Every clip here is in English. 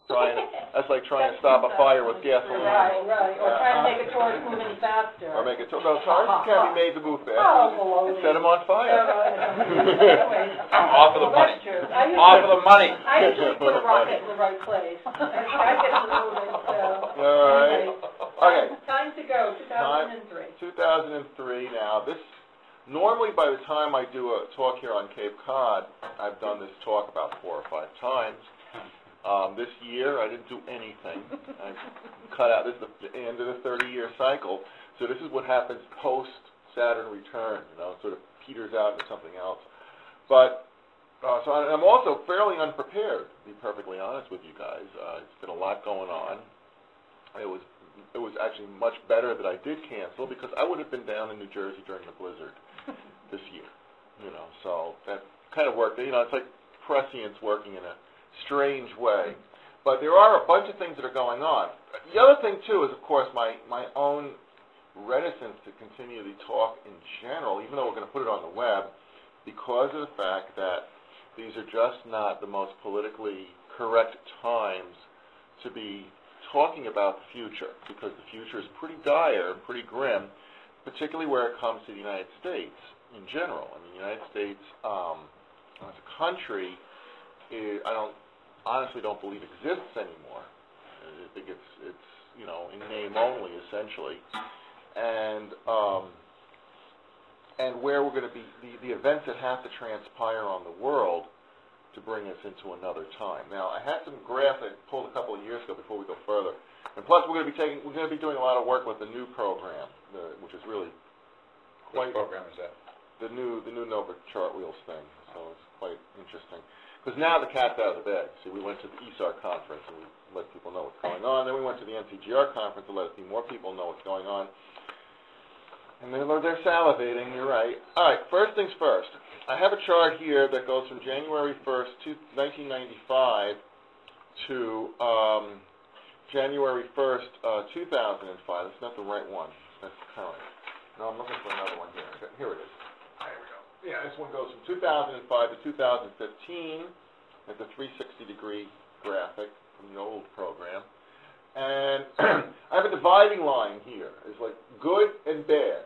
That's like trying to stop a fire with gasoline. Right, right. Or trying to make a torch move any faster. Or make it no, torches can't be made to move fast. Oh, Set them on fire. Off of the money. Off of the money. I usually put a rocket in the right place. I get it moving, so. All right. Okay. Time to go, 2003. 2003 now. Normally by the time I do a talk here on Cape Cod, I've done this talk about 4 or 5 times. This year, I didn't do anything. I cut out. This is the end of the 30-year cycle. So this is what happens post-Saturn return. It sort of peters out into something else. But so I'm also fairly unprepared, to be perfectly honest with you guys. It's been a lot going on. It was actually much better that I did cancel because I would have been down in New Jersey during the blizzard this year. So that kind of worked. It's like prescience working in a strange way. But there are a bunch of things that are going on. The other thing, too, is, of course, my own reticence to continue the talk in general, even though we're going to put it on the web, because of the fact that these are just not the most politically correct times to be talking about the future, because the future is pretty dire and pretty grim, particularly where it comes to the United States in general. I mean, the United States as a country, I honestly don't believe exists anymore. I think it's in name only, essentially. And where we're going to be, the events that have to transpire on the world to bring us into another time. Now, I had some graphs I pulled a couple of years ago before we go further. And plus, we're going to be doing a lot of work with the new program, which is really quite. What program is that? The new Nova chart wheels thing. So it's quite interesting. Because now the cat's out of the bag. See, we went to the ESAR conference and we let people know what's going on. Then we went to the NCGR conference to let a few more people know what's going on. And they're salivating, you're right. All right, first things first. I have a chart here that goes from January 1st, 1995 to January 1st, 2005. That's not the right one. That's current. No, I'm looking for another one here. Here it is. There we go. Yeah, this one goes from 2005 to 2015. It's a 360-degree graphic from the old program. And I have a dividing line here. It's like good and bad.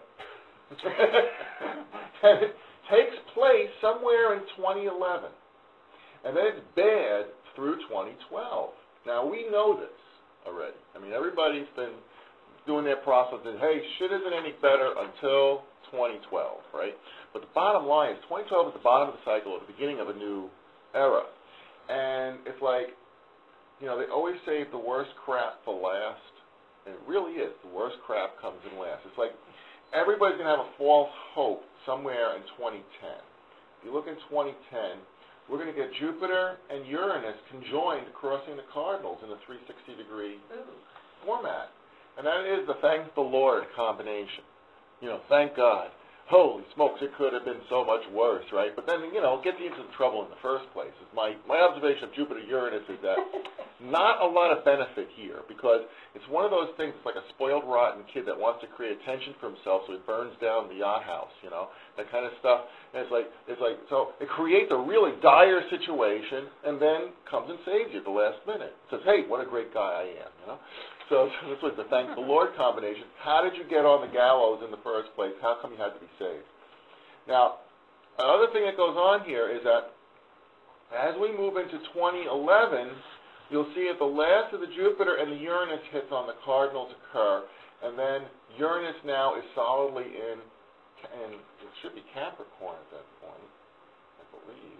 And it takes place somewhere in 2011. And then it's bad through 2012. Now, we know this already. I mean, everybody's been doing their process that, hey, shit isn't any better until 2012, right? But the bottom line is 2012 is the bottom of the cycle at the beginning of a new era. And it's like, they always save the worst crap for last. And it really is. The worst crap comes in last. It's like everybody's going to have a false hope somewhere in 2010. If you look in 2010, we're going to get Jupiter and Uranus conjoined crossing the cardinals in a 360-degree format. And that is the thank the Lord combination. Thank God. Holy smokes, it could have been so much worse, right? But then, it gets you into trouble in the first place. My observation of Jupiter-Uranus is that not a lot of benefit here, because it's one of those things, it's like a spoiled, rotten kid that wants to create attention for himself, so he burns down the yacht house, that kind of stuff. And so it creates a really dire situation, and then comes and saves you at the last minute. It says, hey, what a great guy I am, So this was the thank the Lord combination. How did you get on the gallows in the first place? How come you had to be saved? Now, another thing that goes on here is that as we move into 2011, you'll see at the last of the Jupiter and the Uranus hits on the cardinals occur, and then Uranus now is solidly in, and it should be Capricorn at that point, I believe.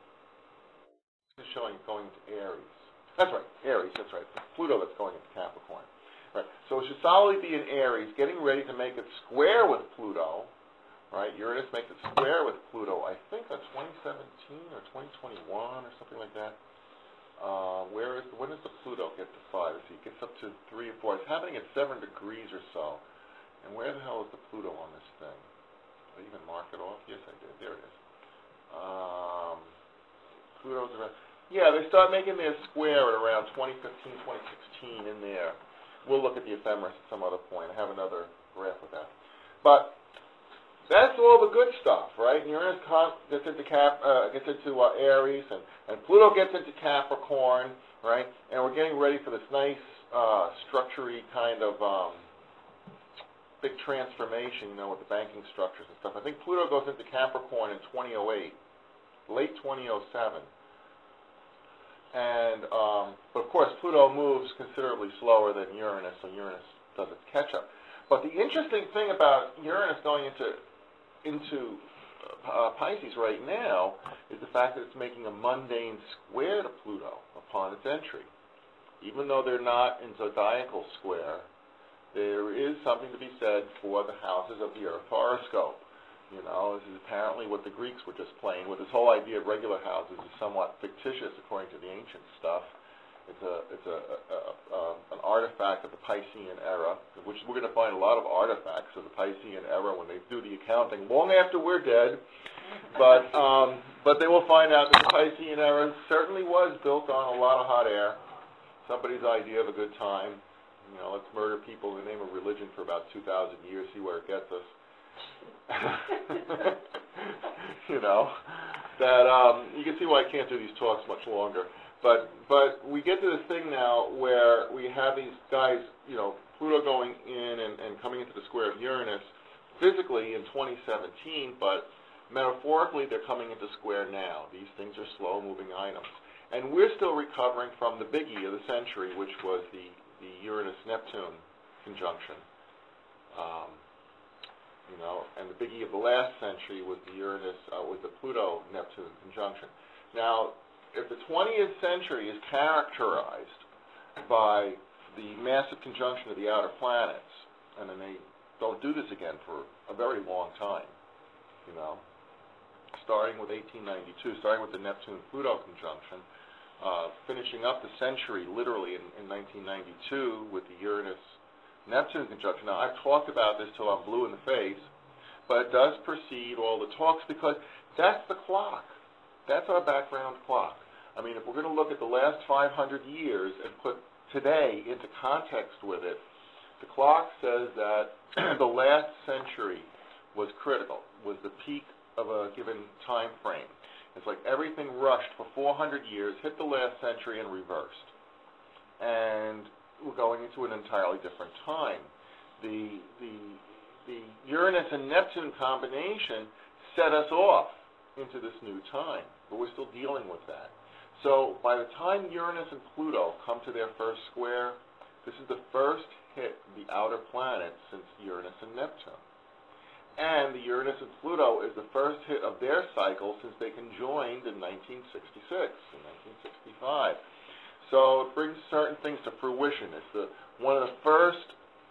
It's showing it going to Aries. That's right, Aries, that's right. It's Pluto that's going into Capricorn. Right. So it should solidly be in Aries, getting ready to make it square with Pluto. Right? Uranus makes it square with Pluto, I think on 2017 or 2021 or something like that. When does the Pluto get to 5? Let's see, it gets up to 3 or 4. It's happening at 7 degrees or so. And where the hell is the Pluto on this thing? Did I even mark it off? Yes, I did. There it is. Pluto's around. Yeah, they start making their square at around 2015, 2016 in there. We'll look at the ephemeris at some other point. I have another graph with that. But that's all the good stuff, right? Uranus gets into Aries, and Pluto gets into Capricorn, right? And we're getting ready for this nice, structure-y kind of, big transformation, with the banking structures and stuff. I think Pluto goes into Capricorn in 2008, late 2007. And, but of course, Pluto moves considerably slower than Uranus, so Uranus does its catch-up. But the interesting thing about Uranus going into Pisces right now is the fact that it's making a mundane square to Pluto upon its entry. Even though they're not in zodiacal square, there is something to be said for the houses of the Earth horoscope. This is apparently what the Greeks were just playing with. This whole idea of regular houses is somewhat fictitious according to the ancient stuff. It's an artifact of the Piscean era, which we're going to find a lot of artifacts of the Piscean era when they do the accounting long after we're dead. But they will find out that the Piscean era certainly was built on a lot of hot air. Somebody's idea of a good time. Let's murder people in the name of religion for about 2,000 years, see where it gets us. You can see why I can't do these talks much longer. But we get to this thing now where we have these guys, Pluto going in and coming into the square of Uranus physically in 2017, but metaphorically they're coming into square now. These things are slow-moving items. And we're still recovering from the biggie of the century, which was the Uranus-Neptune conjunction. And the biggie of the last century was the Pluto-Neptune conjunction. Now, if the 20th century is characterized by the massive conjunction of the outer planets, and then they don't do this again for a very long time, starting with 1892, starting with the Neptune-Pluto conjunction, finishing up the century literally in 1992 with the Uranus-Neptune conjunction. Now, I've talked about this till I'm blue in the face, but it does precede all the talks because that's the clock. That's our background clock. I mean, if we're going to look at the last 500 years and put today into context with it, the clock says that the last century was critical, was the peak of a given time frame. It's like everything rushed for 400 years, hit the last century, and reversed. And we're going into an entirely different time. The Uranus and Neptune combination set us off into this new time, but we're still dealing with that. So by the time Uranus and Pluto come to their first square, this is the first hit of the outer planets since Uranus and Neptune. And the Uranus and Pluto is the first hit of their cycle since they conjoined in 1966 and 1965. So it brings certain things to fruition. It's one of the first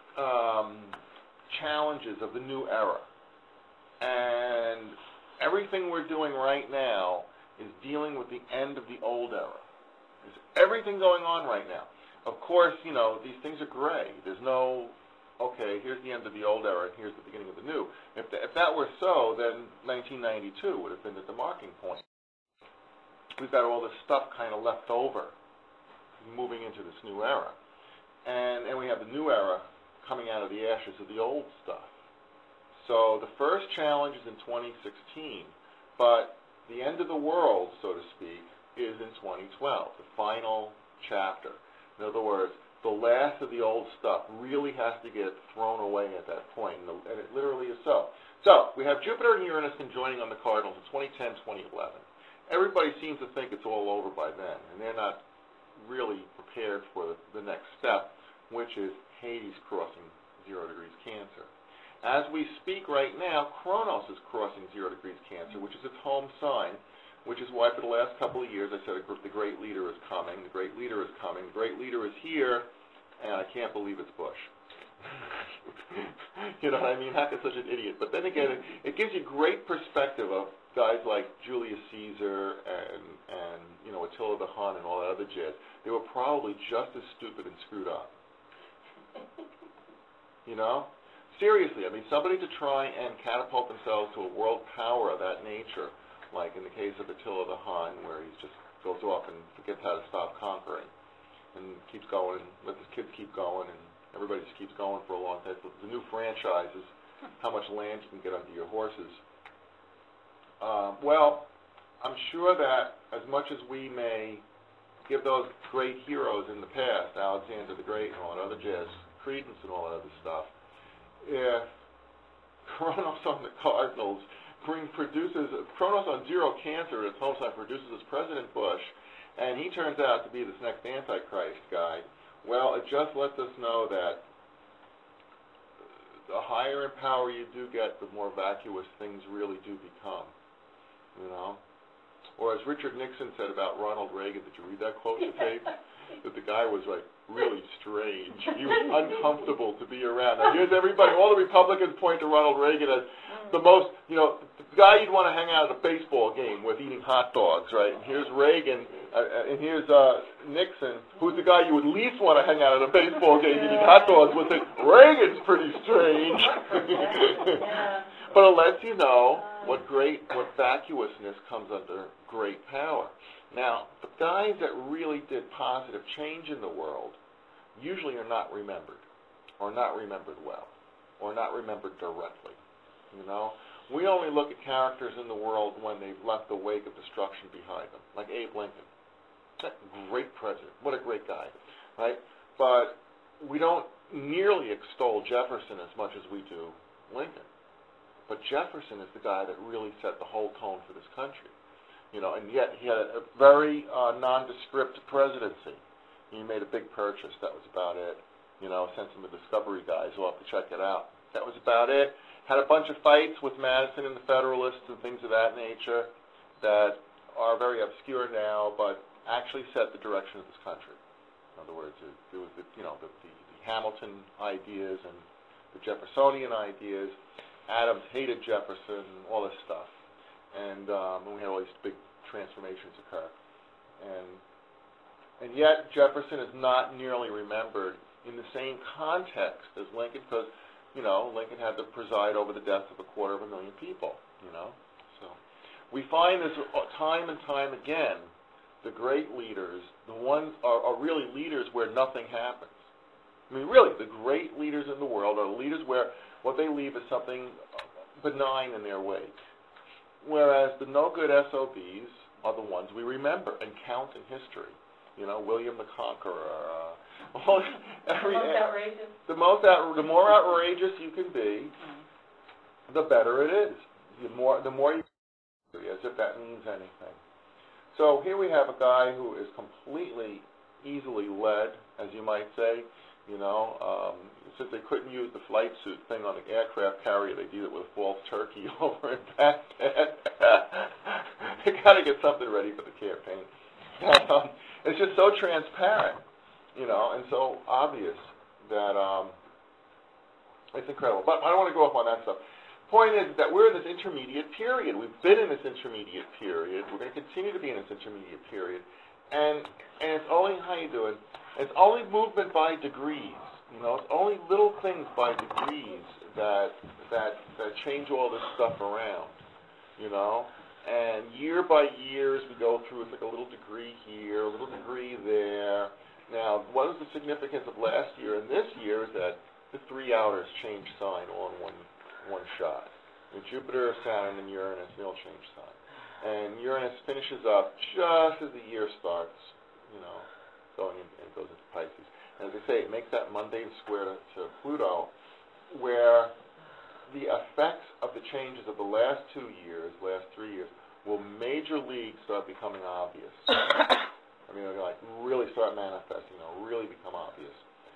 challenges of the new era. And everything we're doing right now is dealing with the end of the old era. There's everything going on right now. Of course, these things are gray. There's no, okay, here's the end of the old era and here's the beginning of the new. If that were so, then 1992 would have been the demarking point. We've got all this stuff kind of left over moving into this new era. And we have the new era coming out of the ashes of the old stuff. So the first challenge is in 2016, but the end of the world, so to speak, is in 2012, the final chapter. In other words, the last of the old stuff really has to get thrown away at that point, and it literally is so. So we have Jupiter and Uranus conjoining on the cardinals in 2010, 2011. Everybody seems to think it's all over by then, and they're not really prepared for the next step, which is Hades crossing 0 degrees Cancer. As we speak right now, Kronos is crossing 0 degrees Cancer, which is its home sign, which is why for the last couple of years I said the great leader is coming, the great leader is coming, the great leader is here, and I can't believe it's Bush. You know what I mean? How could such an idiot? But then again, it gives you great perspective of guys like Julius Caesar and Attila the Hun and all that other jazz. They were probably just as stupid and screwed up. Seriously, I mean, somebody to try and catapult themselves to a world power of that nature, like in the case of Attila the Hun, where he just goes off and forgets how to stop conquering and keeps going and lets his kids keep going and everybody just keeps going for a long time. The new franchise is how much land you can get under your horses. Well, I'm sure that as much as we may give those great heroes in the past, Alexander the Great and all that other jazz, credence and all that other stuff. If Kronos on the Cardinals Kronos on Zero Cancer at its home site produces as President Bush, and he turns out to be this next Antichrist guy, well, it just lets us know that the higher in power you do get, the more vacuous things really do become, you know? Or as Richard Nixon said about Ronald Reagan, did you read that quote to tape? That the guy was like really strange. He was uncomfortable to be around. Now here's everybody, all the Republicans point to Ronald Reagan as the most, you know, the guy you'd want to hang out at a baseball game with eating hot dogs, right? And here's Reagan, and here's Nixon, who's the guy you would least want to hang out at a baseball game eating hot dogs with. It. Reagan's pretty strange. But it lets you know what vacuousness comes under great power. Now, the guys that really did positive change in the world usually are not remembered, or not remembered well, or not remembered directly, you know? We only look at characters in the world when they've left a wake of destruction behind them, like Abe Lincoln. That great president. What a great guy, right? But we don't nearly extol Jefferson as much as we do Lincoln. But Jefferson is the guy that really set the whole tone for this country. You know, and yet he had a very nondescript presidency. He made a big purchase. That was about it. You know, sent some of the Discovery guys off to check it out. That was about it. Had a bunch of fights with Madison and the Federalists and things of that nature that are very obscure now, but actually set the direction of this country. In other words, it was the Hamilton ideas and the Jeffersonian ideas. Adams hated Jefferson and all this stuff. And we had all these big transformations occur. And yet Jefferson is not nearly remembered in the same context as Lincoln, because, you know, Lincoln had to preside over the deaths of 250,000 people, you know. So we find this time and time again. The great leaders, the ones are really leaders where nothing happens. I mean, really, the great leaders in the world are leaders where what they leave is something benign in their wake. Whereas the no-good SOBs are the ones we remember and count in history. You know, William the Conqueror. The more outrageous you can be, the better it is. The more you as if that means anything. So here we have a guy who is completely easily led, as you might say. You know, since they couldn't use the flight suit thing on the aircraft carrier, they did it with a false turkey over in Baghdad. They got to get something ready for the campaign. It's just so transparent, you know, and so obvious that it's incredible. But I don't want to go off on that stuff. Point is that we're in this intermediate period. We've been in this intermediate period. We're going to continue to be in this intermediate period. And it's only, how you doing? It's only movement by degrees. You know, it's only little things by degrees that change all this stuff around. You know, and year by year as we go through, it's like a little degree here, a little degree there. Now, what is the significance of last year and this year is that the 3 hours change sign all in one shot. And Jupiter, Saturn, and Uranus, they all change sign. And Uranus finishes up just as the year starts, you know, going in, and goes into Pisces. And as I say, it makes that mundane square to Pluto, where the effects of the changes of the last 2 years, last 3 years, will major league start becoming obvious. I mean, they're like really start manifesting, really become obvious.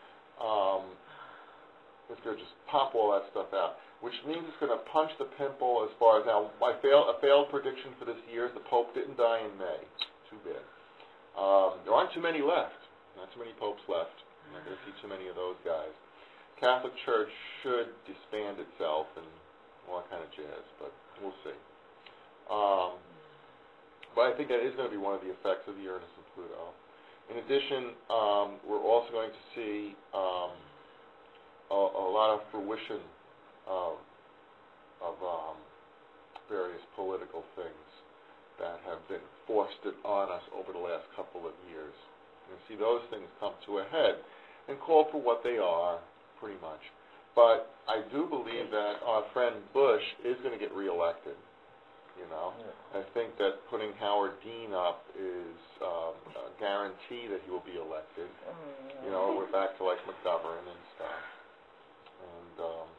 It's going to just pop all that stuff out, which means it's going to punch the pimple as far as now. A failed prediction for this year is the Pope didn't die in May. Too bad. There aren't too many left. Not too many popes left. You're not going to see too many of those guys. Catholic Church should disband itself and all that kind of jazz, but we'll see. But I think that is going to be one of the effects of the Uranus and Pluto. In addition, we're also going to see a lot of fruition of various political things that have been forced on us over the last couple of years. You see those things come to a head and call for what they are, pretty much. But I do believe that our friend Bush is going to get reelected. you know. I think that putting Howard Dean up is a guarantee that he will be elected. You know, we're back to like McGovern and stuff. And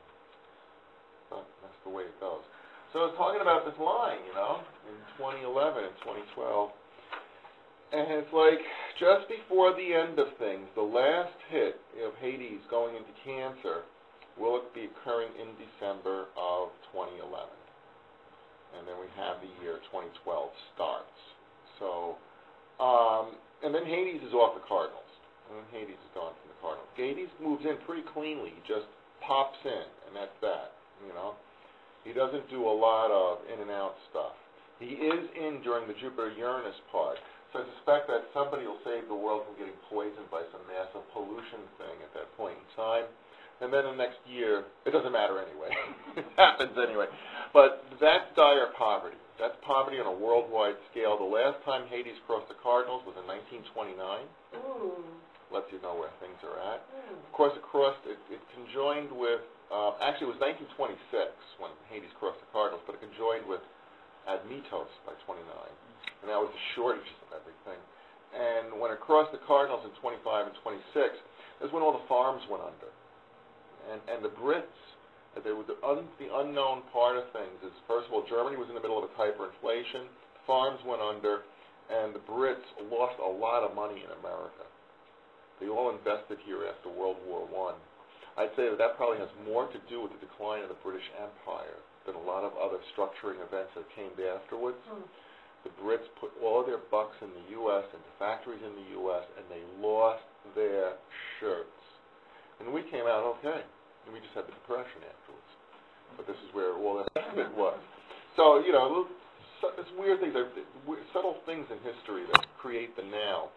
but that's the way it goes. So I was talking about this line, you know, in 2011 and 2012. And it's like just before the end of things, the last hit of Hades going into cancer will be occurring in December of 2011. And then we have the year 2012 starts. So, and then Hades is off the Cardinals. And then Hades is gone from the Cardinals. Hades moves in pretty cleanly. He just pops in, and that's that, you know. He doesn't do a lot of in-and-out stuff. He is in during the Jupiter-Uranus part. So I suspect that somebody will save the world from getting poisoned by some massive pollution thing at that point in time. And then the next year, it doesn't matter anyway. It happens anyway. But that's dire poverty. That's poverty on a worldwide scale. The last time Hades crossed the Cardinals was in 1929. Ooh. Lets you know where things are at. Of course, it conjoined with, actually it was 1926 when Hades crossed the Cardinals, but it conjoined with Admetos by 29. And that was the shortage of everything. And when it crossed the Cardinals in 25 and 26, that's when all the farms went under. And the Brits, they were the unknown part of things is, first of all, Germany was in the middle of its hyperinflation, farms went under, and the Brits lost a lot of money in America. They all invested here after World War I. I'd say that probably has more to do with the decline of the British Empire than a lot of other structuring events that came afterwards. The Brits put all of their bucks in the U.S., into factories in the U.S., and they lost their shirts. And we came out okay. And we just had the Depression afterwards. But this is where all that it was. So, you know, it's weird things, subtle things in history that create the now.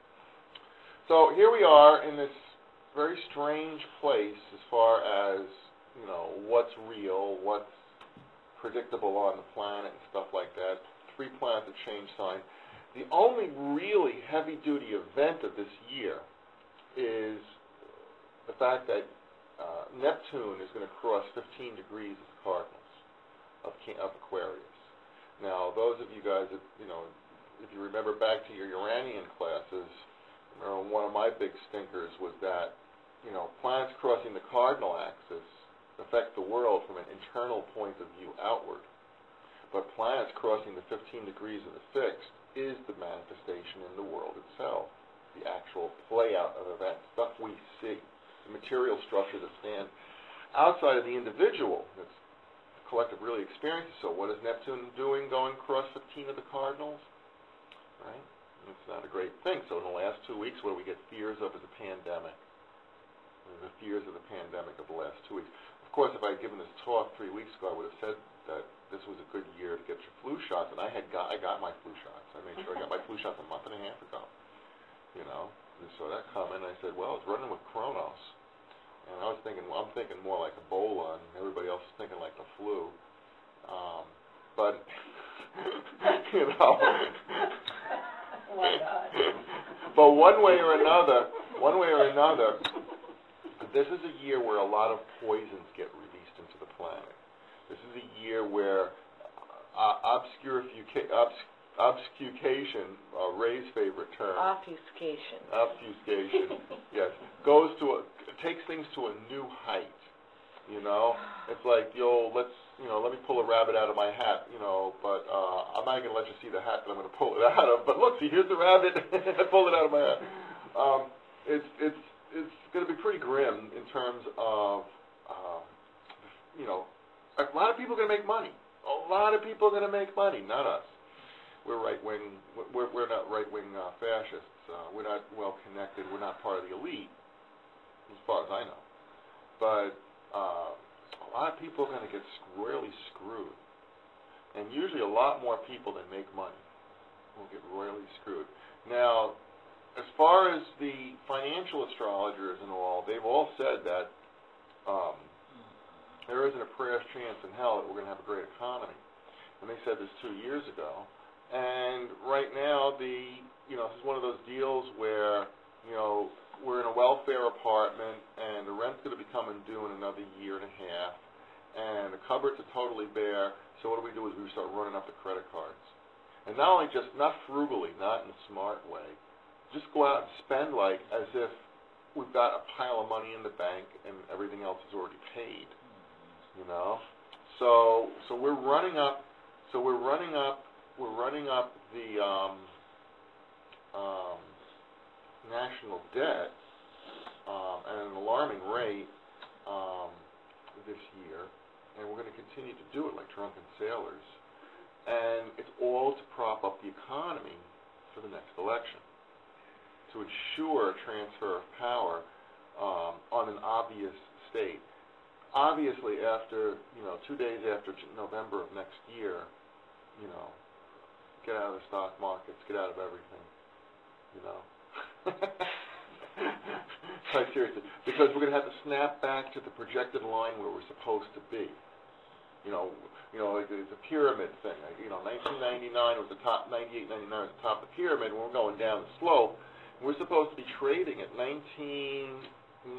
So here we are in this very strange place as far as, you know, what's real, what's predictable on the planet and stuff like that. 3 planets that change sign. The only really heavy-duty event of this year is the fact that Neptune is going to cross 15 degrees of the Cardinals of Aquarius. Now, those of you guys that, you know, if you remember back to your Uranian classes, one of my big stinkers was that, you know, planets crossing the cardinal axis affect the world from an internal point of view outward. But planets crossing the 15 degrees of the fixed is the manifestation in the world itself, the actual play-out of events, stuff we see. The material structure that stand outside of the individual, that's the collective really experiences. So what is Neptune doing going across 15 of the cardinals? Right? It's not a great thing. So in the last 2 weeks, what do we get fears of is a pandemic. The fears of the pandemic of the last 2 weeks. Of course, if I had given this talk 3 weeks ago, I would have said that this was a good year to get your flu shots, and I got my flu shots. I made sure I got my flu shots a month and a half ago. You know, and saw that coming, and I said, well, it's running with Kronos. And I was thinking, well, I'm thinking more like Ebola, and everybody else is thinking like the flu. But, you know. Oh my God. But one way or another, this is a year where a lot of poisons get released into the planet. This is a year where obfuscation, Ray's favorite term. Obfuscation. Obfuscation, yes. Takes things to a new height, you know? It's like, let me pull a rabbit out of my hat, you know, but I'm not going to let you see the hat that I'm going to pull it out of. But look, see, here's the rabbit. I pulled it out of my hat. It's going to be pretty grim in terms of, you know, a lot of people are going to make money. A lot of people are going to make money, not us. We're right-wing. We're not right-wing fascists. We're not well-connected. We're not part of the elite, as far as I know. But a lot of people are going to get royally screwed. And usually a lot more people than make money will get royally screwed. Now, as far as the financial astrologers and all, they've all said that there isn't a prayer's chance in hell that we're going to have a great economy. And they said this 2 years ago. And right now, this is one of those deals where, you know, we're in a welfare apartment and the rent's going to be coming due in another year and a half. and the cupboards are totally bare. So what do? Is we start running up the credit cards, and not frugally, not in a smart way, just go out and spend like as if we've got a pile of money in the bank and everything else is already paid, you know. So we're running up the national debt at an alarming rate this year, and we're going to continue to do it like drunken sailors. And it's all to prop up the economy for the next election, to ensure transfer of power on an obvious state. Obviously, after 2 days after November of next year, get out of the stock markets, get out of everything, Quite seriously, because we're going to have to snap back to the projected line where we're supposed to be. It's a pyramid thing. 1999 was the top, 98, 99 was the top of the pyramid, and we're going down the slope. We're supposed to be trading at $1992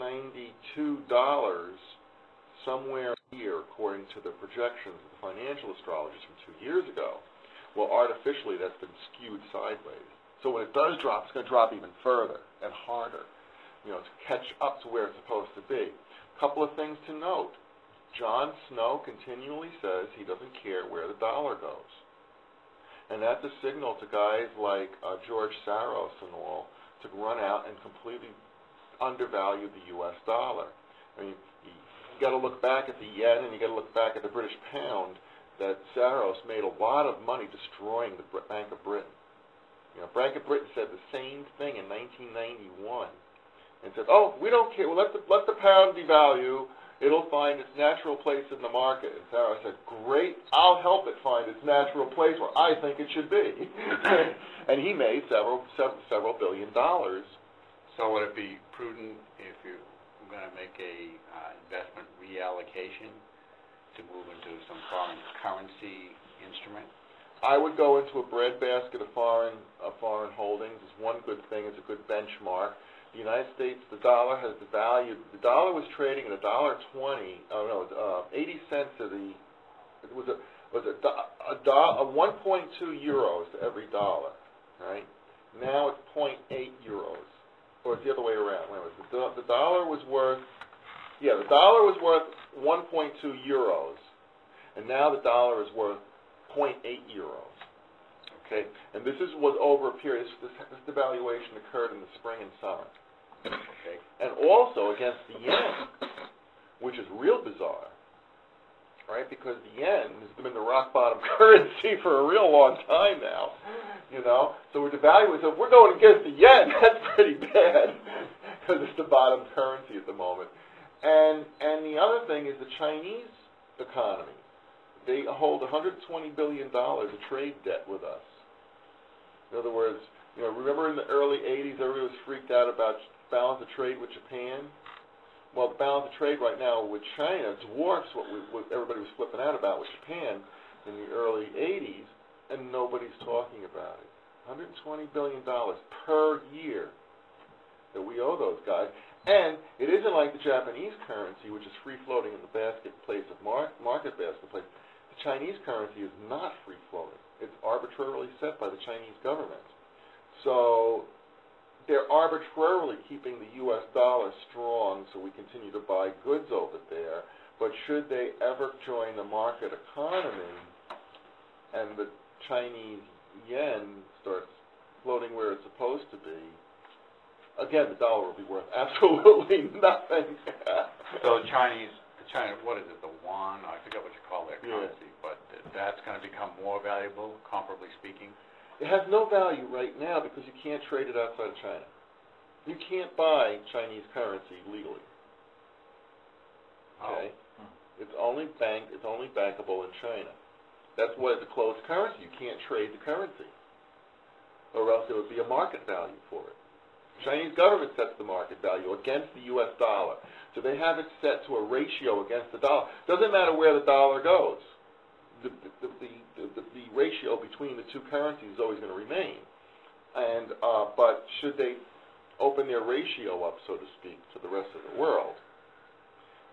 somewhere here, according to the projections of the financial astrologers from 2 years ago. Well, artificially, that's been skewed sideways. So when it does drop, it's going to drop even further and harder, to catch up to where it's supposed to be. A couple of things to note. Jon Snow continually says he doesn't care where the dollar goes. And that's a signal to guys like George Soros and all to run out and completely undervalue the U.S. dollar. I mean, you got to look back at the yen and you got to look back at the British pound, that Soros made a lot of money destroying the Bank of Britain. Bank of Britain said the same thing in 1991 and said, "Oh, we don't care. Well, let the pound devalue. It'll find its natural place in the market." And Soros said, "Great, I'll help it find its natural place where I think it should be." And he made several $billion. So would it be prudent if you're going to make a investment reallocation to move into some foreign currency instrument? I would go into a breadbasket of foreign holdings. It's one good thing. It's a good benchmark. The United States, the dollar has devalued. The dollar was trading at $1.20. 80 cents to the. It was a 1.2 euros to every dollar, right? Now it's 0.8 euros, or it's the other way around. Wait a minute. The dollar was worth. Yeah, the dollar was worth 1.2 euros, and now the dollar is worth 0.8 euros. Okay, and this was over a period. This devaluation occurred in the spring and summer. Okay, and also against the yen, which is real bizarre, right? Because the yen has been the rock bottom currency for a real long time now, So we're devaluing. So if we're going against the yen, that's pretty bad because it's the bottom currency at the moment. And the other thing is the Chinese economy. They hold $120 billion of trade debt with us. In other words, remember in the early 80s, everybody was freaked out about balance of trade with Japan? Well, the balance of trade right now with China dwarfs what everybody was flipping out about with Japan in the early 80s, and nobody's talking about it. $120 billion per year that we owe those guys. And it isn't like the Japanese currency, which is free-floating in the market basket. The Chinese currency is not free-floating. It's arbitrarily set by the Chinese government. So they're arbitrarily keeping the U.S. dollar strong so we continue to buy goods over there. But should they ever join the market economy and the Chinese yen starts floating where it's supposed to be, again, the dollar will be worth absolutely nothing. So China, what is it, the yuan? I forget what you call their currency, but that's going to become more valuable, comparably speaking? It has no value right now because you can't trade it outside of China. You can't buy Chinese currency legally. Okay? Oh. It's only bankable in China. That's why it's a closed currency. You can't trade the currency, or else there would be a market value for it. The Chinese government sets the market value against the U.S. dollar. So they have it set to a ratio against the dollar. Doesn't matter where the dollar goes. The ratio between the two currencies is always going to remain. And but should they open their ratio up, so to speak, to the rest of the world,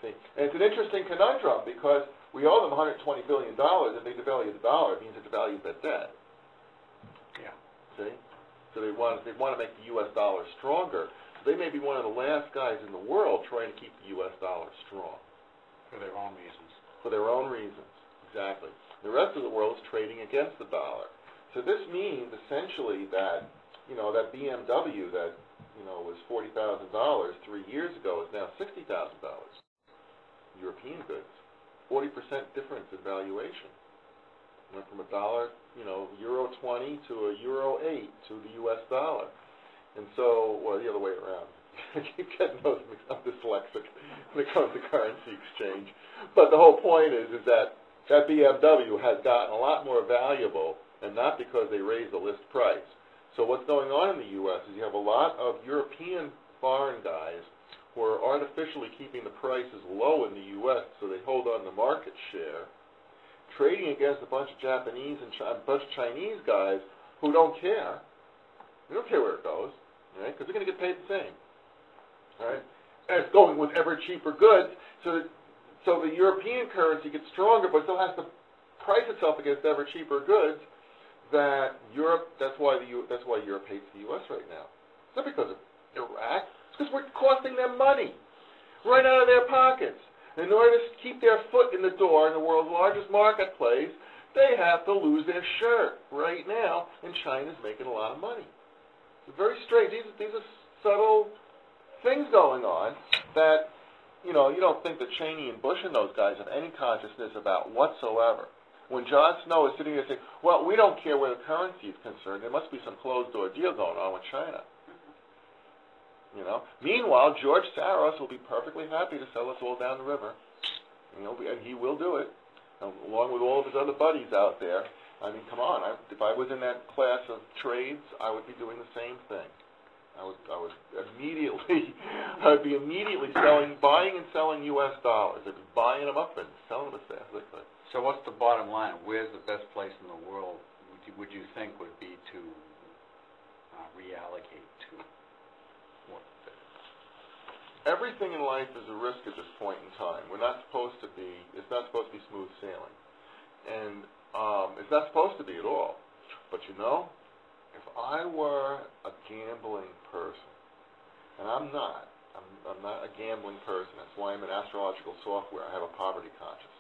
See, and it's an interesting conundrum because we owe them $120 billion. If they devalue the dollar, it means they devalue their debt. Yeah. See? So they want to make the U.S. dollar stronger. So they may be one of the last guys in the world trying to keep the U.S. dollar strong. For their own reasons. For their own reasons, exactly. The rest of the world is trading against the dollar. So this means essentially that, that BMW that, was $40,000 3 years ago is now $60,000. European goods, 40% difference in valuation. Went from euro 20 to a euro 8 to the U.S. dollar. And so, well, the other way around. I keep getting those mixed up. I'm dyslexic when it comes to currency exchange. But the whole point is that BMW has gotten a lot more valuable, and not because they raised the list price. So what's going on in the U.S. is you have a lot of European foreign guys who are artificially keeping the prices low in the U.S. so they hold on to market share, trading against a bunch of Japanese and a bunch of Chinese guys who don't care. They don't care where it goes, right? Because they're going to get paid the same, right? And it's going with ever cheaper goods, so the European currency gets stronger, but still has to price itself against ever cheaper goods. That Europe, that's why Europe hates the U.S. right now. It's not because of Iraq. It's because we're costing them money right out of their pockets. In order to keep their foot in the door in the world's largest marketplace, they have to lose their shirt right now, and China's making a lot of money. It's very strange. These are subtle things going on that, you don't think that Cheney and Bush and those guys have any consciousness about whatsoever. When Jon Snow is sitting there saying, well, we don't care where the currency is concerned, there must be some closed-door deal going on with China. Meanwhile, George Soros will be perfectly happy to sell us all down the river. And he will do it, along with all of his other buddies out there. I mean, come on. If I was in that class of trades, I would be doing the same thing. I would immediately buying and selling U.S. dollars. I'd be buying them up and selling them as fast as I could. So what's the bottom line? Where's the best place in the world would you think would be to reallocate to? What? Everything in life is a risk at this point in time. It's not supposed to be smooth sailing. And it's not supposed to be at all. But if I were a gambling person, and I'm not a gambling person. That's why I'm in astrological software. I have a poverty conscience.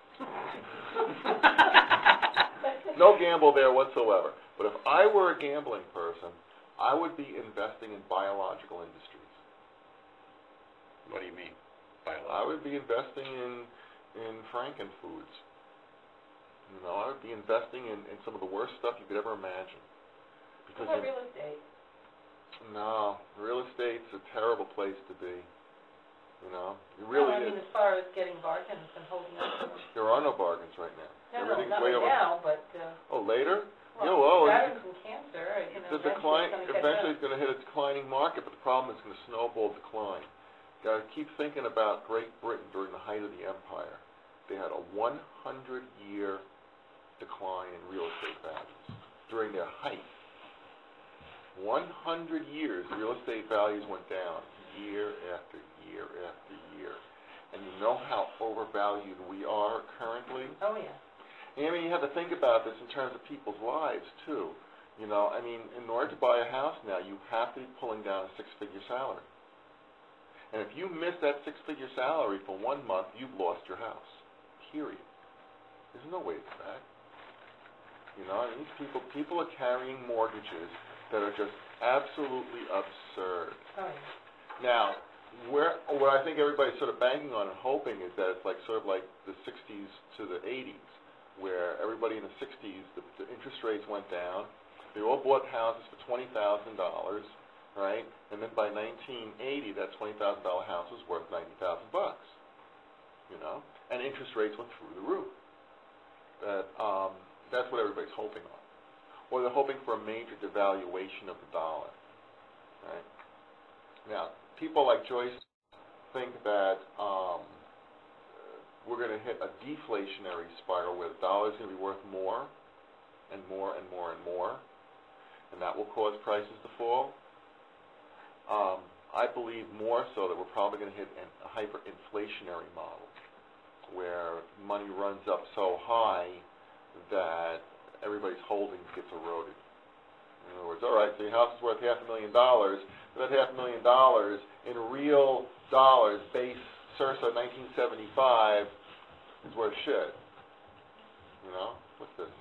No gamble there whatsoever. But if I were a gambling person, I would be investing in biological industries. What do you mean? I would be investing in frankenfoods. I would be investing in some of the worst stuff you could ever imagine. What about real estate? No, real estate's a terrible place to be. It No, really I mean is. as far as getting bargains and holding on to them. There are no bargains right now. No, Everything's not way right over. now, but, Oh, later? well, veterans and cancer, Eventually it's going to hit a declining market, but the problem is it's going to snowball decline. You got to keep thinking about Great Britain during the height of the empire. They had a 100-year decline in real estate values during their height. 100 years, real estate values went down year after year after year. And you know how overvalued we are currently? Oh, yeah. And you have to think about this in terms of people's lives, too. In order to buy a house now, you have to be pulling down a six-figure salary. And if you miss that six-figure salary for 1 month, you've lost your house. Period. There's no way back. People are carrying mortgages that are just absolutely absurd. Oh, yeah. Now, what I think everybody's sort of banking on and hoping is that it's like the 60s to the 80s, where everybody in the 60s, the interest rates went down. They all bought houses for $20,000, right? And then by 1980, that $20,000 house was worth $90,000, and interest rates went through the roof. That's what everybody's hoping on. Or they're hoping for a major devaluation of the dollar, right? Now, people like Joyce think that we're going to hit a deflationary spiral where the dollar is going to be worth more and more and more and more, and that will cause prices to fall. I believe more so that we're probably going to hit a hyperinflationary model, where money runs up so high that everybody's holdings gets eroded. In other words, all right, so your house is worth $500,000, but that $500,000 in real dollars, base circa 1975, is worth shit. You know? What's this?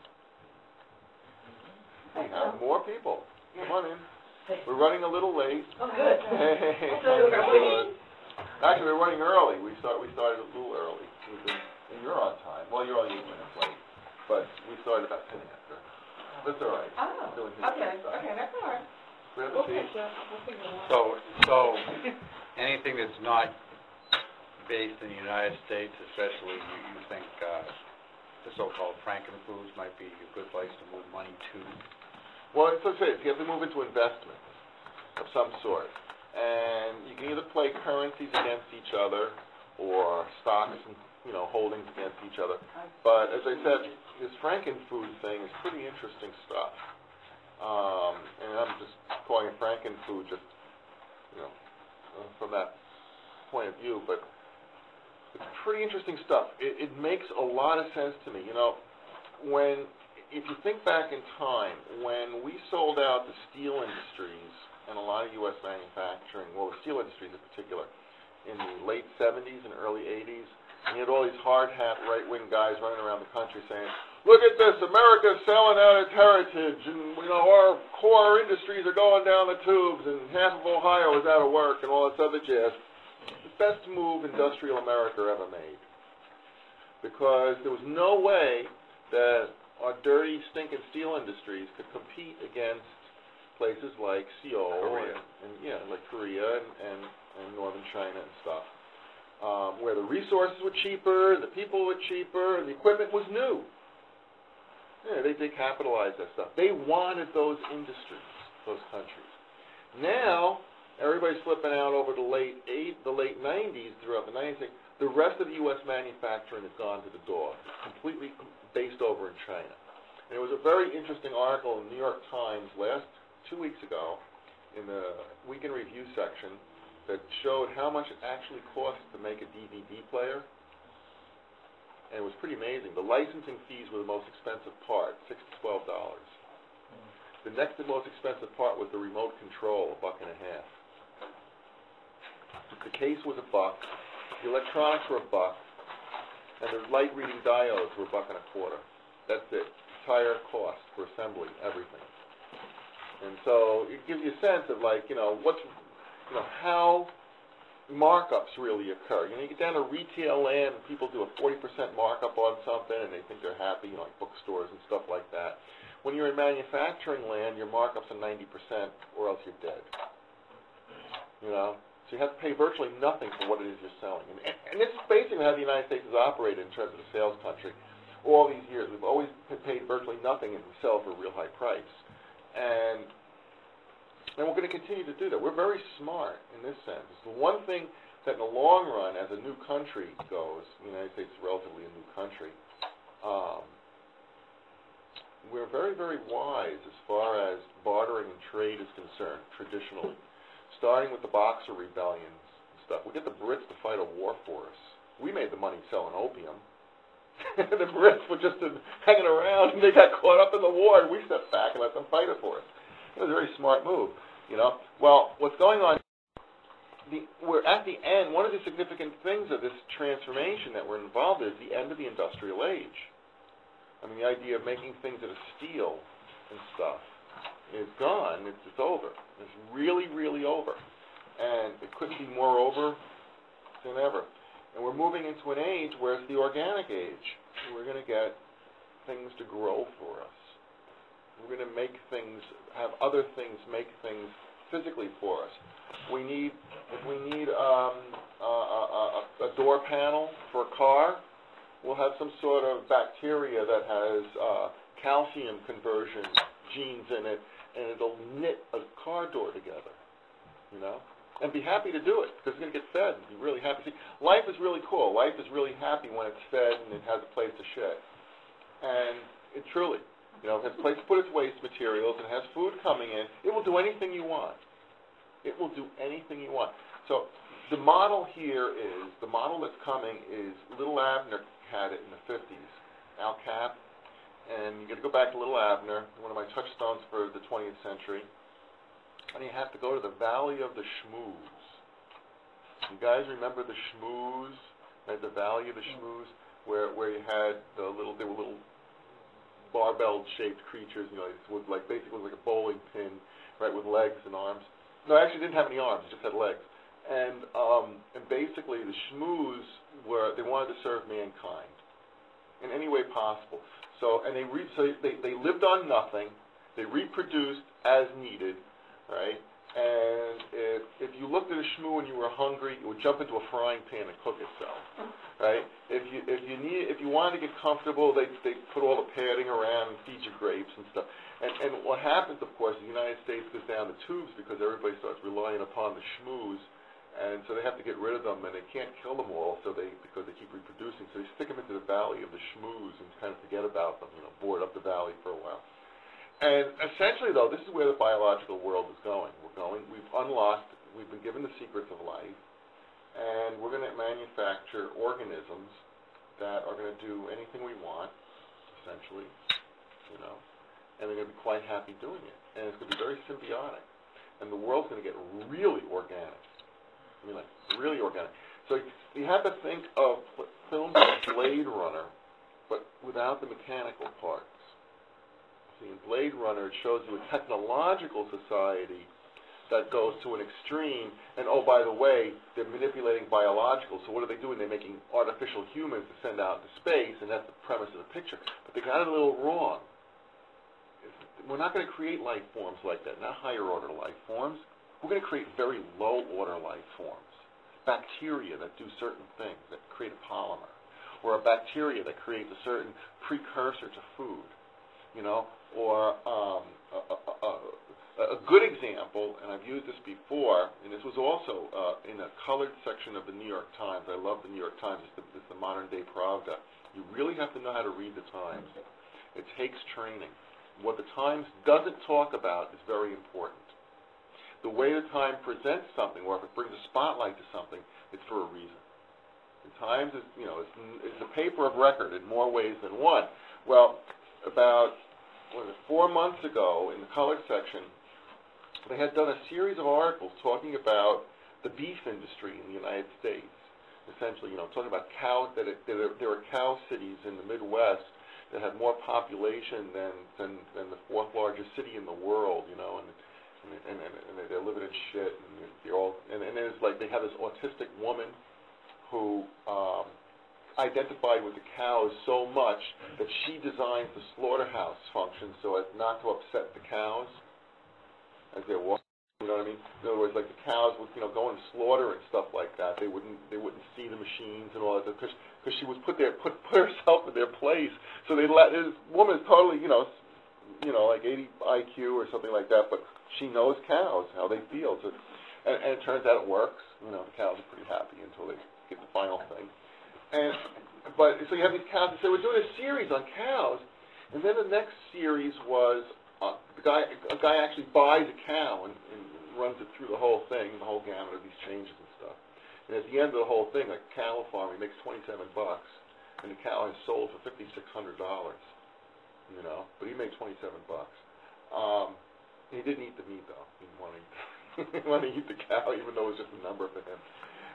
We have more people. Come on in. We're running a little late. Oh, good. Hey. Good. Actually, we're running early. We started a little early. And you're on time. Well, you're only 8 minutes late, but we started about 10 after. That's all right. Oh, Doing his okay, stuff. okay, that's all right. Grab a We'll seat. catch up, we'll figure it out. So anything that's not based in the United States, especially, you think the so-called Frankenfoods might be a good place to move money to? Well, it's okay. You have to move into investments of some sort. And you can either play currencies against each other or stocks and, holdings against each other. But as I said, this Frankenfood thing is pretty interesting stuff. And I'm just calling it Frankenfood just, from that point of view. But it's pretty interesting stuff. It makes a lot of sense to me. If you think back in time, when we sold out the steel industries and a lot of U.S. manufacturing, well, the steel industries in particular, in the late 70s and early 80s, and you had all these hard hat right-wing guys running around the country saying, look at this, America's selling out its heritage, and our core industries are going down the tubes, and half of Ohio is out of work, and all this other jazz. The best move industrial America ever made, because there was no way that our dirty, stinking steel industries could compete against places like Seoul Korea. like Korea and northern China and stuff, where the resources were cheaper, the people were cheaper, and the equipment was new. Yeah, they capitalized that stuff. They wanted those industries, those countries. Now everybody's flipping out over the late 90s, throughout the 90s. The rest of the U.S. manufacturing has gone to the dog. It's completely based over in China. And there was a very interesting article in the New York Times 2 weeks ago in the Week in Review section that showed how much it actually costs to make a DVD player. And it was pretty amazing. The licensing fees were the most expensive part, $6 to $12. The next most expensive part was the remote control, $1.50. The case was $1. The electronics were $1, and the light reading diodes were $1.25. That's it. Entire cost for assembly, everything. And so it gives you a sense of how markups really occur. You get down to retail land, and people do a 40% markup on something, and they think they're happy, like bookstores and stuff like that. When you're in manufacturing land, your markups are 90%, or else you're dead. So you have to pay virtually nothing for what it is you're selling. And this is basically how the United States has operated in terms of a sales country all these years. We've always paid virtually nothing, and we sell for a real high price. And we're going to continue to do that. We're very smart in this sense. It's the one thing that in the long run, as a new country goes, the United States is relatively a new country, we're very, very wise as far as bartering and trade is concerned, traditionally. Starting with the Boxer rebellions and stuff. We get the Brits to fight a war for us. We made the money selling opium. The Brits were just hanging around, and they got caught up in the war, and we stepped back and let them fight it for us. It was a very smart move, Well, what's going on, we're at the end. One of the significant things of this transformation that we're involved in is the end of the industrial age. I mean, the idea of making things out of steel and stuff is gone. It's over. It's really, really over. And it couldn't be more over than ever. And we're moving into an age where it's the organic age. We're going to get things to grow for us. We're going to make things, have other things make things physically for us. If we need a door panel for a car, we'll have some sort of bacteria that has calcium conversion genes in it, and it'll knit a car door together, and be happy to do it, because it's going to get fed and be really happy. See, life is really cool. Life is really happy when it's fed and it has a place to shit. And it truly, it has a place to put its waste materials and has food coming in. It will do anything you want. It will do anything you want. So the model here is, the model that's coming is, Little Abner had it in the 50s, Al Capp, and you got to go back to Little Abner, one of my touchstones for the 20th century, and you have to go to the Valley of the Schmooze. You guys remember the Schmooze, right, the Valley of the Schmooze, where you had they were little barbell-shaped creatures, you know, with basically like a bowling pin, right, with legs and arms. No, it actually didn't have any arms; it just had legs. And basically, the Schmooze they wanted to serve mankind in any way possible. So, and they lived on nothing. They reproduced as needed, right? And if you looked at a shmoo and you were hungry, it would jump into a frying pan and cook itself, right? If you wanted to get comfortable, they put all the padding around and feed you grapes and stuff. And what happens, of course, the United States goes down the tubes because everybody starts relying upon the shmoos, and so they have to get rid of them, and they can't kill them all, because they keep reproducing. So they stick them into the Valley of the Schmooze and kind of forget about them, you know, board up the valley for a while. And essentially, though, this is where the biological world is going. We've been given the secrets of life, and we're going to manufacture organisms that are going to do anything we want, essentially, you know, and they're going to be quite happy doing it. And it's going to be very symbiotic. And the world's going to get really organic. I mean, like, really organic. So you have to think of films like Blade Runner, but without the mechanical parts. See, in Blade Runner, it shows you a technological society that goes to an extreme, and oh, by the way, they're manipulating biological, so what are they doing? They're making artificial humans to send out into space, and that's the premise of the picture. But they got it a little wrong. We're not going to create life forms like that, not higher-order life forms. We're going to create very low-order life forms, bacteria that do certain things, that create a polymer, or a bacteria that creates a certain precursor to food, you know, or a good example, and I've used this before, and this was also in a colored section of the New York Times. I love the New York Times. It's the modern-day Pravda. You really have to know how to read the Times. It takes training. What the Times doesn't talk about is very important. The way the Times presents something, or if it brings a spotlight to something, it's for a reason. The Times is, you know, is a paper of record in more ways than one. Well, about 4 months ago, in the colored section, they had done a series of articles talking about the beef industry in the United States. Essentially, you know, talking about cows, that there are cow cities in the Midwest that have more population than the fourth largest city in the world, you know, and they're living in shit, and they're all, and there's like, they have this autistic woman who identified with the cows so much that she designs the slaughterhouse function so as not to upset the cows as they're walking. You know what I mean? In other words, like the cows would, you know, go and slaughter and stuff like that. They wouldn't see the machines and all that because she was put herself in their place. So this woman is totally, you know, like 80 IQ or something like that, but she knows cows, how they feel. So, and it turns out it works. You know, the cows are pretty happy until they get the final thing. But so you have these cows, and so we're doing a series on cows, and then the next series was a guy actually buys a cow and runs it through the whole thing, the whole gamut of these changes and stuff. And at the end of the whole thing, a cattle farm, he makes $27, and the cow is sold for $5,600. You know, but he made $27. He didn't eat the meat though. He didn't want to eat the cow, even though it was just a number for him.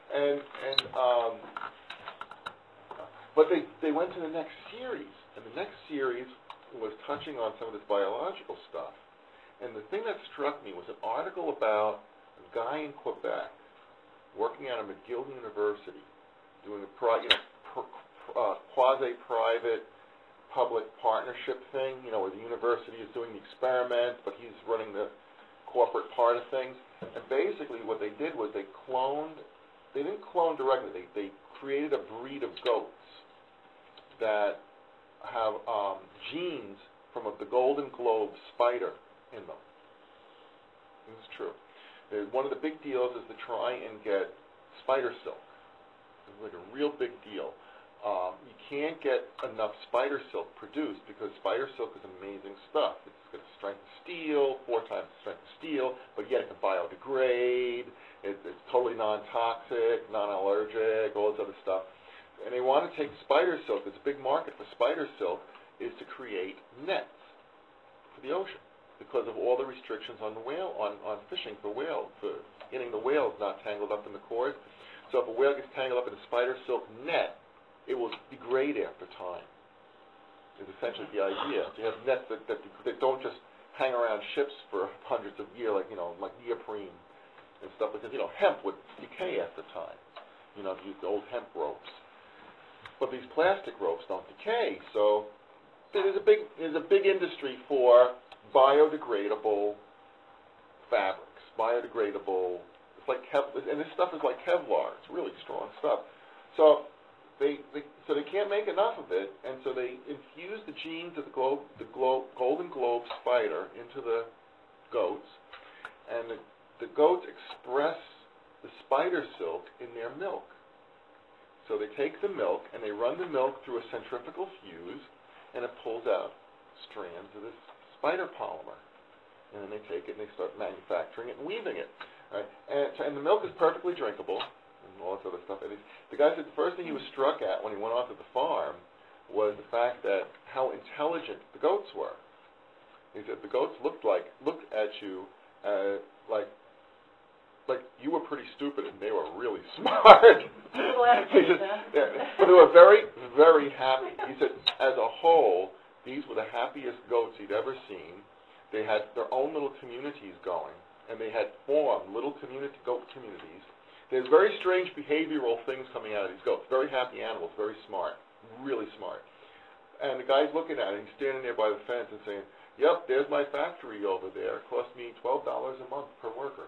But they went to the next series, and the next series was touching on some of this biological stuff. And the thing that struck me was an article about a guy in Quebec working at a McGill University doing a quasi-private public partnership thing, you know, where the university is doing the experiment, but he's running the corporate part of things. And basically what they did was they didn't clone directly, they created a breed of goats that have genes from the Golden Globe spider in them. This is true. One of the big deals is to try and get spider silk. It's like a real big deal. You can't get enough spider silk produced because spider silk is amazing stuff. It's got the strength of steel, 4 times the strength of steel, but yet it can biodegrade, it's totally non-toxic, non-allergic, all this other stuff. And they want to take spider silk. There's a big market for spider silk, is to create nets for the ocean because of all the restrictions on the whale, on fishing for whale, for getting the whales not tangled up in the cords. So if a whale gets tangled up in a spider silk net, it will degrade after time. Is essentially the idea. So you have nets that don't just hang around ships for hundreds of years, like like neoprene and stuff like that. Hemp would decay after time. If you use the old hemp ropes. But these plastic ropes don't decay, so there's a big industry for biodegradable fabrics, biodegradable. It's like and this stuff is like Kevlar. It's really strong stuff. So they can't make enough of it, and so they infuse the genes of the golden globe spider into the goats, and the goats express the spider silk in their milk. So they take the milk and they run the milk through a centrifugal fuse, and it pulls out strands of this spider polymer. And then they take it and they start manufacturing it and weaving it. Right? And the milk is perfectly drinkable and all this other stuff. And the guy said the first thing he was struck at when he went onto the farm was the fact that how intelligent the goats were. He said the goats looked at you like you were pretty stupid and they were really smart. But they were very, very happy. He said, as a whole, these were the happiest goats he'd ever seen. They had their own little communities going, and they had formed little goat communities. There's very strange behavioral things coming out of these goats. Very happy animals, very smart, really smart. And the guy's looking at it. He's standing there by the fence and saying, "Yep, there's my factory over there. It cost me $12 a month per worker."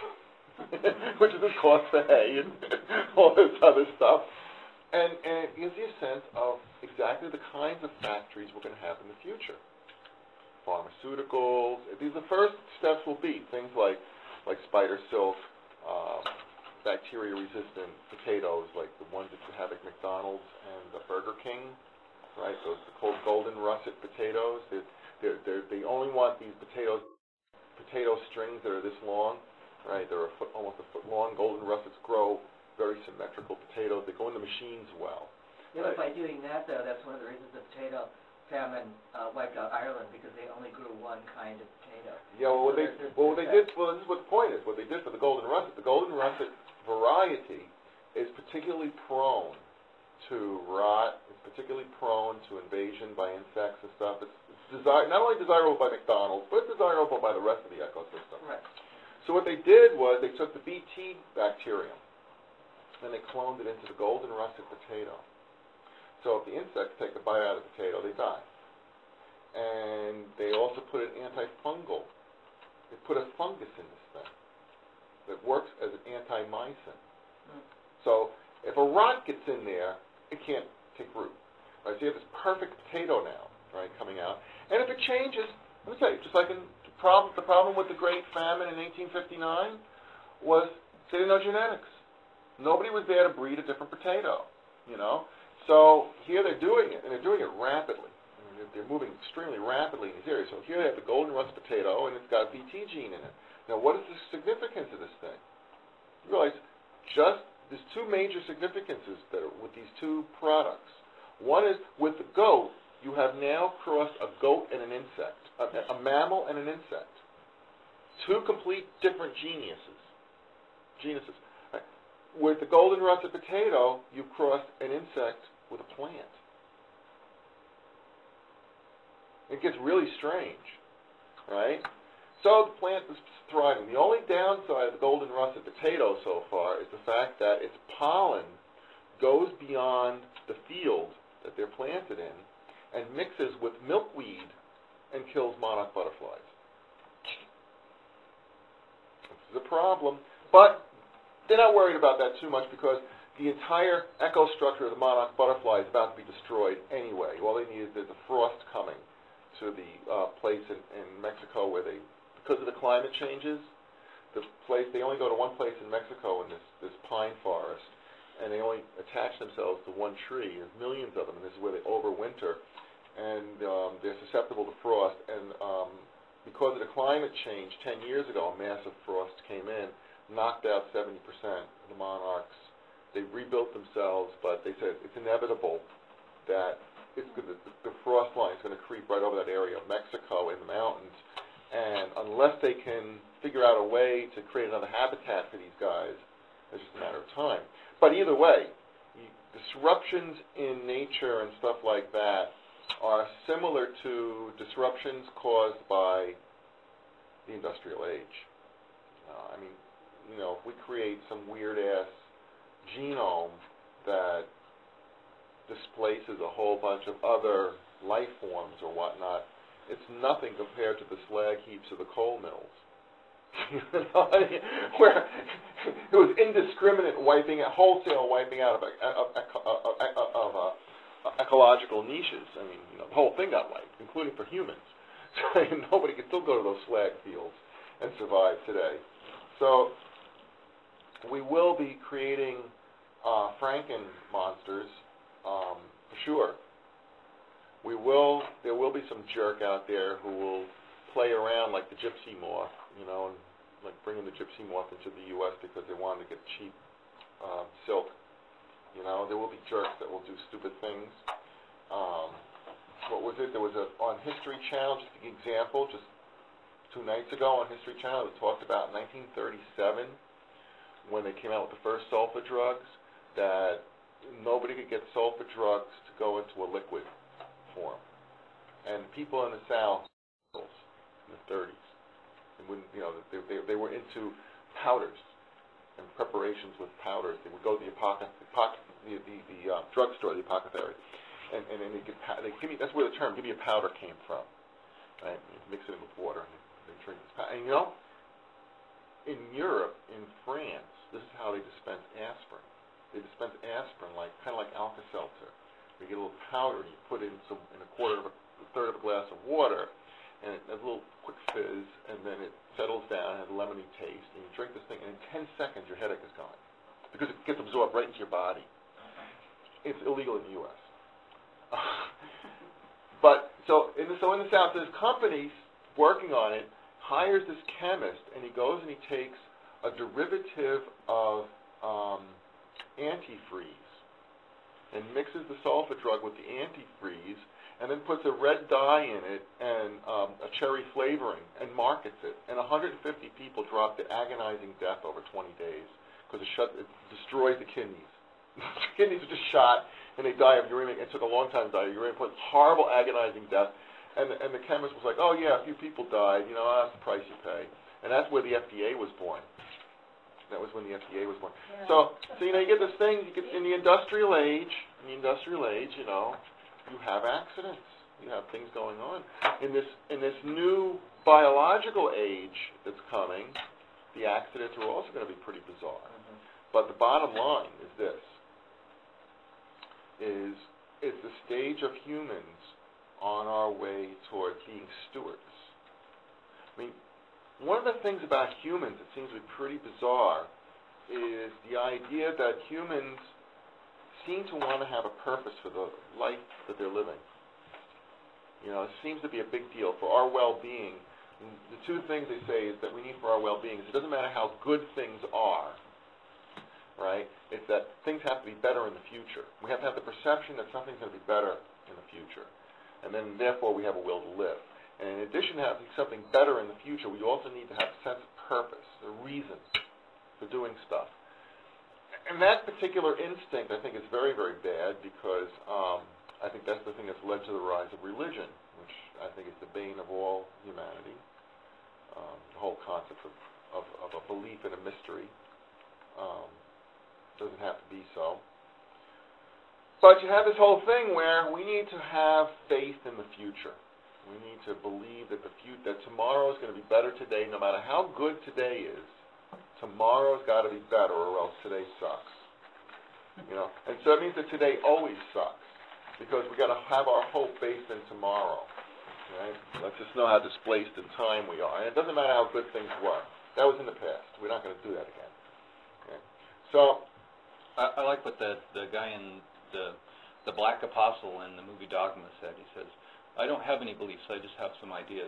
Which is the cost for hay and all this other stuff. And it gives you a sense of exactly the kinds of factories we're going to have in the future. Pharmaceuticals. The first steps will be things like spider silk, bacteria-resistant potatoes, like the ones that you have at McDonald's and the Burger King, right? Those are called golden russet potatoes. They only want these potato strings that are this long. Right, they're almost a foot long. Golden russets grow very symmetrical potatoes. They go in the machines well. Yeah, but by doing that, though, that's one of the reasons the potato famine wiped out Ireland, because they only grew one kind of potato. Yeah, well, this is what the point is. What they did for the golden russet variety is particularly prone to rot. It's particularly prone to invasion by insects and stuff. It's not only desirable by McDonald's, but it's desirable by the rest of the ecosystem. Right. So what they did was they took the Bt bacterium and they cloned it into the golden russet potato. So if the insects take a bite out of the potato, they die. And they also put an antifungal. They put a fungus in this thing that works as an anti-mycin. So if a rot gets in there, it can't take root. Right? So you have this perfect potato now, right, coming out. And if it changes, let me tell you, just like the problem with the Great Famine in 1859 was they didn't know genetics. Nobody was there to breed a different potato, So here they're doing it, and they're doing it rapidly. I mean, they're moving extremely rapidly in these areas. So here they have the golden russet potato, and it's got a Bt gene in it. Now, what is the significance of this thing? You realize there's two major significances that are with these two products. One is with the goat, you have now crossed a goat and an insect, a mammal and an insect. Two complete different genuses. Right? With the golden russet potato, you've crossed an insect with a plant. It gets really strange, right? So the plant is thriving. The only downside of the golden russet potato so far is the fact that its pollen goes beyond the field that they're planted in and mixes with milkweed and kills monarch butterflies. This is a problem. But they're not worried about that too much because the entire ecostructure of the monarch butterfly is about to be destroyed anyway. All they need is there's a frost coming to the place in Mexico where because of the climate changes, they only go to one place in Mexico in this pine forest, and they only attach themselves to one tree. There's millions of them, and this is where they overwinter, and they're susceptible to frost. And because of the climate change, 10 years ago, a massive frost came in, knocked out 70% of the monarchs. They rebuilt themselves, but they said it's inevitable that the frost line is going to creep right over that area of Mexico in the mountains, and unless they can figure out a way to create another habitat for these guys, it's just a matter of time. But either way, disruptions in nature and stuff like that are similar to disruptions caused by the industrial age. I mean, if we create some weird-ass genome that displaces a whole bunch of other life forms or whatnot, it's nothing compared to the slag heaps of the coal mills. Where it was indiscriminate wholesale wiping out of ecological niches. I mean, the whole thing got wiped, including for humans. So nobody can still go to those slag fields and survive today. So we will be creating Franken monsters, for sure. There will be some jerk out there who will play around like the gypsy moth, and like bringing the gypsy moth into the U.S. because they wanted to get cheap silk. There will be jerks that will do stupid things. What was it? There was on History Channel, just an example, just 2 nights ago on History Channel, it talked about 1937 when they came out with the first sulfa drugs, that nobody could get sulfa drugs to go into a liquid form. And people in the South, in the 30s, they were into powders and preparations with powders. They would go to the drugstore, the apothecary, and they give me, that's where the term "give me a powder" came from. Right? You mix it in with water and they drink this powder. And in Europe, in France, this is how they dispense aspirin. They dispense aspirin kind of like Alka-Seltzer. You get a little powder, you put it in a third of a glass of water, and it has a little quick fizz, and then it settles down, has a lemony taste, and you drink this thing, and in 10 seconds your headache is gone, because it gets absorbed right into your body. It's illegal in the U.S. But so in the South, there's companies working on it, hires this chemist, and he goes and he takes a derivative of antifreeze and mixes the sulfa drug with the antifreeze, and then puts a red dye in it and a cherry flavoring and markets it. And 150 people dropped at agonizing death over 20 days because it destroys the kidneys. The kidneys are just shot, and they die of uremic. It took a long time to die of uremic, but horrible agonizing death. And the chemist was like, "Oh yeah, a few people died. That's the price you pay." And that's where the FDA was born. That was when the FDA was born. Yeah. So you get this thing. You get in the industrial age. You have accidents. You have things going on. In this new biological age that's coming, the accidents are also going to be pretty bizarre. Mhm. But the bottom line is this: is the stage of humans on our way toward being stewards. I mean, one of the things about humans that seems to be pretty bizarre is the idea that humans seem to want to have a purpose for the life that they're living. It seems to be a big deal for our well-being. The 2 things they say is that we need for our well-being is it doesn't matter how good things are, right? It's that things have to be better in the future. We have to have the perception that something's going to be better in the future. And then, therefore, we have a will to live. And in addition to having something better in the future, we also need to have a sense of purpose, a reason for doing stuff. And that particular instinct, I think, is very, very bad because I think that's the thing that's led to the rise of religion, which I think is the bane of all humanity. The whole concept of a belief in a mystery doesn't have to be so. But you have this whole thing where we need to have faith in the future. We need to believe that that tomorrow is going to be better today, no matter how good today is. Tomorrow's got to be better, or else today sucks. And so it means that today always sucks, because we got to have our hope based in tomorrow. Right? Let's just know how displaced in time we are, and it doesn't matter how good things were. That was in the past. We're not going to do that again. Okay? So I like what the guy in the Black Apostle in the movie Dogma said. He says, "I don't have any beliefs, I just have some ideas."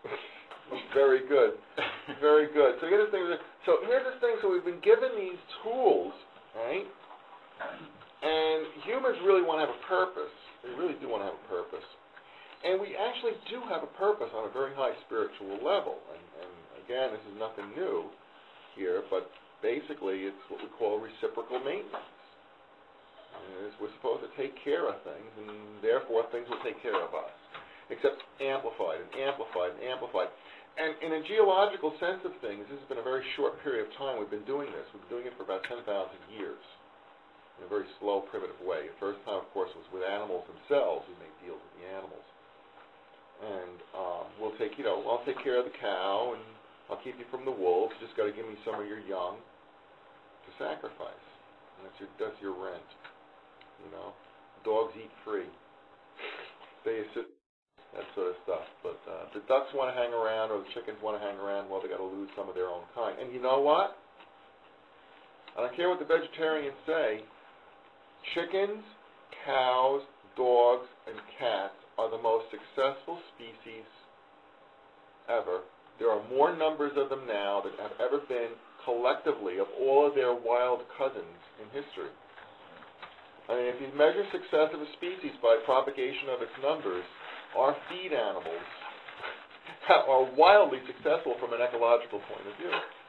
Very good. Very good. So here's the thing. So we've been given these tools, right? And humans really want to have a purpose. They really do want to have a purpose. And we actually do have a purpose on a very high spiritual level. And again, this is nothing new here, but basically it's what we call reciprocal maintenance. We're supposed to take care of things, and therefore things will take care of us, except amplified and amplified and amplified. And in a geological sense of things, this has been a very short period of time we've been doing this. We've been doing it for about 10,000 years in a very slow, primitive way. The first time, of course, was with animals themselves. We made deals with the animals. And we'll take, I'll take care of the cow, and I'll keep you from the wolves. You just got to give me some of your young to sacrifice. And that's your rent. Dogs eat free. They sit, that sort of stuff. But the ducks want to hang around, or the chickens want to hang around. Well, they got to lose some of their own kind. And you know what? I don't care what the vegetarians say. Chickens, cows, dogs, and cats are the most successful species ever. There are more numbers of them now than have ever been collectively of all of their wild cousins in history. I mean, if you measure success of a species by propagation of its numbers, our feed animals are wildly successful from an ecological point of view,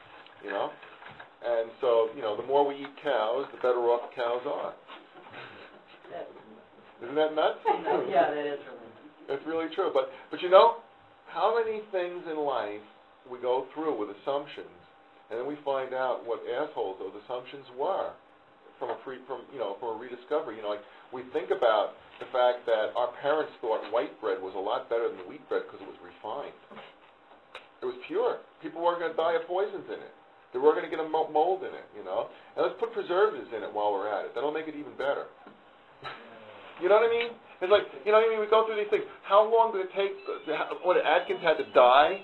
And so, the more we eat cows, the better off the cows are. Isn't that nuts? Yeah, that is really. It's really true. But how many things in life we go through with assumptions, and then we find out what assholes those assumptions were from a rediscovery. Like we think about the fact that our parents thought white bread was a lot better than wheat bread because it was refined. It was pure. People weren't going to die of poisons in it. They weren't going to get a mold in it, And let's put preservatives in it while we're at it. That'll make it even better. You know what I mean? It's like, we go through these things. How long did it take, Atkins had to die?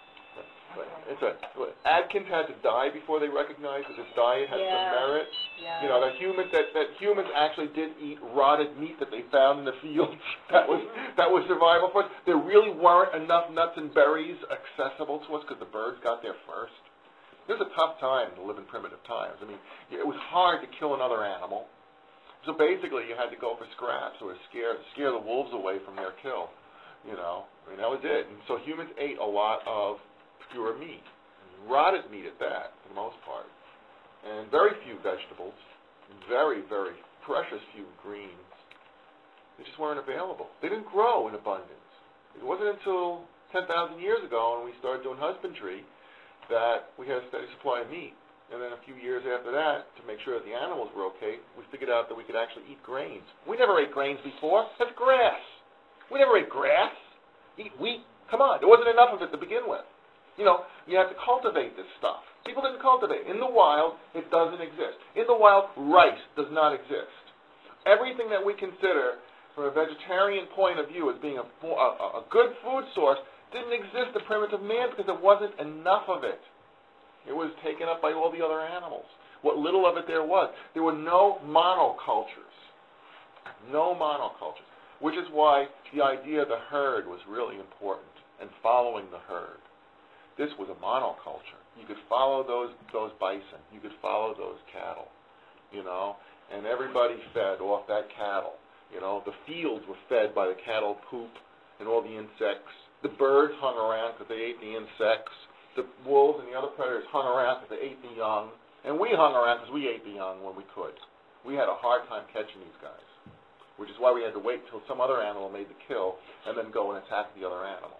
Atkins had to die before they recognized that this diet had some merit. Yeah. That humans actually did eat rotted meat that they found in the fields. that was survival for us. There really weren't enough nuts and berries accessible to us because the birds got there first. It was a tough time to live in primitive times. I mean, it was hard to kill another animal. So basically, you had to go for scraps or scare the wolves away from their kill. That was it. And so humans ate a lot of pure meat, rotted meat at that, for the most part, and very few vegetables, very, very precious few greens. They just weren't available. They didn't grow in abundance. It wasn't until 10,000 years ago when we started doing husbandry that we had a steady supply of meat. And then a few years after that, to make sure that the animals were okay, we figured out that we could actually eat grains. We never ate grains before. That's grass. We never ate grass. Eat wheat. Come on. There wasn't enough of it to begin with. You have to cultivate this stuff. People didn't cultivate. In the wild, it doesn't exist. In the wild, rice does not exist. Everything that we consider from a vegetarian point of view as being a good food source didn't exist to primitive man because there wasn't enough of it. It was taken up by all the other animals. What little of it there was. There were no monocultures. No monocultures. Which is why the idea of the herd was really important, and following the herd. This was a monoculture. You could follow those bison. You could follow those cattle, and everybody fed off that cattle. The fields were fed by the cattle poop and all the insects. The birds hung around because they ate the insects. The wolves and the other predators hung around because they ate the young. And we hung around because we ate the young when we could. We had a hard time catching these guys, which is why we had to wait until some other animal made the kill and then go and attack the other animal.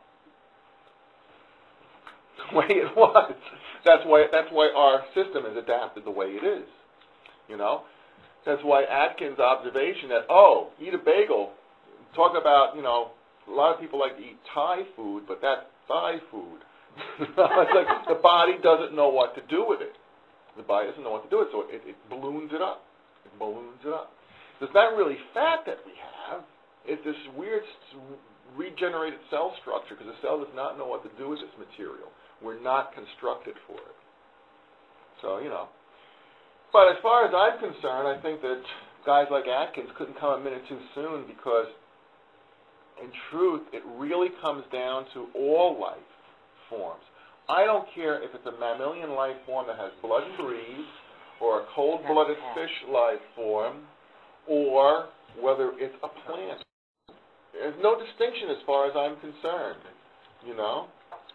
The way it was. That's why our system is adapted the way it is. That's why Atkins' observation that, eat a bagel, talk about, a lot of people like to eat Thai food, but that's Thai food. It's like the body doesn't know what to do with it. The body doesn't know what to do with it, so it balloons it up. It balloons it up. So it's not really fat that we have. It's this weird regenerated cell structure because the cell does not know what to do with this material. We're not constructed for it. So, But as far as I'm concerned, I think that guys like Atkins couldn't come a minute too soon because, in truth, it really comes down to all life. forms. I don't care if it's a mammalian life form that has blood and breathes, or a cold-blooded fish life form, or whether it's a plant. There's no distinction as far as I'm concerned, you know?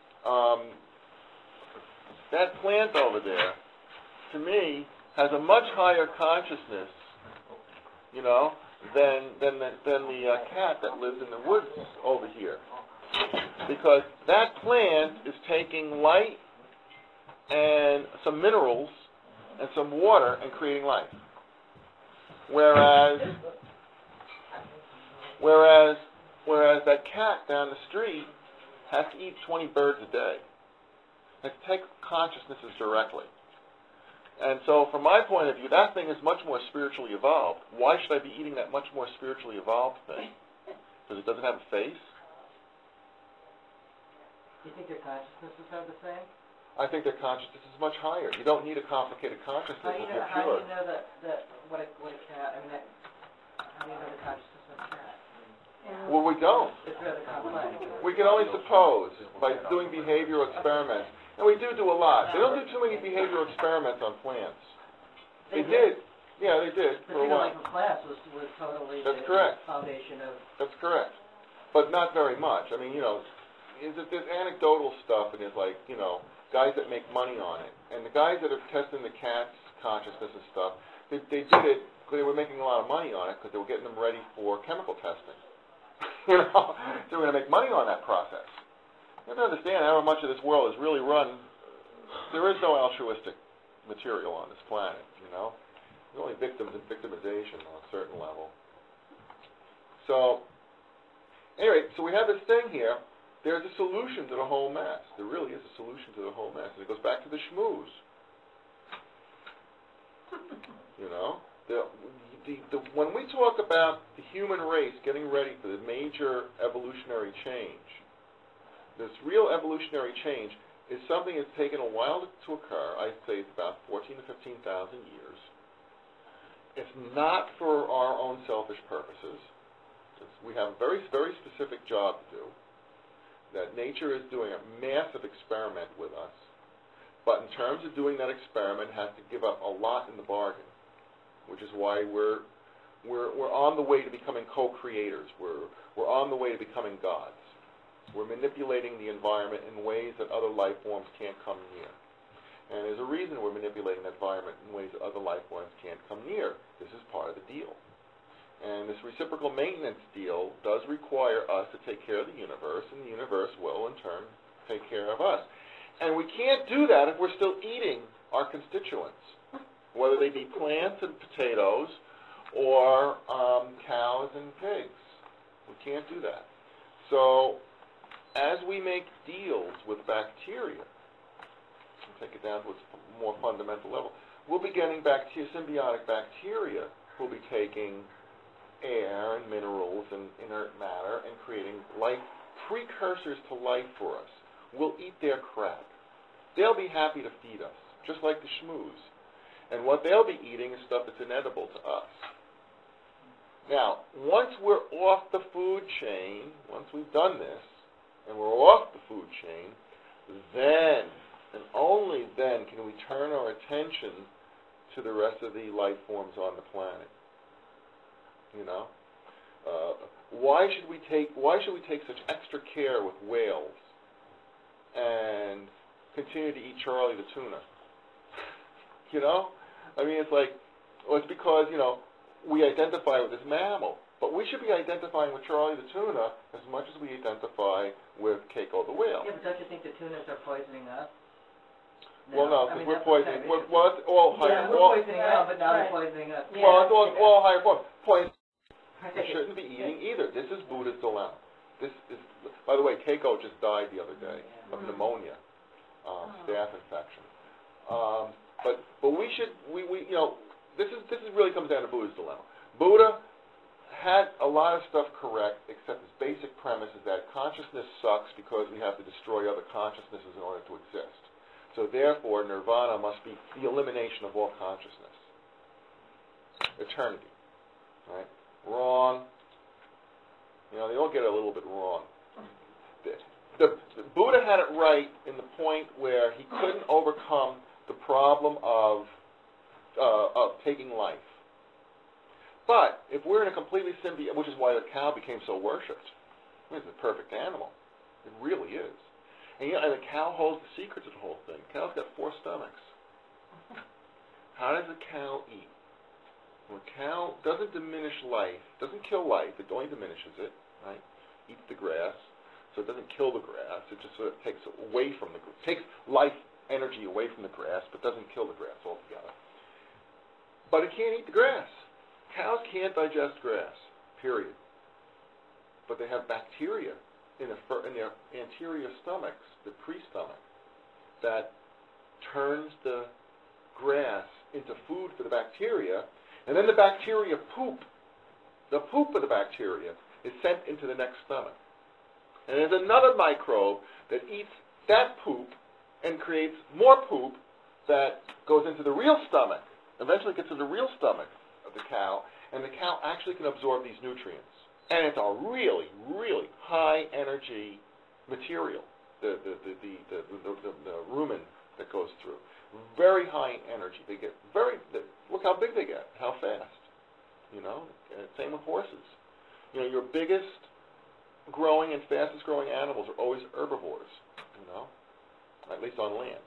That plant over there, to me, has a much higher consciousness, you know, than the cat that lives in the woods over here. Because that plant is taking light and some minerals and some water and creating life. Whereas that cat down the street has to eat 20 birds a day. Has to take consciousnesses directly. And so from my point of view, that thing is much more spiritually evolved. Why should I be eating that much more spiritually evolved thing? Because it doesn't have a face? Do you think their consciousnesses are the same? I think their consciousness is much higher. You don't need a complicated consciousness if you're How do pure. you know what a cat, how do you know the consciousness of a cat? Well, we don't. It's rather complex. We can only suppose by doing behavioral experiments. And we do a lot. They don't do too many behavioral experiments on plants. They did. Yeah, they did But for a you know, while. like class was totally That's the correct. foundation of... That's correct. But not very much. I mean, you know, there's anecdotal stuff, and there's like, you know, guys that make money on it. And the guys that are testing the cat's consciousness and stuff, they did it because they were making a lot of money on it because they were getting them ready for chemical testing. You know, they were going to make money on that process. You have to understand how much of this world is really run. There is no altruistic material on this planet, you know. There's only victims and victimization on a certain level. So, anyway, so we have this thing here. There's a solution to the whole mess. There really is a solution to the whole mess. And it goes back to the schmooze. You know? When we talk about the human race getting ready for the major evolutionary change, this real evolutionary change is something that's taken a while to occur. I'd say it's about 14,000 to 15,000 years. It's not for our own selfish purposes. We have a very, very specific job to do. That nature is doing a massive experiment with us. But in terms of doing that experiment, it has to give up a lot in the bargain, which is why we're on the way to becoming co-creators. We're on the way to becoming gods. We're manipulating the environment in ways that other life forms can't come near. And there's a reason we're manipulating the environment in ways that other life forms can't come near. This is part of the deal. And this reciprocal maintenance deal does require us to take care of the universe, and the universe will, in turn, take care of us. And we can't do that if we're still eating our constituents, whether they be plants and potatoes or cows and pigs. We can't do that. So, as we make deals with bacteria, take it down to its more fundamental level, we'll be getting symbiotic bacteria who'll be taking air and minerals and inert matter and creating life, precursors to life for us. We'll eat their crap. They'll be happy to feed us, just like the schmooze. And what they'll be eating is stuff that's inedible to us. Now, once we're off the food chain, once we've done this, and we're off the food chain, then, and only then, can we turn our attention to the rest of the life forms on the planet. You know? Why should we take such extra care with whales and continue to eat Charlie the tuna? You know? I mean, it's like, well, it's because, you know, we identify with this mammal. But we should be identifying with Charlie the tuna as much as we identify with Keiko the whale. Yeah, but don't you think the tunas are poisoning us? Well, no, because we're that's poisoning. kind of Well, it's all higher. Yeah, we're poisoning us, but now Right. they're poisoning us. Yeah. Well, it's all higher form. Poison. I We think it's- shouldn't be eating either. This is Buddha's dilemma. This is, by the way, Keiko just died the other day of pneumonia, staph infection. But we should, you know, this is really comes down to Buddha's dilemma. Buddha had a lot of stuff correct, except his basic premise is that consciousness sucks because we have to destroy other consciousnesses in order to exist. So therefore, nirvana must be the elimination of all consciousness. Eternity. Right? Wrong. You know, they all get it a little bit wrong. the Buddha had it right in the point where he couldn't overcome the problem of taking life. But if we're in a completely symbiotic, which is why the cow became so worshipped. I mean, it's a perfect animal. It really is. And, and the cow holds the secret to the whole thing. The cow's got 4 stomachs. How does a cow eat? Well, a cow doesn't diminish life, doesn't kill life, it only diminishes it, right? Eats the grass, so it doesn't kill the grass, it just sort of takes away from the takes life energy away from the grass, but doesn't kill the grass altogether. But it can't eat the grass. Cows can't digest grass, period. But they have bacteria in their anterior stomachs, the pre-stomach, that turns the grass into food for the bacteria, and then the bacteria poop. The poop of the bacteria is sent into the next stomach. And there's another microbe that eats that poop and creates more poop that goes into the real stomach, eventually gets to the real stomach of the cow, and the cow actually can absorb these nutrients. And it's a really, really high energy material, the rumen that goes through. Very high energy. They get look how big they get, how fast. You know, and same with horses. You know, your biggest growing and fastest growing animals are always herbivores, you know, at least on land.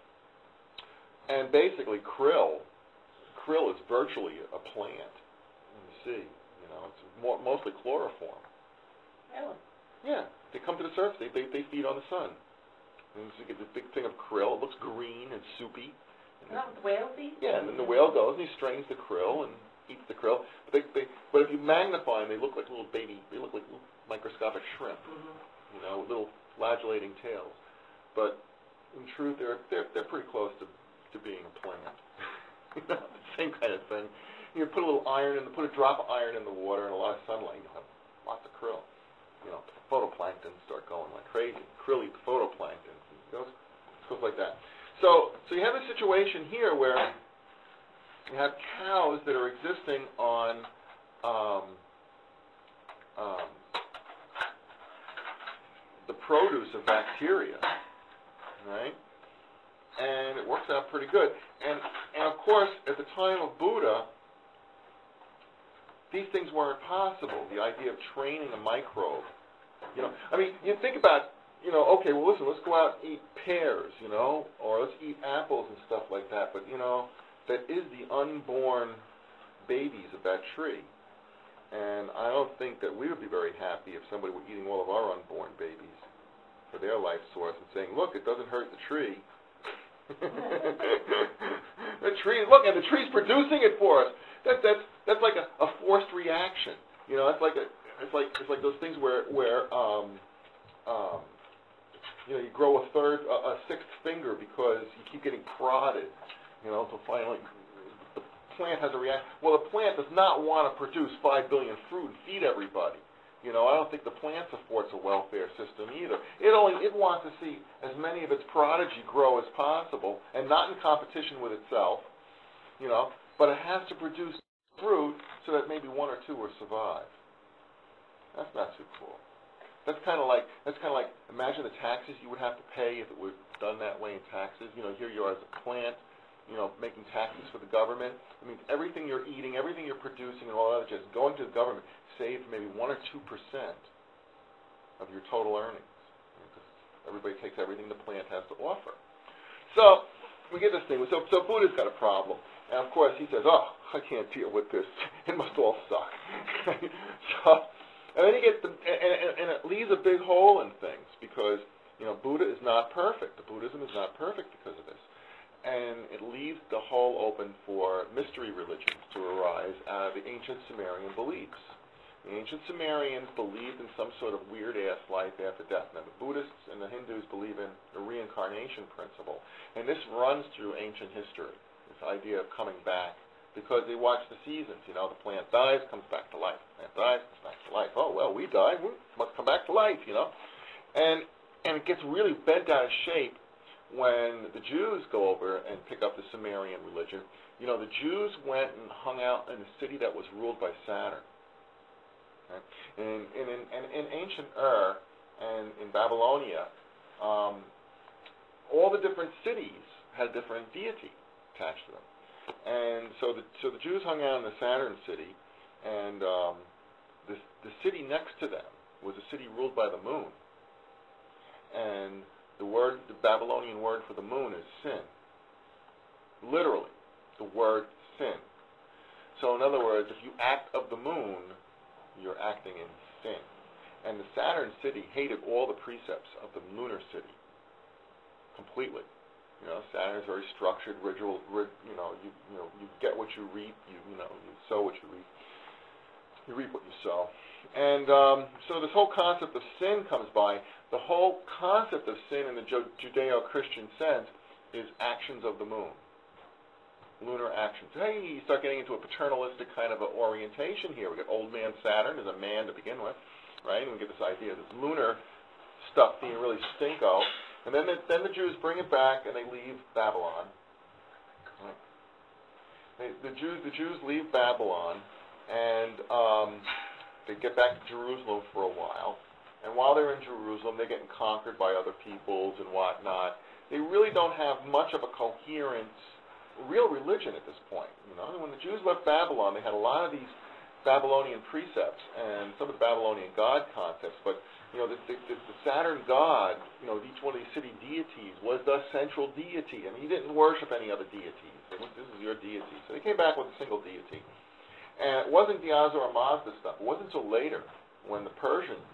And basically krill is virtually a plant in the sea. You know, it's mostly chloroform. Really? Yeah, they come to the surface. They feed on the sun. And so you get this big thing of krill. It looks green and soupy. Is that what the whales eat? Yeah, and then the whale goes and he strains the krill and eats the krill. But if you magnify them, they look like little microscopic shrimp. You know, with little flagellating tails. But in truth, they're pretty close to being a plant. You know, the same kind of thing. You put put a drop of iron in the water and a lot of sunlight, you'll have lots of krill. You know, photoplankton start going like crazy. Krill eat photoplankton. It goes like that. So you have a situation here where you have cows that are existing on the produce of bacteria, right? And it works out pretty good. And of course, at the time of Buddha, these things weren't possible. The idea of training a microbe. You know, I mean, you think about, you know, okay, well, listen, let's go out and eat pears, you know, or let's eat apples and stuff like that. But, you know, that is the unborn babies of that tree. And I don't think that we would be very happy if somebody were eating all of our unborn babies for their life source and saying, look, it doesn't hurt the tree. The tree, look, and the tree's producing it for us. That's like a forced reaction. You know, it's like those things where you know, you grow a sixth finger because you keep getting prodded. You know, until finally the plant has a reaction. Well, the plant does not want to produce 5 billion fruit and feed everybody. You know, I don't think the plant supports a welfare system either. It wants to see as many of its progeny grow as possible, and not in competition with itself. You know, but it has to produce fruit so that maybe 1 or 2 will survive. That's not too cool. That's kind of like imagine the taxes you would have to pay if it were done that way in taxes. You know, here you are as a plant, you know, making taxes for the government. I mean, everything you're eating, everything you're producing, and all that just going to the government, save maybe 1 or 2% of your total earnings. Because everybody takes everything the plant has to offer. So we get this thing. So Buddha's got a problem, and of course he says, "Oh, I can't deal with this. It must all suck." And then he gets and it leaves a big hole in things because, you know, Buddha is not perfect. The Buddhism is not perfect because of this. And it leaves the hole open for mystery religions to arise out of the ancient Sumerian beliefs. The ancient Sumerians believed in some sort of weird-ass life after death. Now, the Buddhists and the Hindus believe in the reincarnation principle. And this runs through ancient history, this idea of coming back, because they watch the seasons. You know, the plant dies, comes back to life. The plant dies, comes back to life. Oh, well, we died, we must come back to life, you know. And it gets really bent out of shape when the Jews go over and pick up the Sumerian religion. You know, the Jews went and hung out in a city that was ruled by Saturn. Okay? And in ancient and in Babylonia, all the different cities had different deity attached to them. And so the Jews hung out in the Saturn city, and the city next to them was a city ruled by the moon. And the Babylonian word for the moon is sin. Literally, the word sin. So in other words, if you act of the moon, you're acting in sin. And the Saturn city hated all the precepts of the lunar city completely. You know, Saturn is very structured, ritual. You get what you reap. You sow what you reap. You reap what you sow. And so this whole concept of sin comes by. The whole concept of sin in the Judeo-Christian sense is actions of the moon. Lunar actions. Hey, you start getting into a paternalistic kind of a orientation here. We got old man Saturn as a man to begin with, right? And we get this idea, this lunar stuff being really stinko. And then the Jews bring it back and they leave Babylon. Right? The Jews leave Babylon and they get back to Jerusalem for a while. And while they're in Jerusalem, they're getting conquered by other peoples and whatnot. They really don't have much of a coherent, real religion at this point. You know, when the Jews left Babylon, they had a lot of these Babylonian precepts and some of the Babylonian god concepts, but the Saturn god, each one of these city deities was the central deity. I mean, he didn't worship any other deities. This is your deity. So they came back with a single deity. And it wasn't the Ahura Mazda stuff. It wasn't until later, when the Persians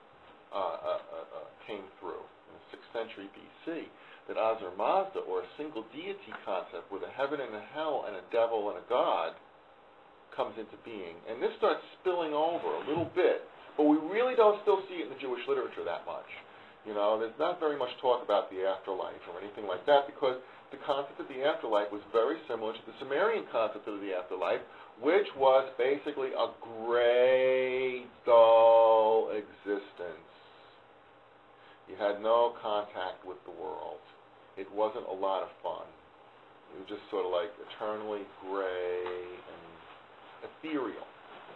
came through in the 6th century BC, that Ahura Mazda, or a single deity concept with a heaven and a hell and a devil and a god, comes into being. And this starts spilling over a little bit, but we really don't still see it in the Jewish literature that much. There's not very much talk about the afterlife or anything like that, because the concept of the afterlife was very similar to the Sumerian concept of the afterlife, which was basically a gray, dull existence. You had no contact with the world. It wasn't a lot of fun. It was just sort of like eternally gray and ethereal,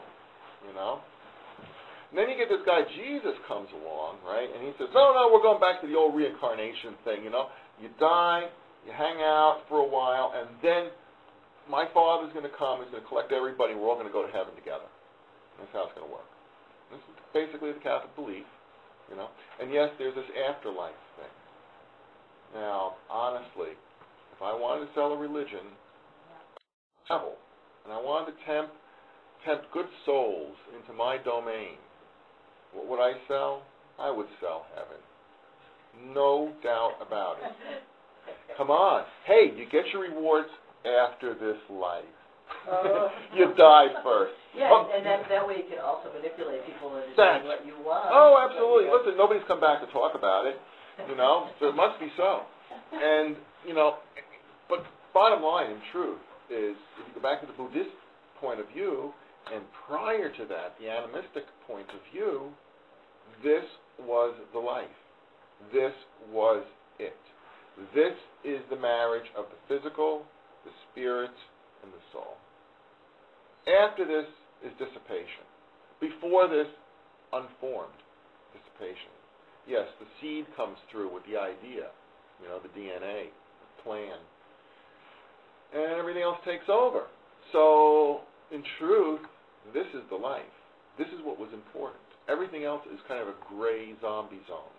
And then you get this guy, Jesus, comes along, right? And he says, no, we're going back to the old reincarnation thing, You die, you hang out for a while, and then my Father's going to come, he's going to collect everybody, and we're all going to go to heaven together. That's how it's going to work. This is basically the Catholic belief, And yes, there's this afterlife thing. Now, honestly, if I wanted to sell a religion, travel, and I wanted to tempt good souls into my domain, what would I sell? I would sell heaven. No doubt about it. Come on. Hey, you get your rewards after this life. You die first. Yeah, and that way you can also manipulate people into doing what you want. Oh, absolutely. Listen, nobody's come back to talk about it, so it must be so. And, but bottom line, in truth, is if you go back to the Buddhist point of view, and prior to that, the animistic point of view, this was the life. This was it. This is the marriage of the physical, the spirit, and the soul. After this is dissipation. Before this, unformed dissipation. Yes, the seed comes through with the idea, the DNA, the plan, and everything else takes over. So, in truth, this is the life. This is what was important. Everything else is kind of a gray zombie zone,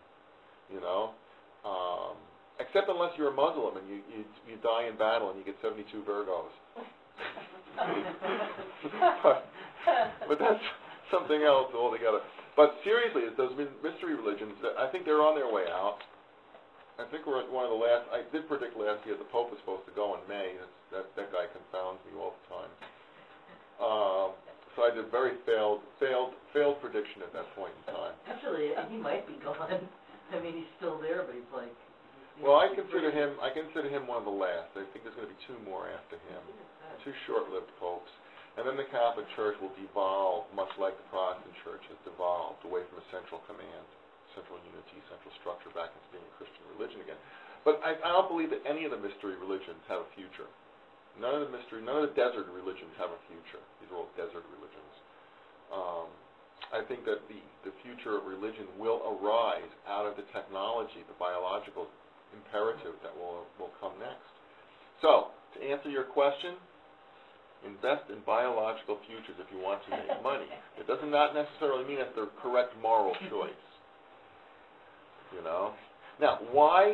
except unless you're a Muslim and you die in battle and you get 72 Virgos. but that's something else altogether. But seriously, those mystery religions, I think they're on their way out. I think we're at one of the last. I did predict last year the Pope was supposed to go in May. That guy confounds me all the time. So I did a very failed prediction at that point in time. Actually, he might be gone. I mean, he's still there, but he's like. Well, I consider him one of the last. I think there's going to be two more after him. Two short-lived popes. And then the Catholic Church will devolve, much like the Protestant Church has devolved, away from a central command, central unity, central structure, back into being a Christian religion again. But I don't believe that any of the mystery religions have a future. None of the desert religions have a future. These are all desert religions. I think that the future of religion will arise out of the technology, the biological imperative that will come next. So, to answer your question, invest in biological futures if you want to make money. It does not necessarily mean it's the correct moral choice. You know? Now, why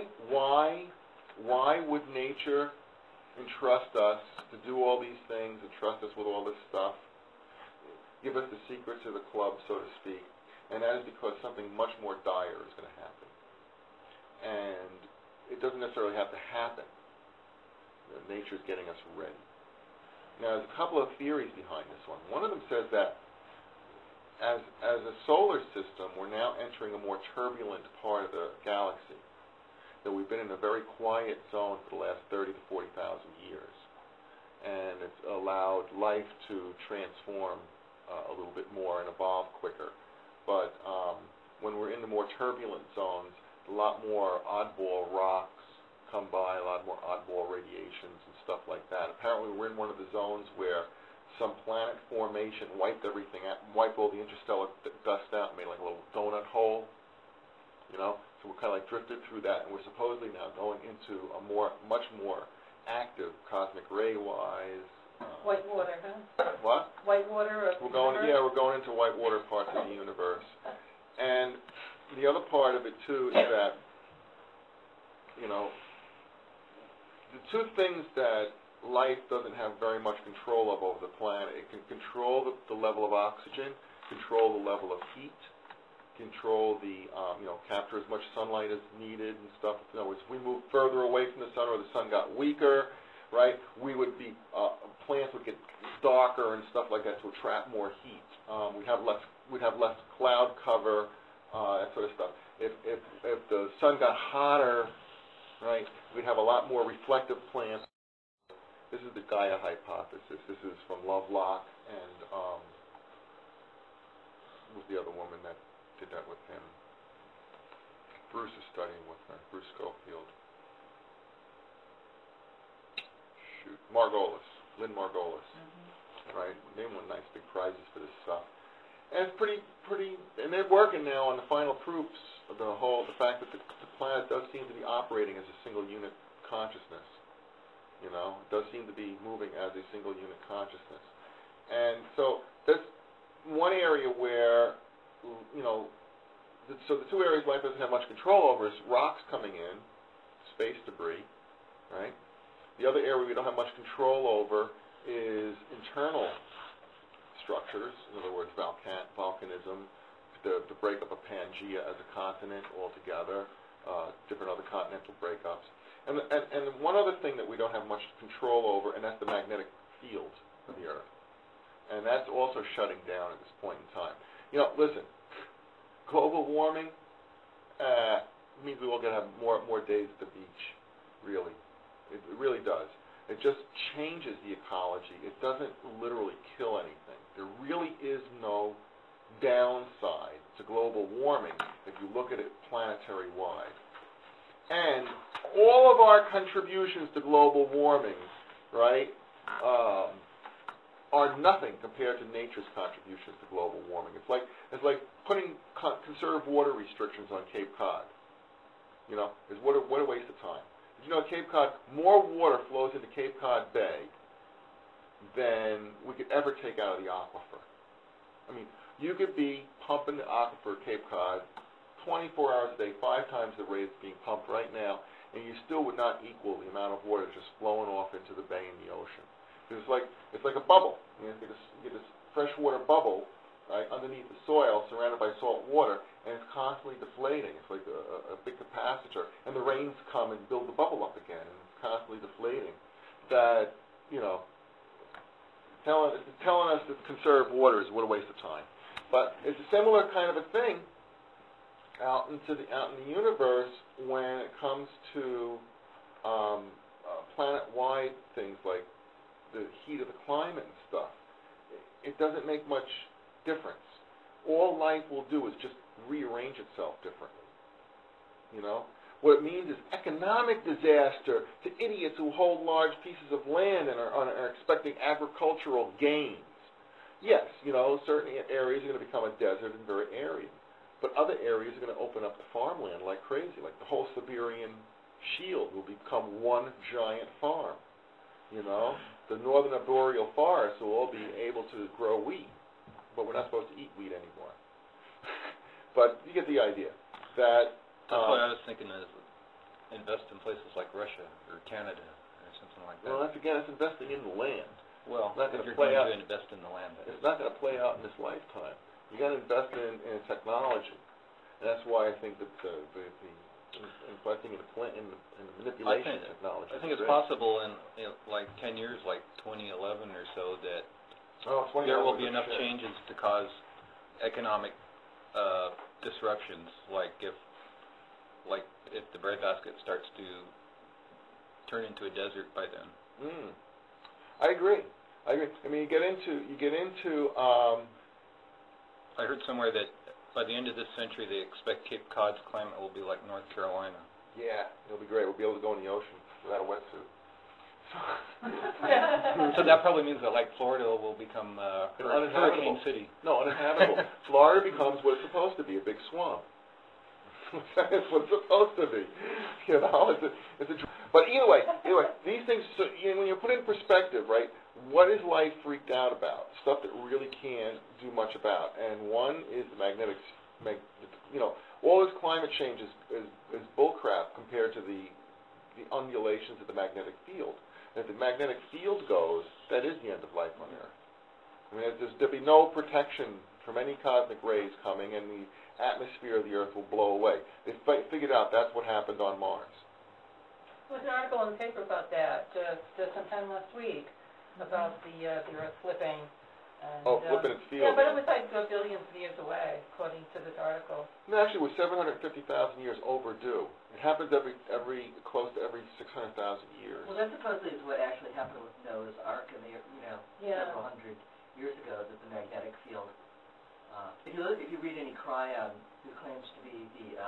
would nature entrust us to do all these things, entrust us with all this stuff, give us the secrets of the club, so to speak? And that is because something much more dire is going to happen. And it doesn't necessarily have to happen. Nature's getting us ready. Now, there's a couple of theories behind this one. One of them says that as a solar system, we're now entering a more turbulent part of the galaxy. That we've been in a very quiet zone for the last 30 to 40,000 years. And it's allowed life to transform a little bit more and evolve quicker. But when we're in the more turbulent zones, a lot more oddball rocks come by, a lot more oddball radiations and stuff like that. Apparently we're in one of the zones where some planet formation wiped everything out, wiped all the interstellar dust out, made like a little donut hole, you know? So we're kind of like drifted through that, and we're supposedly now going into a much more active cosmic ray-wise. White water, huh? What? White water of We're going into white water parts of the universe. And the other part of it too is that, you know, the two things that life doesn't have very much control of over the planet, it can control the level of oxygen, control the level of heat, control the, capture as much sunlight as needed and stuff. In other words, if we move further away from the sun or the sun got weaker, right, we would be, plants would get darker and stuff like that to attract more heat. We'd have less cloud cover, that sort of stuff. If the sun got hotter, right, we'd have a lot more reflective plants. This is the Gaia hypothesis. This is from Lovelock and who was the other woman that did that with him? Bruce is studying with her, Bruce Schofield. Shoot, Lynn Margolis. Right? They won nice big prizes for this stuff. And it's pretty, and they're working now on the final proofs of the fact that the planet does seem to be operating as a single unit consciousness. You know, it does seem to be moving as a single unit consciousness. And so that's one area where, you know, so the two areas life doesn't have much control over is rocks coming in, space debris, right? The other area we don't have much control over is internal structures, in other words, volcanism, the breakup of Pangaea as a continent altogether, different other continental breakups. And one other thing that we don't have much control over, and that's the magnetic field of the Earth. And that's also shutting down at this point in time. You know, listen, global warming means we will get to have more days at the beach, really. It really does. It just changes the ecology. It doesn't literally kill anything. There really is no downside to global warming if you look at it planetary-wide. And all of our contributions to global warming, right, are nothing compared to nature's contributions to global warming. It's like putting conserved water restrictions on Cape Cod. You know, what a waste of time. Did you know at Cape Cod, more water flows into Cape Cod Bay than we could ever take out of the aquifer. I mean, you could be pumping the aquifer at Cape Cod 24 hours a day, 5 times the rate it's being pumped right now, and you still would not equal the amount of water just flowing off into the bay and the ocean. It's like a bubble. You get this freshwater bubble right underneath the soil, surrounded by salt water, and it's constantly deflating. It's like a big capacitor, and the rains come and build the bubble up again, and it's constantly deflating. That, you know, telling us that conserved water is what a waste of time. But it's a similar kind of a thing out in the universe when it comes to planet-wide things like the heat of the climate and stuff. It doesn't make much difference. All life will do is just rearrange itself differently. You know? What it means is economic disaster to idiots who hold large pieces of land and are expecting agricultural gains. yes, you know, certain areas are gonna become a desert and very arid. But other areas are gonna open up to farmland like crazy, like the whole Siberian Shield will become one giant farm, you know? The northern arboreal forests will all be able to grow wheat, but we're not supposed to eat wheat anymore. But you get the idea, that, That's why I was thinking of invest in places like Russia or Canada or something like that. well, that's investing in the land. Well, not if gonna you're play going out- to invest in the land, that It's is. not gonna play out in this lifetime. You gotta invest in technology. And that's why I think that investing in the manipulation think- technology. I think is it's great. possible in, like 10 years, like 2011 or so, that Oh, 20 there will hours be of enough shit. changes to cause economic disruptions, like if the breadbasket starts to turn into a desert by then. I agree. I mean, you get into I heard somewhere that by the end of this century, they expect Cape Cod's climate will be like North Carolina. yeah, it'll be great. We'll be able to go in the ocean without a wetsuit. So that probably means that, like, Florida will become Uninhabitable. Hurricane City. No, uninhabitable. Florida becomes what it's supposed to be, a big swamp. That's what it's supposed to be. You know, but either way, these things, so, you know, when you put it in perspective, right, what is life freaked out about? Stuff that really can't do much about. And one is the you know, all this climate change is bullcrap compared to the undulations of the magnetic field. And if the magnetic field goes, that is the end of life on Earth. I mean, there'll be no protection from any cosmic rays coming, and the atmosphere of the Earth will blow away. They figured out that's what happened on Mars. There was an article in the paper about that, just sometime last week, about the Earth flipping. And, Flipping its field. Yeah, but it was like billions of years away, according to this article. No, actually, it was 750,000 years overdue. It happens close to every 600,000 years. Well, that supposedly is what actually happened with Noah's Ark in the, Yeah. several hundred years ago, that the magnetic field, if you read any Cryon, who claims to be the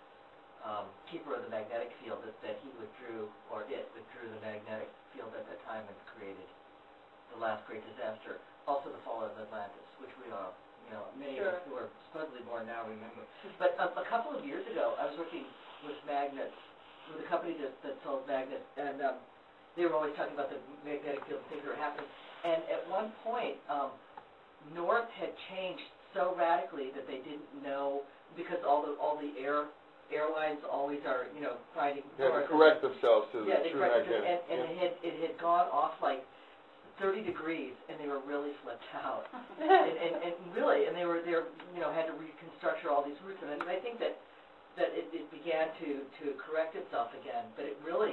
keeper of the magnetic field, that he withdrew the magnetic field at that time and created the last great disaster. Also the fall of Atlantis, which we all, many of us who are supposedly born now remember. But a couple of years ago, I was working with magnets, with a company that sold magnets, and they were always talking about the magnetic field and things that were happening. And at one point, north had changed so radically that they didn't know, because all the airlines always are, finding They had to north. correct themselves to the They true corrected magnetic. it, and it had gone off like 30 degrees, and they were really flipped out. and really, and they had to reconstruct all these routes, and I think that it began to correct itself again, but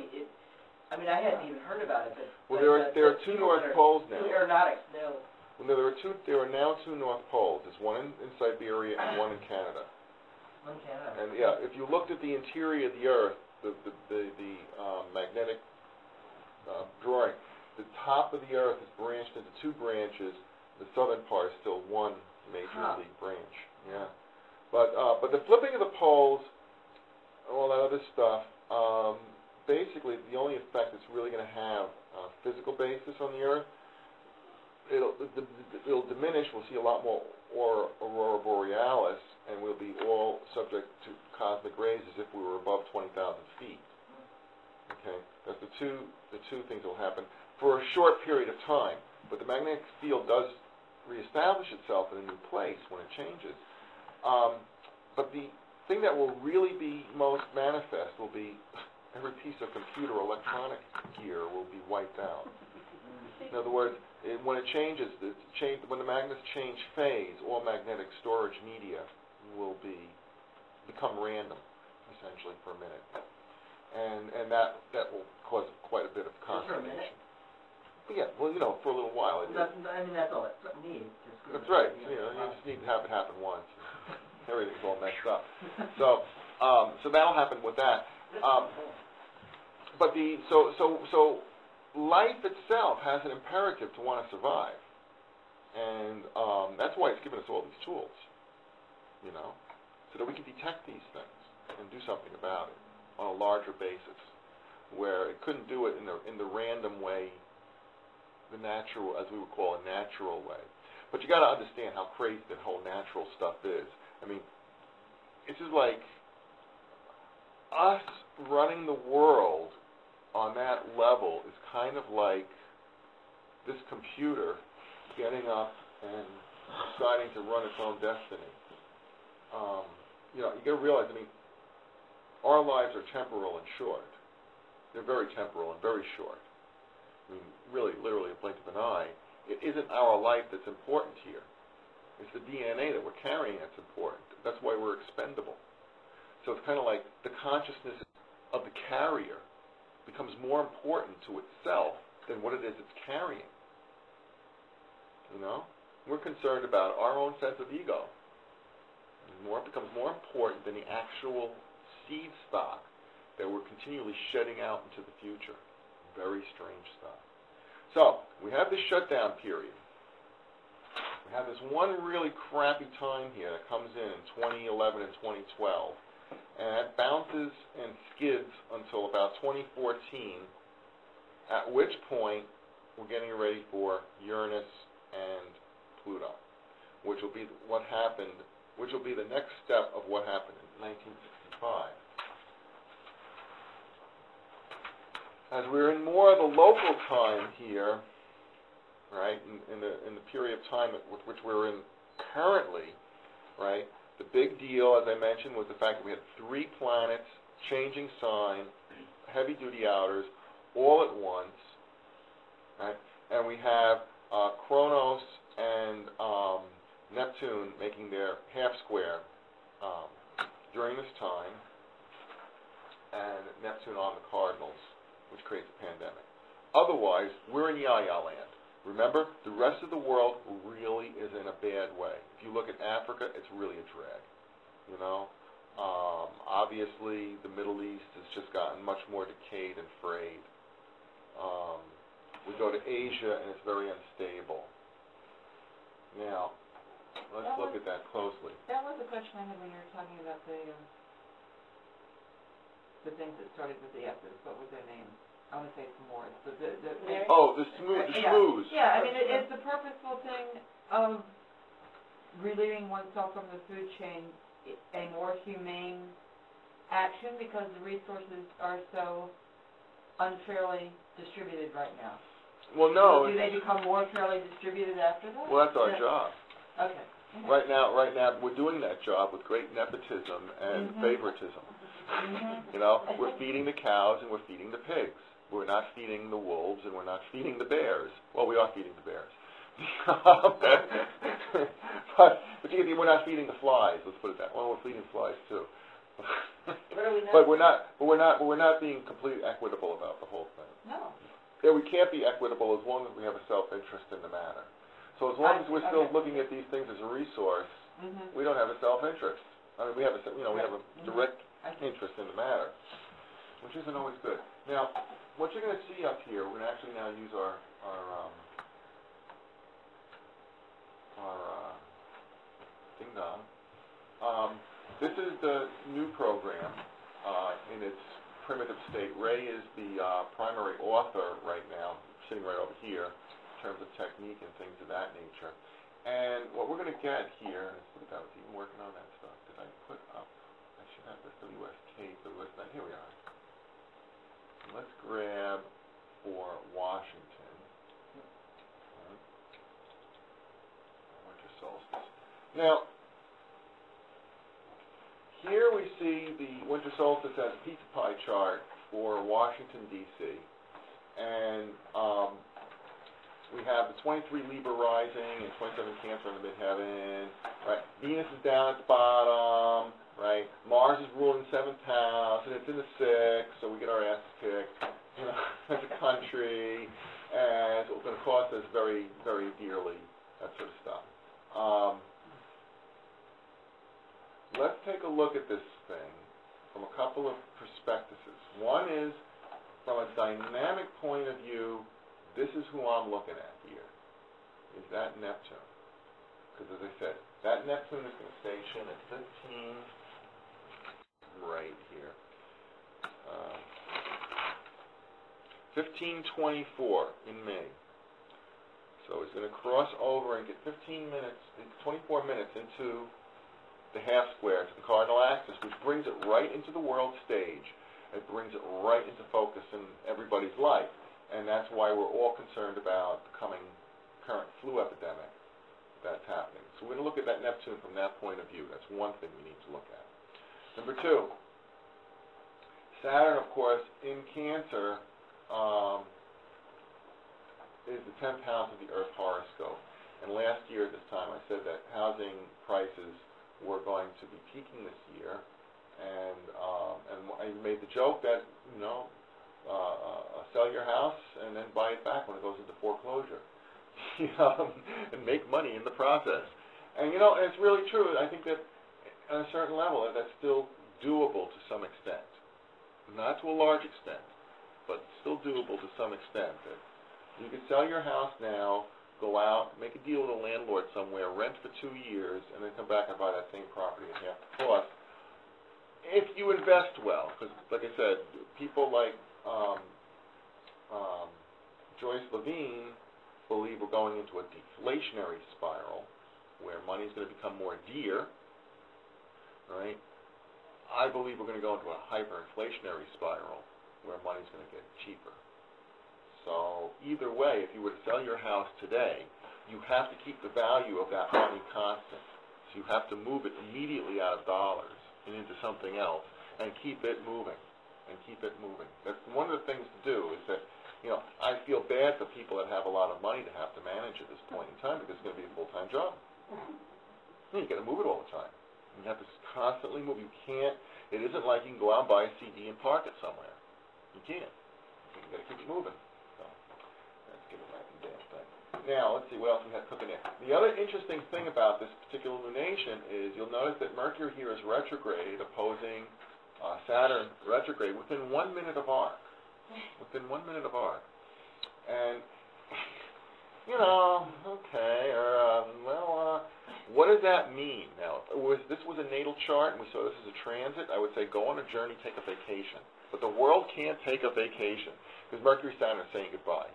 I hadn't even heard about it, but... Well, there are two North Poles now. Aeronautics, no. Well, there are now two North Poles. There's one in Siberia and one in Canada. One Canada. And yeah, if you looked at the interior of the Earth, the magnetic drawing, the top of the Earth is branched into two branches. The southern part is still one major league branch. Yeah, but the flipping of the poles, all that other stuff, basically the only effect it's really going to have a physical basis on the Earth. It'll diminish. We'll see a lot more aurora borealis, and we'll be all subject to cosmic rays as if we were above 20,000 feet. Okay, that's the two things that will happen for a short period of time. But the magnetic field does reestablish itself in a new place when it changes. But the thing that will really be most manifest will be every piece of computer electronic gear will be wiped out. In other words, when it changes, when the magnets change phase, all magnetic storage media will become random, essentially, for a minute. And that will cause quite a bit of consternation. Yeah, well, for a little while it is. That's all it needs. That's right. You just need to have it happen once. Everything's all messed up. So that'll happen with that. But so life itself has an imperative to want to survive, and that's why it's given us all these tools, so that we can detect these things and do something about it on a larger basis, where it couldn't do it in the random way, the natural, as we would call a natural way. But you got to understand how crazy that whole natural stuff is. I mean, it's just like us running the world on that level is kind of like this computer getting up and deciding to run its own destiny. You know, you got to realize, I mean, our lives are temporal and short. They're very temporal and very short. I mean, really, literally a blink of an eye. It isn't our life that's important here. It's the DNA that we're carrying that's important. That's why we're expendable. So it's kind of like the consciousness of the carrier becomes more important to itself than what it is it's carrying. You know? We're concerned about our own sense of ego. It becomes more important than the actual seed stock that we're continually shedding out into the future. Very strange stuff. So, we have this shutdown period. We have this one really crappy time here that comes in 2011 and 2012. And it bounces and skids until about 2014, at which point we're getting ready for Uranus and Pluto, which will be what happened, which will be the next step of what happened in 1965. As we're in more of the local time here, right, in the period of time with which we're in currently, right, the big deal, as I mentioned, was the fact that we had 3 planets changing sign, heavy-duty outers, all at once, right, and we have Kronos and Neptune making their half square during this time, and Neptune on the Cardinals, which creates a pandemic. Otherwise, we're in Yaya land. Remember, the rest of the world really is in a bad way. If you look at Africa, it's really a drag. You know, obviously the Middle East has just gotten much more decayed and frayed. We go to Asia, and it's very unstable. Now, let's look at that closely. That was a question I had when you were talking about the things that started with the S's. What was their name? I want to say some more. Oh, the schmooze. Yeah, I mean, it's the purposeful thing of relieving oneself from the food chain a more humane action because the resources are so unfairly distributed right now. Well, no. Do they become more fairly distributed after that? Well, that's our job. Okay. Right now, we're doing that job with great nepotism and favoritism. You know, we're feeding the cows and we're feeding the pigs. We're not feeding the wolves and we're not feeding the bears. Well, we are feeding the bears. but we're not feeding the flies. Let's put it that way. Well, we're feeding flies too. But we're not being completely equitable about the whole thing. No. Yeah, we can't be equitable as long as we have a self-interest in the matter. So as long as we're still looking at these things as a resource, we don't have a self-interest. I mean, we have a direct interest in the matter, which isn't always good. Now, what you're going to see up here, we're going to actually now use our ding-dong. This is the new program in its primitive state. Ray is the primary author right now, sitting right over here, in terms of technique and things of that nature. And what we're going to get here, let's look at that, I was even working on that stuff. Did I put up, I should have the WSK, WS9, here we are. Let's grab for Washington. Winter solstice. Now, here we see the winter solstice as a pizza pie chart for Washington, D.C. And we have the 23 Libra rising and 27 Cancer in the midheaven, right? Venus is down at the bottom, right? Mars is ruling 7th house, and it's in the 6th, so we get our asses kicked, you know, as a country, and it's going to cost us very, very dearly, that sort of stuff. Let's take a look at this thing from a couple of perspectives. One is, from a dynamic point of view, this is who I'm looking at here, is that Neptune. Because as I said, that Neptune is going to station at 15, right here. 1524 in May. So he's going to cross over and get 24 minutes into the half square, to the cardinal axis, which brings it right into the world stage. It brings it right into focus in everybody's life. And that's why we're all concerned about the current flu epidemic that's happening. So we're going to look at that Neptune from that point of view. That's one thing we need to look at. Number two, Saturn, of course, in Cancer, is the 10th house of the Earth horoscope. And last year at this time I said that housing prices were going to be peaking this year, and I made the joke that, sell your house and then buy it back when it goes into foreclosure, and make money in the process. And it's really true. I think that at a certain level that's still doable to some extent. Not to a large extent, but still doable to some extent. That you can sell your house now, go out, make a deal with a landlord somewhere, rent for 2 years, and then come back and buy that same property at half the cost. If you invest well, because, like I said, people like Joyce Levine believe we're going into a deflationary spiral where money's going to become more dear, right? I believe we're going to go into a hyperinflationary spiral where money's going to get cheaper. So either way, if you were to sell your house today, you have to keep the value of that money constant. So you have to move it immediately out of dollars and into something else and keep it moving and keep it moving. That's one of the things to do is that, I feel bad for people that have a lot of money to have to manage at this point in time because it's going to be a full-time job. You've got to move it all the time. You have to constantly move. You can't, it isn't like you can go out and buy a CD and park it somewhere. You can't. You've got to keep it moving. So, let's get it back in damn thing. Now, let's see what else we had cooking in. The other interesting thing about this particular lunation is you'll notice that Mercury here is retrograde, opposing Saturn retrograde within 1 minute of arc. Within 1 minute of arc. And, okay, what does that mean? Now, this was a natal chart, and we saw this as a transit. I would say go on a journey, take a vacation. But the world can't take a vacation because Mercury Saturn are saying goodbye.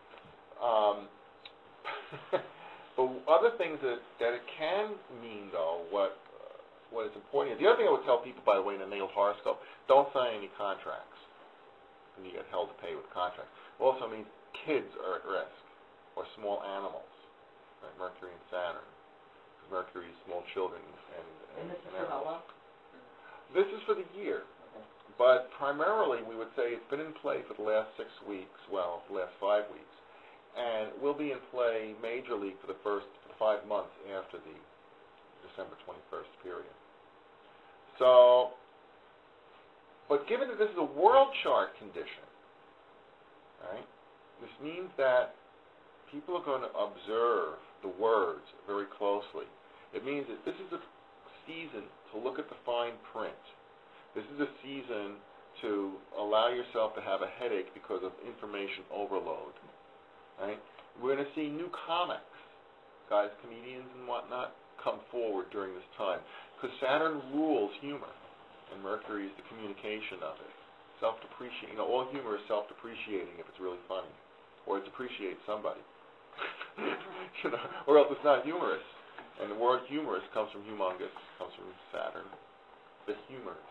But other things that it can mean, though, what is important. The other thing I would tell people, by the way, in the natal horoscope, don't sign any contracts. And you get held to pay with contracts. It also means kids are at risk, or small animals, right? Mercury and Saturn. Mercury is small children and this is for how long? This is for the year. Okay. But primarily, we would say it's been in play for the last 6 weeks, well, the last 5 weeks, and will be in play majorly for the first 5 months after the December 21st period. So, but given that this is a world chart condition, right, this means that people are going to observe the words very closely. It means that this is a season to look at the fine print. This is a season to allow yourself to have a headache because of information overload. Right? We're going to see new comics, guys, comedians and whatnot, come forward during this time. Because Saturn rules humor, and Mercury is the communication of it. Self-depreciating. All humor is self-depreciating if it's really funny, or it depreciates somebody. Or else it's not humorous. And the word humorous comes from humongous, comes from Saturn, the humorous.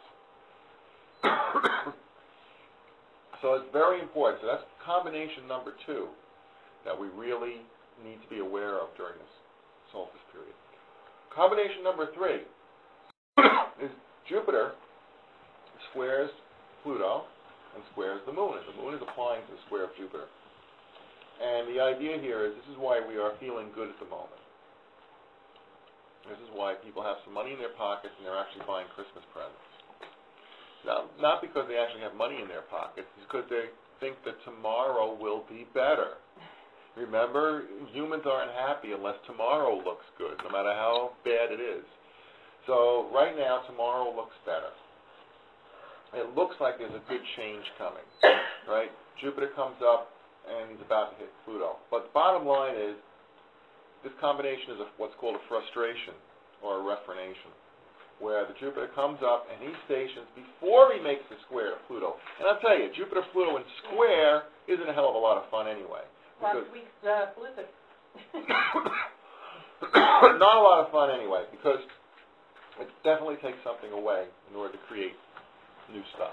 So it's very important. So that's combination number 2 that we really need to be aware of during this solstice period. Combination number 3 is Jupiter squares Pluto and squares the Moon. And the Moon is applying to the square of Jupiter. And the idea here is this is why we are feeling good at the moment. This is why people have some money in their pockets and they're actually buying Christmas presents. Now, not because they actually have money in their pockets, it's because they think that tomorrow will be better. Remember, humans aren't happy unless tomorrow looks good, no matter how bad it is. So right now, tomorrow looks better. It looks like there's a good change coming, right? Jupiter comes up and he's about to hit Pluto. But the bottom line is, this combination is what's called a frustration or a reformation, where the Jupiter comes up and he stations before he makes the square to Pluto. And I'll tell you, Jupiter, Pluto, and square isn't a hell of a lot of fun anyway. Last week's Not a lot of fun anyway, because it definitely takes something away in order to create new stuff.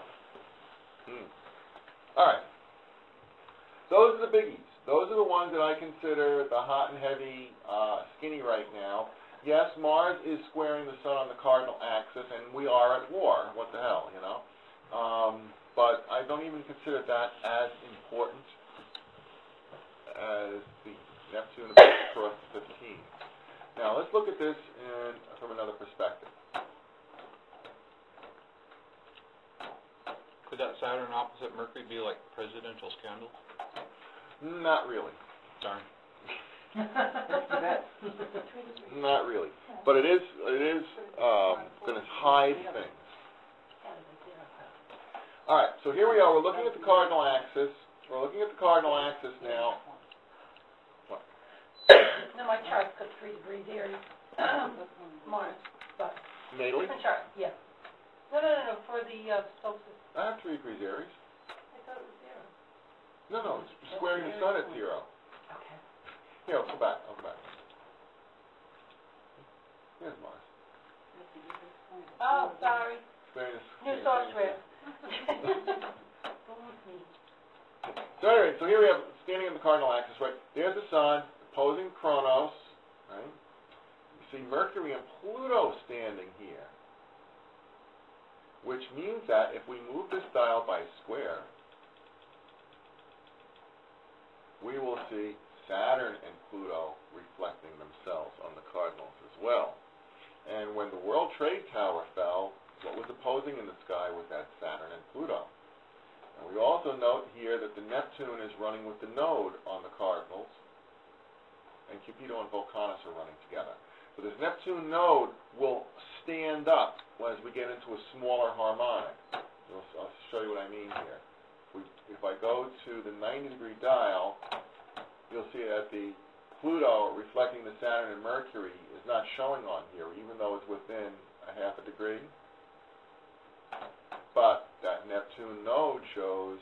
All right. Those are the biggies. Those are the ones that I consider the hot and heavy, skinny right now. Yes, Mars is squaring the sun on the cardinal axis, and we are at war. What the hell, you know? But I don't even consider that as important as the Neptune about to cross the 15. Now, let's look at this from another perspective. Could that Saturn opposite Mercury be like presidential scandal? Not really. Darn. Not really. But it is going to hide things. All right, so here we are. We're looking at the cardinal axis. We're looking at the cardinal axis now. What? No, my chart's got 3 degrees Aries. Mars, but. Natally? Different chart, yeah. No, for the solstice. I have 3 degrees Aries. I thought it was 0. No, it's squaring the sun at 0. Okay. Here, I'll go back. Here's Mars. Oh, sorry. Squaring New software. So anyway, so here we have standing in the cardinal axis, right? There's the sun opposing Kronos, right? You see Mercury and Pluto standing here, which means that if we move this dial by a square, we will see Saturn and Pluto reflecting themselves on the cardinals as well. And when the World Trade Tower fell, what was opposing in the sky was that Saturn and Pluto. And we also note here that the Neptune is running with the node on the cardinals, and Cupido and Volcanus are running together. So this Neptune node will stand up as we get into a smaller harmonic. I'll show you what I mean here. If I go to the 90-degree dial, you'll see that the Pluto reflecting the Saturn and Mercury is not showing on here, even though it's within a half a degree. But that Neptune node shows.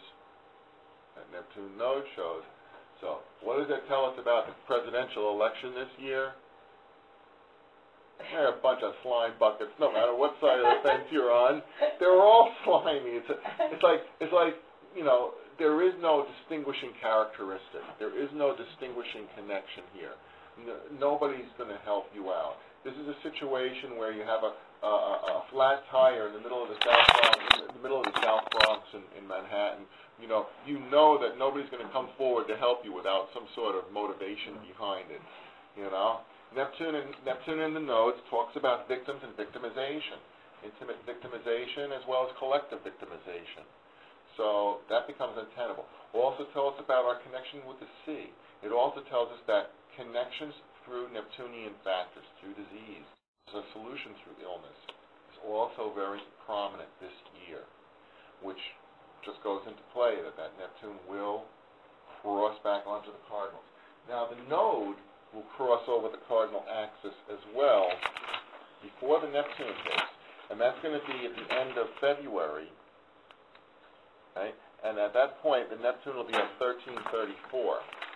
So what does that tell us about the presidential election this year? They're a bunch of slime buckets, no matter what side of the fence you're on. They're all slimy. It's like you know, there is no distinguishing characteristic. There is no distinguishing connection here. Nobody's going to help you out. This is a situation where you have a flat tire in the middle of the South Bronx, in Manhattan. You know that nobody's going to come forward to help you without some sort of motivation behind it. You know, Neptune in the nodes talks about victims and victimization, intimate victimization as well as collective victimization. So that becomes untenable. It also tells us about our connection with the sea. It also tells us that connections through Neptunian factors, through disease, a solution through illness, is also very prominent this year, which just goes into play that Neptune will cross back onto the cardinals. Now the node will cross over the cardinal axis as well before the Neptune hits, and that's going to be at the end of February, right? And at that point, the Neptune will be at 1334.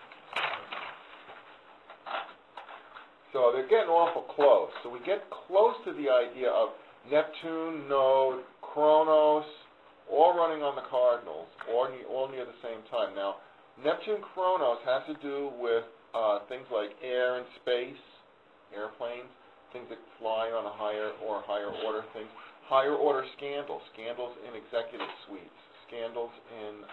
So they're getting awful close. So we get close to the idea of Neptune, node, Kronos, all running on the cardinals, all near the same time. Now, Neptune Kronos has to do with things like air and space, airplanes, things that fly on a higher order things, higher order scandals in executive suites, scandals in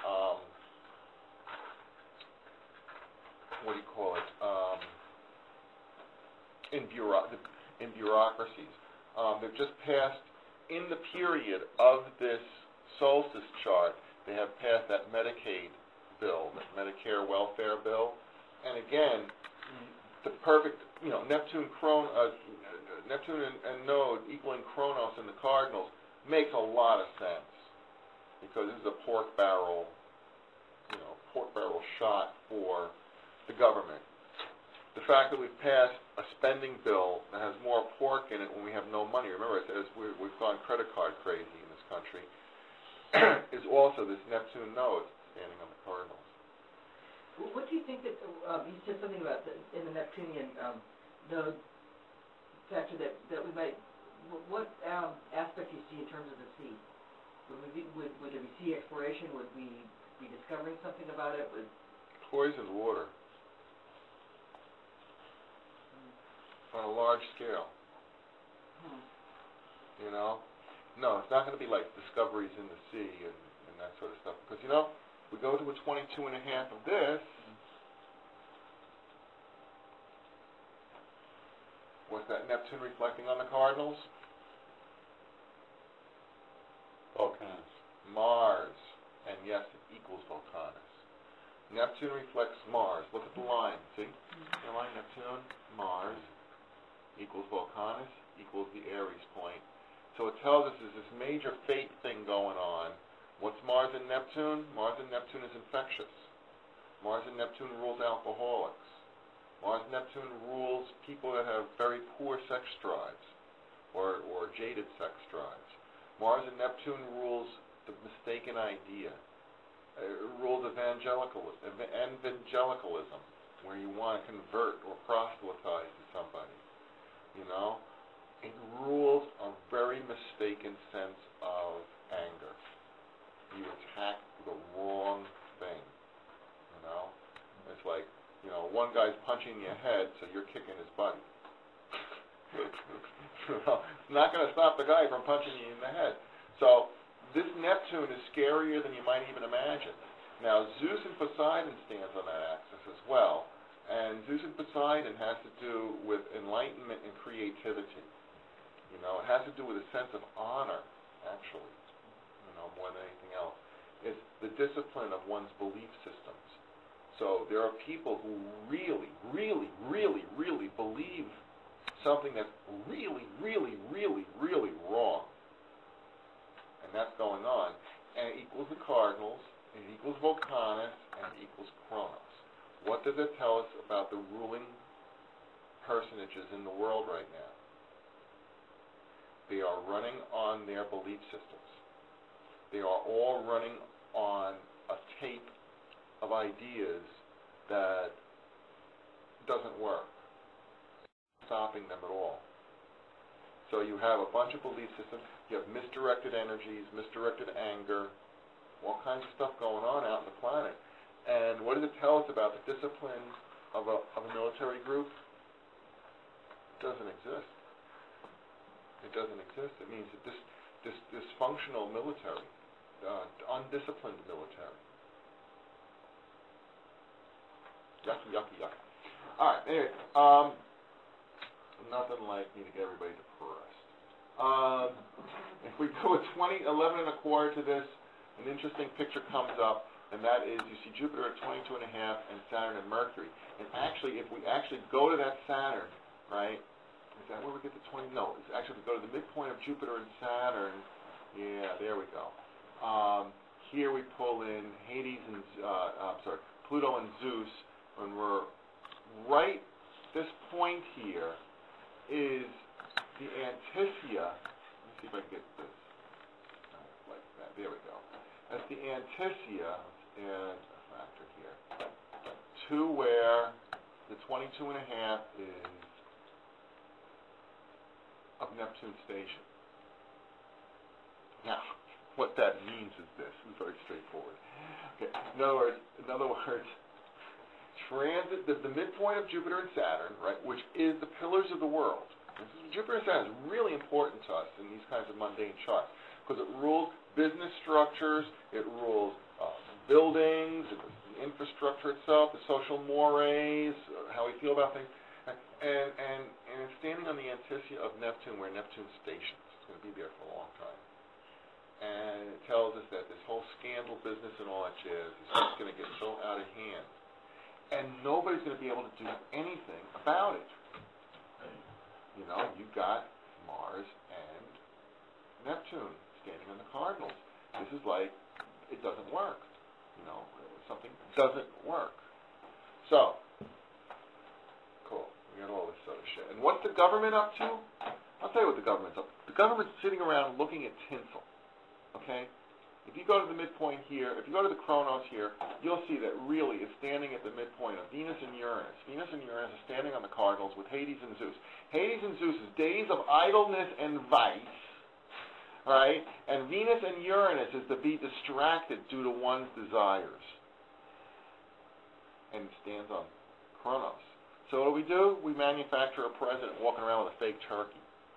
in bureaucracies. They've just passed, in the period of this solstice chart, they have passed that Medicaid bill, that Medicare welfare bill, and again, the perfect, Neptune and node equaling Kronos in the cardinals makes a lot of sense, because this is a pork barrel shot for the government. The fact that we've passed a spending bill that has more pork in it when we have no money, remember it says we've gone credit card crazy in this country, is also this Neptune node standing on the cardinals. What do you think that, you said something about in the Neptunian, node factor that we might, what aspect do you see in terms of the sea? Would there be sea exploration? Would we be discovering something about it? Poisoned water. On a large scale, you know? No, it's not going to be like discoveries in the sea and that sort of stuff. Because, you know, we go to a 22.5 of this, what's that, Neptune reflecting on the cardinals? Volcanoes. Mars. And yes, it equals Vulcanus. Neptune reflects Mars. Look at the line, see? The line, Neptune, Mars, equals Vulcanus, equals the Aries point. So it tells us there's this major fate thing going on. What's Mars and Neptune? Mars and Neptune is infectious. Mars and Neptune rules alcoholics. Mars and Neptune rules people that have very poor sex drives or jaded sex drives. Mars and Neptune rules the mistaken idea. It rules evangelicalism, where you want to convert or proselytize to somebody. You know? It rules a very mistaken sense of anger. You attack the wrong thing, you know? It's like, you know, one guy's punching your head, so you're kicking his buddy. You know, it's not going to stop the guy from punching you in the head. So this Neptune is scarier than you might even imagine. Now, Zeus and Poseidon stands on that axis as well, and Zeus and Poseidon has to do with enlightenment and creativity. You know, it has to do with a sense of honor, actually, you know, more than anything else. It's the discipline of one's belief systems. So there are people who really, really, really, really believe something that's really, really, really, really wrong. And that's going on. And it equals the cardinals, it equals Vulcanus, and it equals Kronos. What does it tell us about the ruling personages in the world right now? They are running on their belief systems. They are all running on a tape of ideas that doesn't work, stopping them at all. So you have a bunch of belief systems, you have misdirected energies, misdirected anger, all kinds of stuff going on out in the planet. And what does it tell us about the discipline of a military group? It doesn't exist. It doesn't exist. It means that this dysfunctional military, undisciplined military. Yucky, yucky, yucky. All right, anyway, nothing like me to get everybody depressed. If we go at 11 1/4 to this, an interesting picture comes up, and that is you see Jupiter at 22.5 and Saturn and Mercury. And actually, if we actually go to that Saturn, right? Is that where we get the 20? No, it's actually, if we go to the midpoint of Jupiter and Saturn, yeah, there we go. Here we pull in Hades and, Pluto and Zeus, and we're right, this point here is the Anticia. Let me see if I can get this, like that, there we go. That's the Anticia, and a factor here, to where the 22.5 is of Neptune station. Now, what that means is this. It's very straightforward. Okay. In other words, transit the midpoint of Jupiter and Saturn, right, which is the pillars of the world. Jupiter and Saturn is really important to us in these kinds of mundane charts because it rules business structures, it rules buildings, the infrastructure itself, the social mores, how we feel about things. And it's standing on the Anticia of Neptune, where Neptune stations. It's going to be there for a long time. And it tells us that this whole scandal business and all that jazz is just going to get so out of hand. And nobody's going to be able to do anything about it. You know, you've got Mars and Neptune standing on the cardinals. This is like, it doesn't work. You know, something doesn't work. So, cool. We got all this sort of shit. And what's the government up to? I'll tell you what the government's up to. The government's sitting around looking at tinsel. Okay? If you go to the midpoint here, if you go to the Chronos here, you'll see that really is standing at the midpoint of Venus and Uranus. Venus and Uranus are standing on the cardinals with Hades and Zeus. Hades and Zeus is days of idleness and vice, all right? And Venus and Uranus is to be distracted due to one's desires. And it stands on Chronos. So what do? We manufacture a president walking around with a fake turkey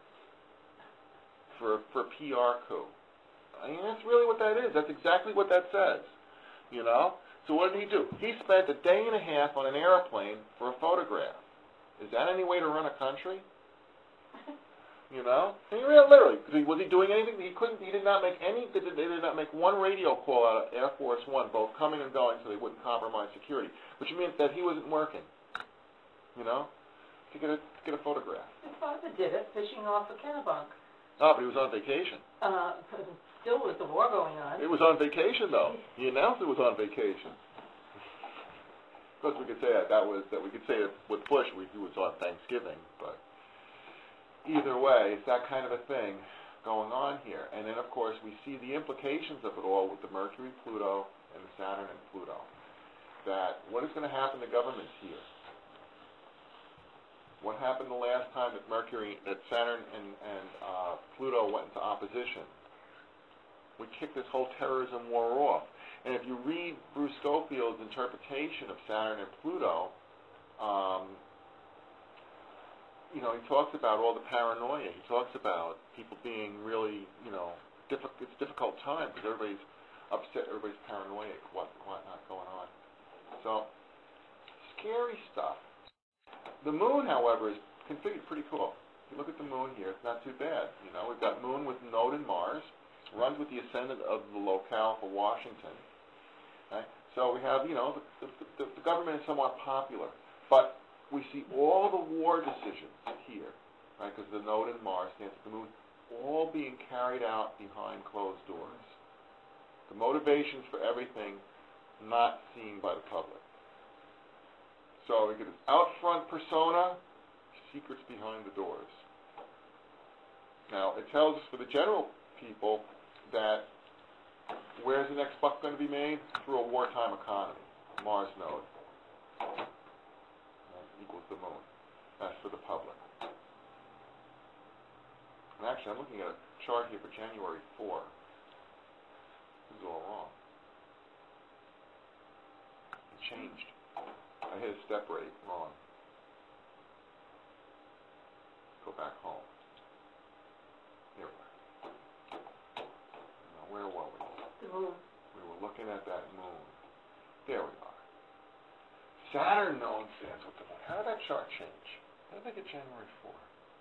for a PR coup. I mean, that's really what that is. That's exactly what that says, you know? So what did he do? He spent a day and a half on an airplane for a photograph. Is that any way to run a country? You know? I mean, literally, was he doing anything? He did not make they did not make one radio call out of Air Force One, both coming and going, so they wouldn't compromise security, which meant that he wasn't working, you know, to get a photograph. His father did it, fishing off the Kennebunk. Oh, but he was on vacation. Still with the war going on. It was on vacation, though. He announced it was on vacation. Of course, we could say that we could say that with Bush, he was on Thanksgiving, but either way, it's that kind of a thing going on here. And then, of course, we see the implications of it all with the Mercury, Pluto, and the Saturn and Pluto. That what is going to happen to governments here? What happened the last time that Saturn and Pluto went into opposition? We kicked this whole terrorism war off. And if you read Bruce Schofield's interpretation of Saturn and Pluto, you know, he talks about all the paranoia. He talks about people being really, you know, it's a difficult time because everybody's upset, everybody's paranoid, what's not going on. So, scary stuff. The moon, however, is configured pretty cool. If you look at the moon here, it's not too bad. You know, we've got moon with node and Mars. Runs with the ascendant of the locale for Washington. Okay? So we have, you know, the government is somewhat popular, but we see all the war decisions here, right? Because the node in Mars stands at the moon, all being carried out behind closed doors. The motivations for everything not seen by the public. So we get this out front persona, secrets behind the doors. Now it tells us for the general people that where's the next buck going to be made? Through a wartime economy. Mars node. That equals the moon. That's for the public. And actually, I'm looking at a chart here for January 4. This is all wrong. It changed. I hit a step rate wrong. Go back home. Here we are. Where were we? The moon. We were looking at that moon. There we are. Saturn node stands with the moon. How did that chart change? How did they get January 4?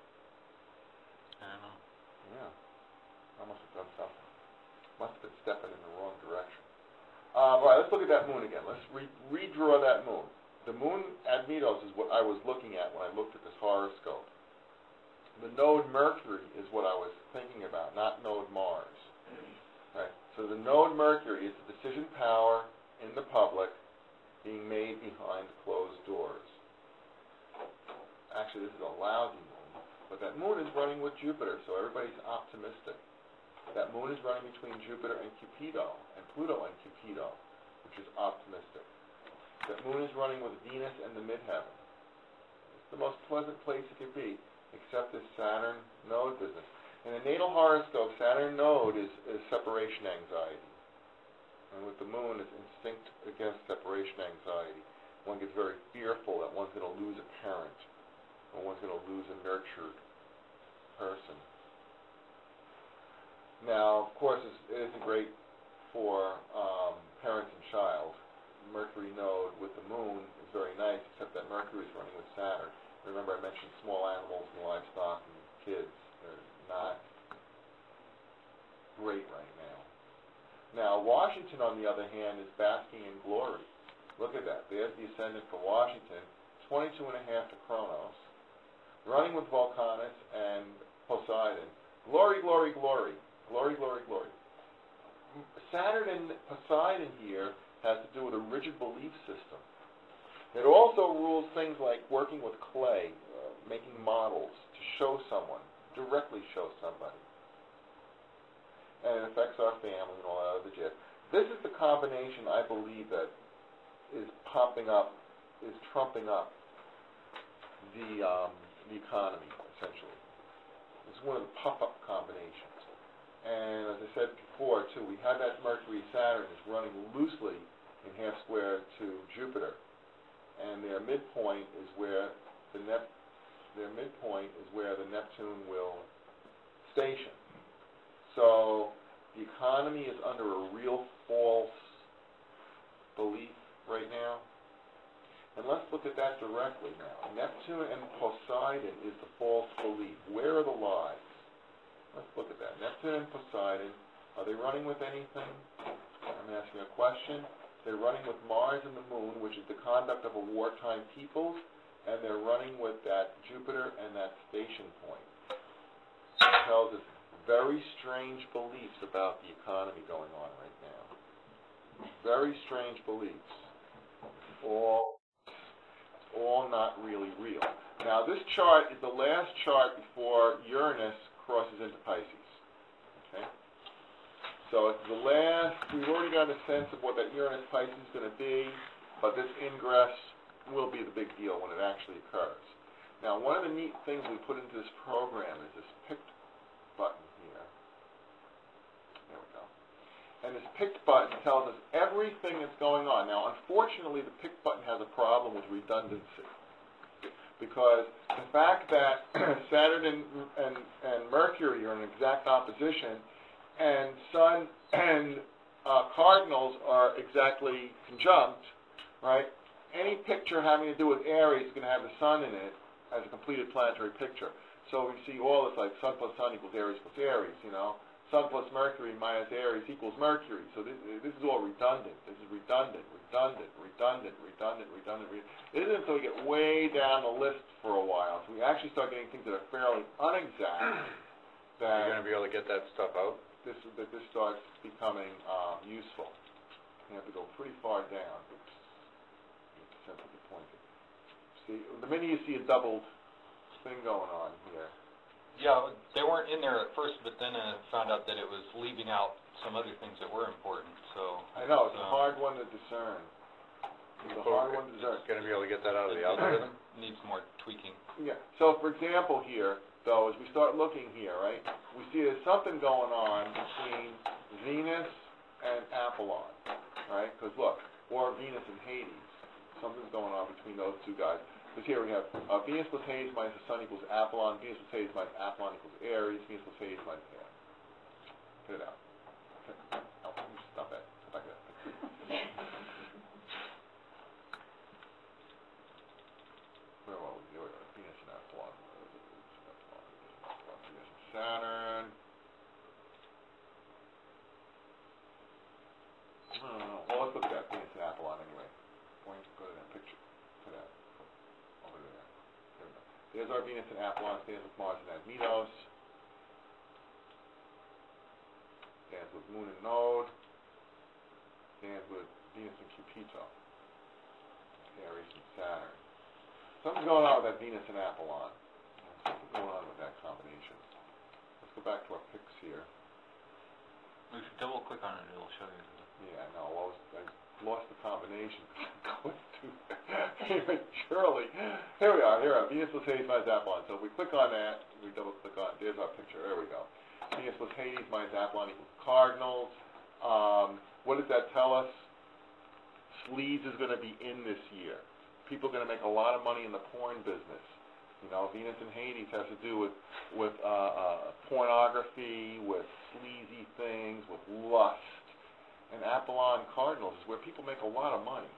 I don't know. Yeah. I must have done something. Must have been stepping in the wrong direction. All right, let's look at that moon again. Let's redraw that moon. The moon at Admetos is what I was looking at when I looked at this horoscope. The node Mercury is what I was thinking about, not node Mars. Right. So the node Mercury is the decision power in the public being made behind closed doors. Actually, this is a lousy moon, but that moon is running with Jupiter, so everybody's optimistic. That moon is running between Jupiter and Cupido, and Pluto and Cupido, which is optimistic. That moon is running with Venus and the midheaven. It's the most pleasant place it could be, except this Saturn node business. In a natal horoscope, Saturn node is separation anxiety. And with the moon, it's instinct against separation anxiety. One gets very fearful that one's going to lose a parent, or one's going to lose a nurtured person. Now, of course, it isn't great for parents and child. Mercury node with the moon is very nice, except that Mercury is running with Saturn. Remember I mentioned small animals and livestock and kids. They're not great right now. Now, Washington, on the other hand, is basking in glory. Look at that. There's the ascendant for Washington, 22.5 to Chronos, running with Vulcanus and Poseidon. Glory, glory, glory. Glory, glory, glory. Saturn and Poseidon here has to do with a rigid belief system. It also rules things like working with clay, making models to show someone, directly show somebody. and it affects our family and all that other jazz. This is the combination I believe that is trumping up the economy, essentially. It's one of the puff-up combinations. And as I said before, too, we have that Mercury-Saturn is running loosely in half square to Jupiter, and their midpoint is where the Neptune will station. So the economy is under a real false belief right now. And let's look at that directly now. Neptune and Poseidon is the false belief. Where are the lies? Let's look at that. Neptune and Poseidon, are they running with anything? I'm asking a question. They're running with Mars and the Moon, which is the conduct of a wartime peoples, and they're running with that Jupiter and that station point. It tells us very strange beliefs about the economy going on right now. Very strange beliefs. All not really real. Now this chart is the last chart before Uranus crosses into Pisces. Okay? So it's the last, we've already got a sense of what that Uranus-Pisces is going to be, but this ingress will be the big deal when it actually occurs. Now one of the neat things we put into this program is this picked button here. There we go. And this picked button tells us everything that's going on. Now unfortunately the picked button has a problem with redundancy, because the fact that Saturn and Mercury are in exact opposition, and Sun and cardinals are exactly conjunct, right? Any picture having to do with Aries is going to have the Sun in it as a completed planetary picture. So we see all this like Sun plus Sun equals Aries plus Aries, you know. Sun plus Mercury minus Aries equals Mercury. So this is all redundant. This is redundant. It isn't until we get way down the list for a while, so we actually start getting things that are fairly unexact, that You're gonna be able to get that stuff out? this starts becoming useful. You have to go pretty far down. Oops. Centrally pointed. See, the minute you see a doubled thing going on here. Yeah, they weren't in there at first, but then I found out that it was leaving out some other things that were important, so. I know, it's a hard one to discern. It's a hard one to discern. Gonna be able to get that out of the algorithm? Needs more tweaking. Yeah, so for example here, though, as we start looking here, right, we see there's something going on between Venus and Apollon, right? Because look, or Venus and Hades. Something's going on between those two guys. Because here we have Venus plus Hades minus the Sun equals Apollon, Venus plus Hades minus Apollon equals Aries, Venus plus Hades minus Aries. Get it out. Okay. No, stop that. Stop that. Where are we? There we go. Venus and Apollon. Venus and Saturn. Well, let's look at that. Venus and Apollon anyway. Go to that picture. To that. Over there. There we go. There's our Venus and Apollon. Stands with Mars and Admetos. Stands with Moon and Node. Stands with Venus and Cupido. Aries and Saturn. Something's going on with that Venus and Apollon. Something's going on with that combination. Let's go back to our picks here. If you double click on it, it'll show you. Yeah, no, well, I lost the combination. Going too prematurely. Here we are. Venus plus Hades minus Apollon. So if we click on that, we double click on it. There's our picture. There we go. Venus plus Hades minus Apollon equals cardinals. What does that tell us? Sleaze is going to be in this year. People are going to make a lot of money in the porn business. You know, Venus and Hades has to do with pornography, with sleazy things, with lust. And Apollon Cardinals is where people make a lot of money.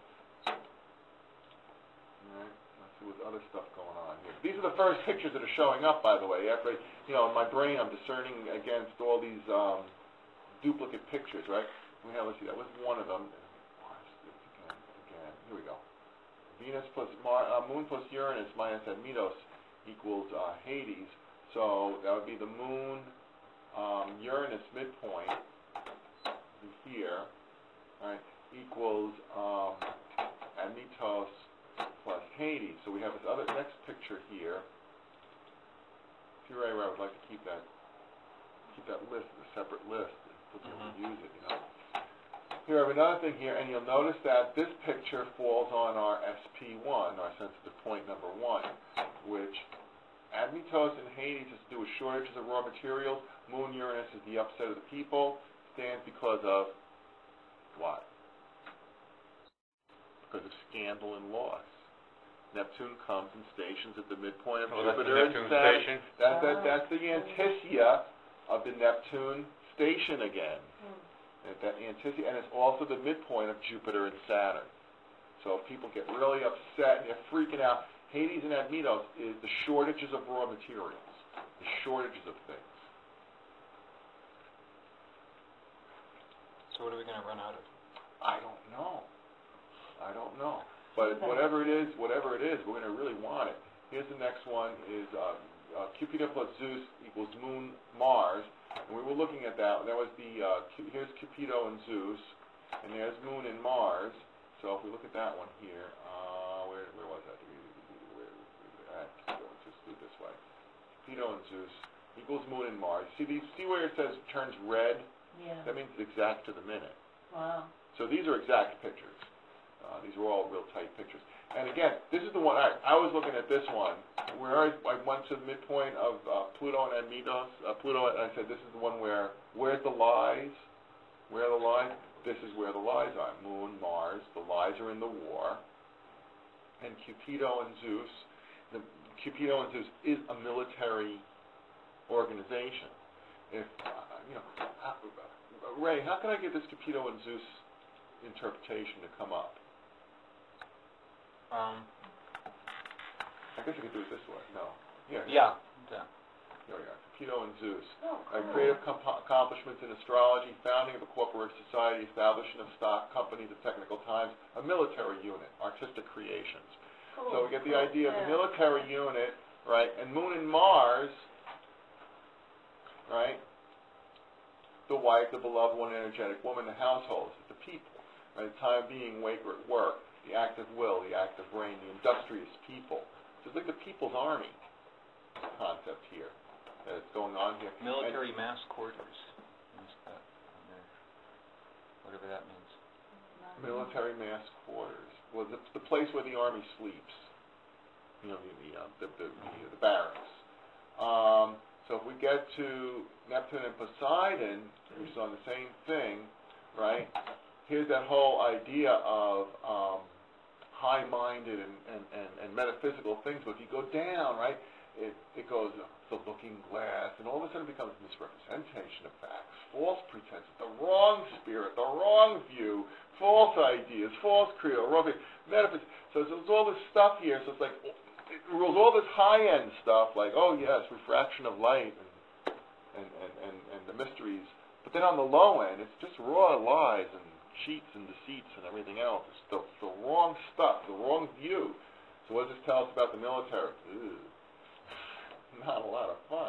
Alright, let's see what other stuff going on here. These are the first pictures that are showing up, by the way. After, you know, in my brain I'm discerning against all these duplicate pictures, right? Let's see, that was one of them. Again, here we go. Venus plus Moon plus Uranus minus Admetos equals Hades. So that would be the Moon Uranus midpoint here, right, equals Admetos plus Hades. So we have this other next picture here. If you're right, I would like to keep that list as a separate list. people to use it, you know. Here, I have another thing here, and you'll notice that this picture falls on our SP1, our sensitive point number 1, which Admetos in Hades has to do with shortages of raw materials. Moon Uranus is the upset of the people, stands because of what? Because of scandal and loss. Neptune comes and stations at the midpoint of Jupiter and Neptune Saturn. station. That's the anticia of the Neptune station again. That anticia, and it's also the midpoint of Jupiter and Saturn. So if people get really upset and they're freaking out, Hades and Admetos is the shortages of raw materials, the shortages of things. So what are we gonna run out of? I don't know. But whatever it is, we're gonna really want it. Here's the next one is Cupido plus Zeus equals Moon Mars. And we were looking at that. That was the, here's Cupido and Zeus, and there's Moon and Mars. So if we look at that one here, where was that? Let's just do it this way. Cupido and Zeus equals Moon and Mars. See where it says turns red? Yeah. That means it's exact to the minute. Wow. So these are exact pictures. These are all real tight pictures. And again, this is the one, I was looking at this one, where I went to the midpoint of Pluto and Admetos. Pluto, and I said, this is the one where's the lies? Where are the lies? This is where the lies are. Moon, Mars, the lies are in the war. And Cupido and Zeus, Cupido and Zeus is a military organization. If, Ray, how can I get this Cupido and Zeus interpretation to come up? I guess I could do it this way. No. Here. Yeah. Here we are. Cupido and Zeus. Oh, Creative accomplishments in astrology, founding of a corporate society, establishing of stock companies at technical times, a military unit, artistic creations. cool. So we get the idea of the Yeah. military unit, right? And Moon and Mars, right? The wife, the beloved one, energetic woman, the household, the people. Right? The time being, wake or at work, the active will, the active brain, the industrious people. So it's like the people's army concept here that's going on here. Military mass quarters. What's that? Whatever that means. Military mass quarters. Well, the place where the army sleeps. You know, the barracks. So if we get to Neptune and Poseidon, which is on the same thing, right? Here's that whole idea of high-minded and metaphysical things. But if you go down, right, it goes the looking glass, and all of a sudden it becomes misrepresentation of facts, false pretenses, the wrong spirit, the wrong view, false ideas, false credo, wrong metaphysics. So there's all this stuff here. So it's like it rules all this high-end stuff, like yes, refraction of light and the mysteries. But then on the low end, it's just raw lies and cheats and deceits and everything else. It's the wrong stuff, the wrong view. So what does this tell us about the military? Ew. Not a lot of fun.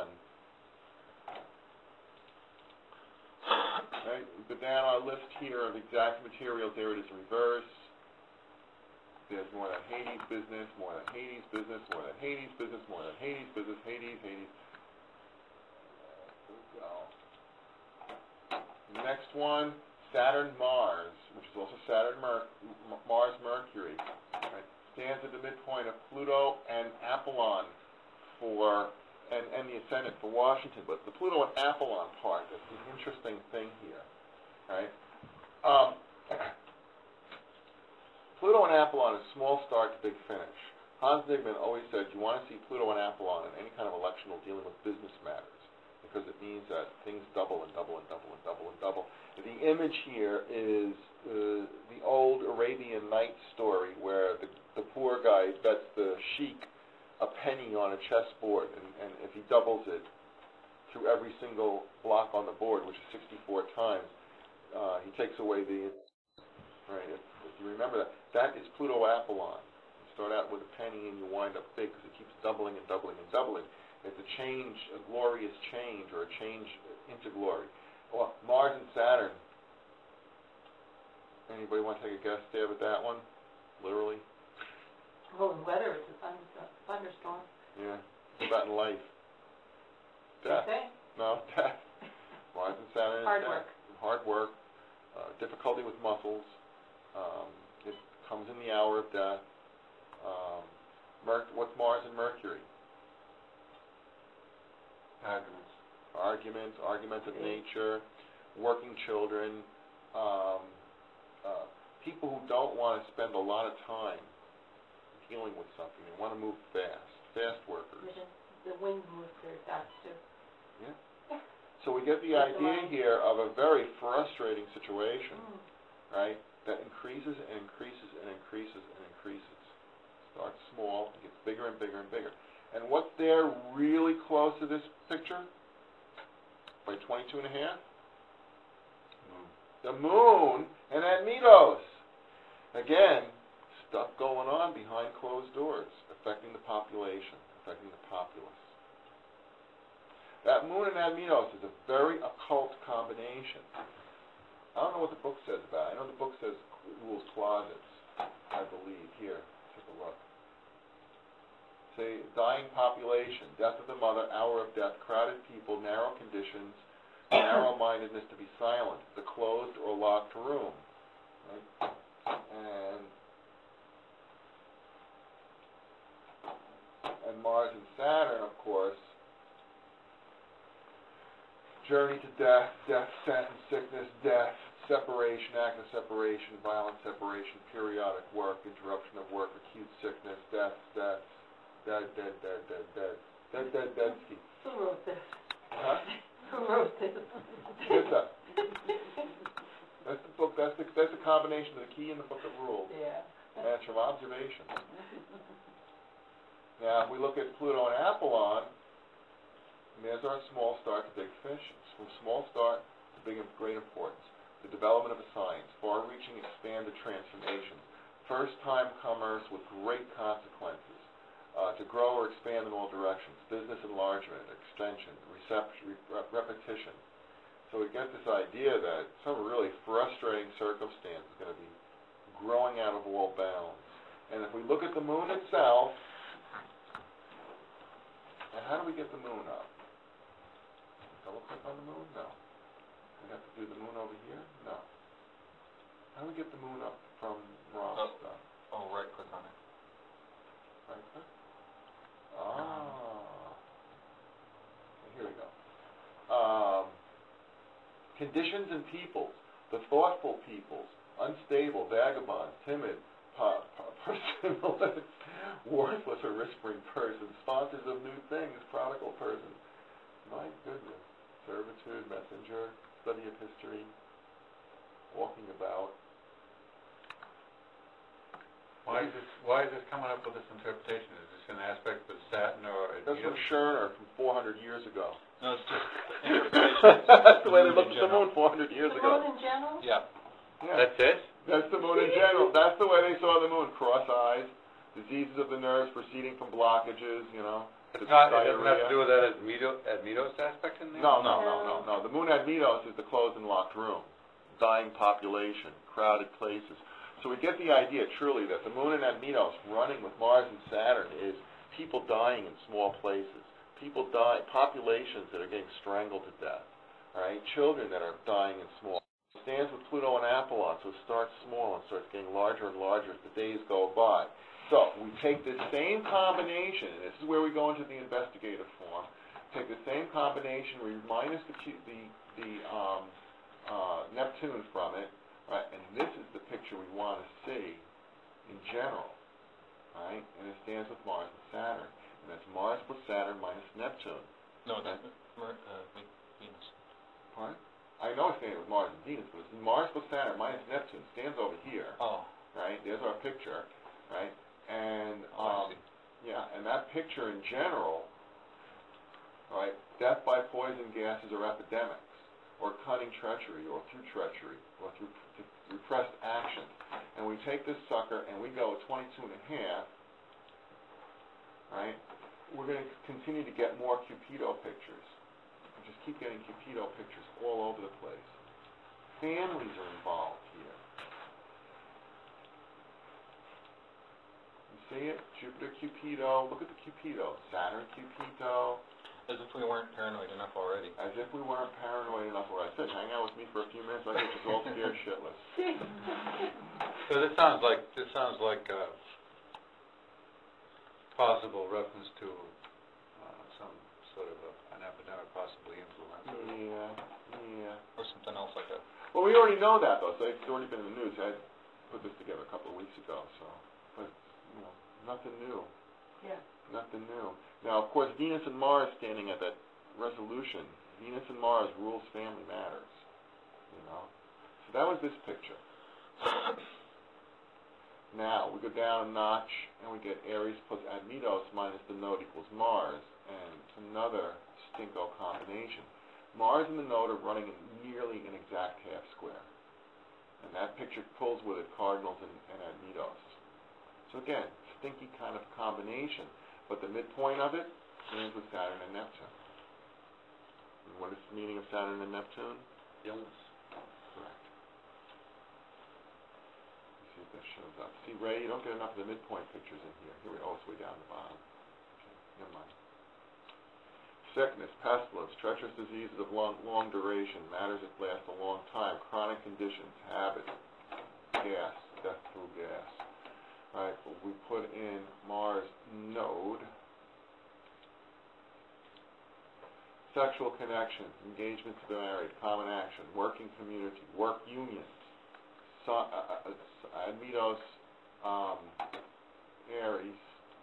Right? We go down our list here of exact materials. There it is in reverse. There's more than Hades business, more than Hades business, more than Hades business, more than Hades business, Hades. The next one, Saturn Mars, which is also Saturn Mars Mercury. Right? Stands at the midpoint of Pluto and Apollon and the ascendant for Washington. But the Pluto and Apollon part, that's the interesting thing here. Right? Pluto and Apollon is small start to big finish. Hans Zygmunt always said you want to see Pluto and Apollon in any kind of electional dealing with business matters, because it means that things double and double and double and double and double. The image here is the old Arabian Nights story where the poor guy bets the sheik a penny on a chessboard, and if he doubles it through every single block on the board, which is 64 times, he takes away the... Right, if you remember that is Pluto Apollon. You start out with a penny and you wind up big because it keeps doubling and doubling and doubling. It's a change, a glorious change, or a change into glory. Well, Mars and Saturn. Anybody want to take a guess, stab at that one? Literally? Well, the weather is a thunderstorm. Yeah. What about in life? Death. Okay. No, death. Mars and Saturn is Hard death. work. hard work, difficulty with muscles. It comes in the hour of death. What's Mars and Mercury? Arguments. Argumentative nature, working children, people who don't want to spend a lot of time dealing with something. They want to move fast workers. The wind moves very fast too. So we get the idea here of a very frustrating situation, right, that increases and increases and increases and increases. Starts small, it gets bigger and bigger and bigger. And what's there really close to this picture? By 22 and a half? The moon and Admetos. Again, stuff going on behind closed doors, affecting the population, affecting the populace. That moon and Admetos is a very occult combination. I don't know what the book says about it. I know the book says rules closets, I believe. Here, take a look. Say, dying population, death of the mother, hour of death, crowded people, narrow conditions, narrow-mindedness to be silent, the closed or locked room. Right? And Mars and Saturn, of course, journey to death, death sentence, sickness, death, separation, act of separation, violent separation, periodic work, interruption of work, acute sickness, death, death, dead, dead, dead, dead, dead, dead, dead, dead, ski. Who wrote this? Huh? Who wrote this? That's the book. That's the combination of the key and the book of rules. Yeah. And it's from observation. Now, if we look at Pluto and Apollon, there's our small star to big fish. It's from small star to big and great importance. The development of a science, far-reaching, expanded transformations, first-time commerce with great consequences, to grow or expand in all directions, business enlargement, extension, repetition. So we get this idea that some really frustrating circumstance is going to be growing out of all bounds. And if we look at the moon itself, and how do we get the moon up? Double click on the moon? No. We have to do the moon over here? No. How do we get the moon up from Ross stuff? Oh, right click on it. Right click? Ah. Here we go. Conditions and peoples. The thoughtful peoples. Unstable, vagabonds, timid, personalists, worthless or whispering persons, sponsors of new things, prodigal persons. My goodness. Servitude, messenger, study of history, walking about. Why is this coming up with this interpretation? Is this an aspect of Saturn or That's from Scherner from 400 years ago. No, it's just That's the way they looked at the moon 400 years The ago. moon in general? yeah. Yeah. That's it? That's the moon in general. That's the way they saw the moon. Cross eyes, diseases of the nerves proceeding from blockages, you know. It doesn't have to diarrhea. do with that Admetos aspect in there? No. The moon Admetos is the closed and locked room, dying population, crowded places. So we get the idea, truly, that the moon and Admetos running with Mars and Saturn is people dying in small places. People die, populations that are getting strangled to death, all right? Children that are dying in small. It stands with Pluto and Apollon, so it starts small and starts getting larger and larger as the days go by. So we take this same combination, and this is where we go into the investigative form. Take the same combination, we minus the Neptune from it, right? And this is the picture we want to see in general, right? And it stands with Mars and Saturn, and that's Mars plus Saturn minus Neptune. No, that's Venus. Pardon? I know it's standing with Mars and Venus, but it's Mars plus Saturn minus Neptune stands over here, Oh. right? There's our picture, right? And I see. yeah, and that picture in general, right? Death by poison gases or epidemics, or cunning treachery, or through repressed action. And we take this sucker and we go at 22 and a half, right? We're going to continue to get more Cupido pictures. We just keep getting Cupido pictures all over the place. Families are involved here. You see it? Jupiter Cupido. Look at the Cupido. Saturn Cupido. As if we weren't weren't paranoid enough already. As if we weren't paranoid enough, where I said, hang out with me for a few minutes, I get just all scared shitless. So this sounds like a possible reference to some sort of an epidemic, possibly influenza. Yeah. Or something else like that. Well, we already know that, though, so it's already been in the news. I put this together a couple of weeks ago, so, but, you know, nothing new. Yeah. Nothing new. Now, of course, Venus and Mars standing at that resolution. Venus and Mars rules family matters, you know. So that was this picture. Now, we go down a notch, and we get Aries plus Admetos minus the node equals Mars, and it's another stinko combination. Mars and the node are running in nearly an exact half square. And that picture pulls with it cardinals and Admetos. So again, stinky kind of combination, but the midpoint of it stands with Saturn and Neptune. And what is the meaning of Saturn and Neptune? Illness. Correct. Let's see if that shows up. See, Ray, you don't get enough of the midpoint pictures in here. Here we go, it's way down the bottom. Okay, never mind. Sickness, pestilence, treacherous diseases of long duration, matters that last a long time, chronic conditions, habits, gas, death through gas. Right, but we put in Mars node, sexual connections, engagements to be married, common action, working community, work unions, Admetos, Aries,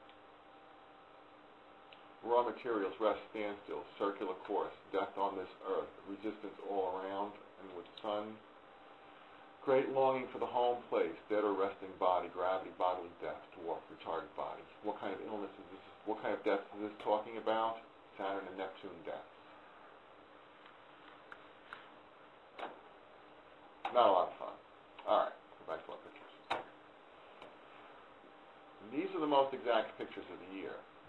raw materials, rest, standstill, circular course, death on this earth, resistance all around, and with sun, great longing for the home place, dead or resting body, gravity, bodily death, dwarf, retarded body. What kind of illness is this? What kind of death is this talking about? Saturn and Neptune death. Not a lot of fun. All right, go back to our pictures. And these are the most exact pictures of the year.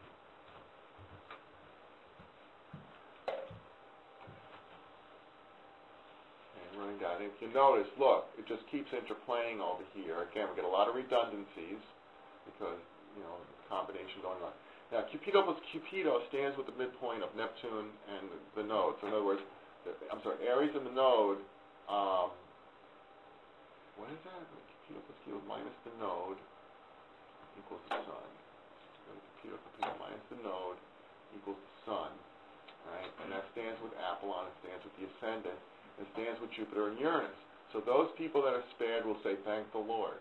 Running down. If you notice, look, it just keeps interplaying over here. Again, we get a lot of redundancies because, you know, the combination going on. Now, Cupido plus Cupido stands with the midpoint of Neptune and the node. So in other words, Aries and the node, what is that? Cupido plus Cupido minus the node equals the sun. Cupido minus the node equals the sun. Right? And that stands with Apollon, it stands with the ascendant. It stands with Jupiter and Uranus. So those people that are spared will say, thank the Lord.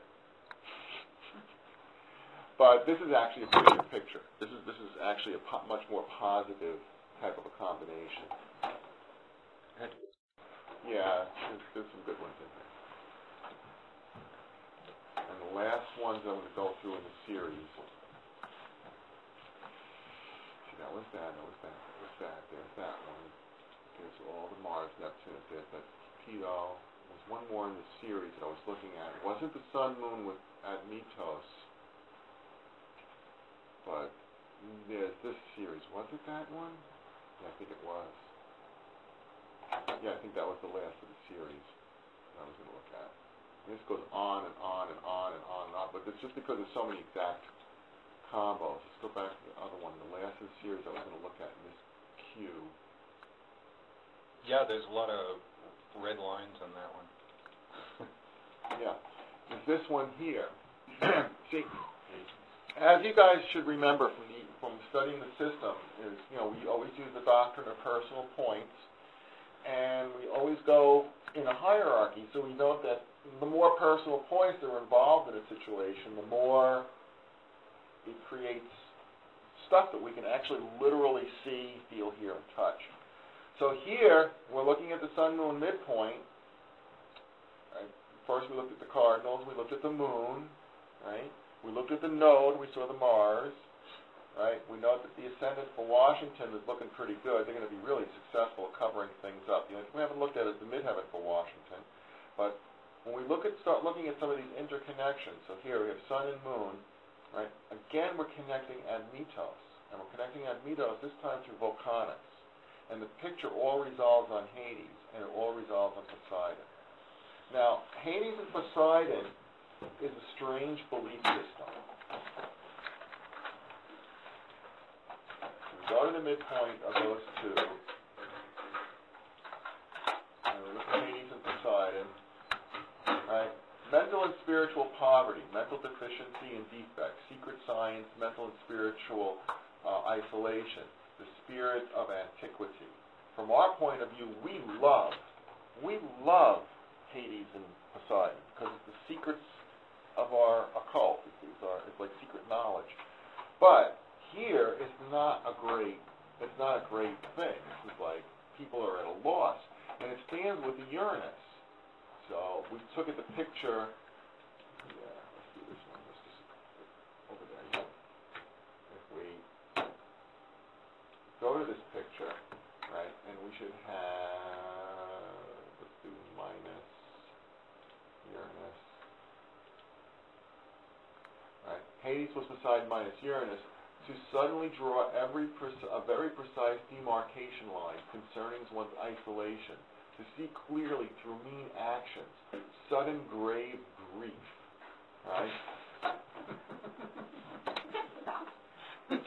But this is actually a prettier picture. This is actually a much more positive type of a combination. Yeah, there's some good ones in there. And the last ones I'm going to go through in the series. See, that was that. There's that one. There's all the Mars, Neptune, there's that Cupido. There's one more in the series that I was looking at. It wasn't the Sun Moon with Admetos, but there's this series. Was it that one? Yeah, I think it was. Yeah, I think that was the last of the series that I was going to look at. And this goes on and on and on and on and on, but it's just because there's so many exact combos. Let's go back to the other one. The last of the series I was going to look at in this Q. Yeah, there's a lot of red lines on that one. Yeah. There's this one here. See, as you guys should remember from studying the system, is, you know, we always use the doctrine of personal points, and we always go in a hierarchy. So we note that the more personal points that are involved in a situation, the more it creates stuff that we can actually literally see, feel, hear, and touch. So here, we're looking at the Sun-Moon midpoint. Right? First we looked at the cardinals, we looked at the moon, right? We looked at the node, we saw the Mars, right? We know that the ascendant for Washington is looking pretty good. They're going to be really successful at covering things up. You know, we haven't looked at it, the midheaven for Washington, but when we start looking at some of these interconnections, so here we have Sun and Moon, right? Again, we're connecting Admetos, and we're connecting Admetos this time through Volcanus. And the picture all resolves on Hades, and it all resolves on Poseidon. Now, Hades and Poseidon is a strange belief system. So we go to the midpoint of those two, spiritual poverty, mental deficiency and defects, secret science, mental and spiritual isolation, the spirit of antiquity. From our point of view, we love Hades and Poseidon because it's the secrets of our occult. It's like secret knowledge. But here, it's not a great thing. This is like people are at a loss, and it stands with the Uranus. So we took at the picture. Yeah, let's do this one. Let's just over there. If we go to this picture, right, and we should have, let's do minus Uranus. Right, Hades was beside minus Uranus to suddenly draw a very precise demarcation line concerning one's isolation, to see clearly through mean actions, sudden grave grief, right? It's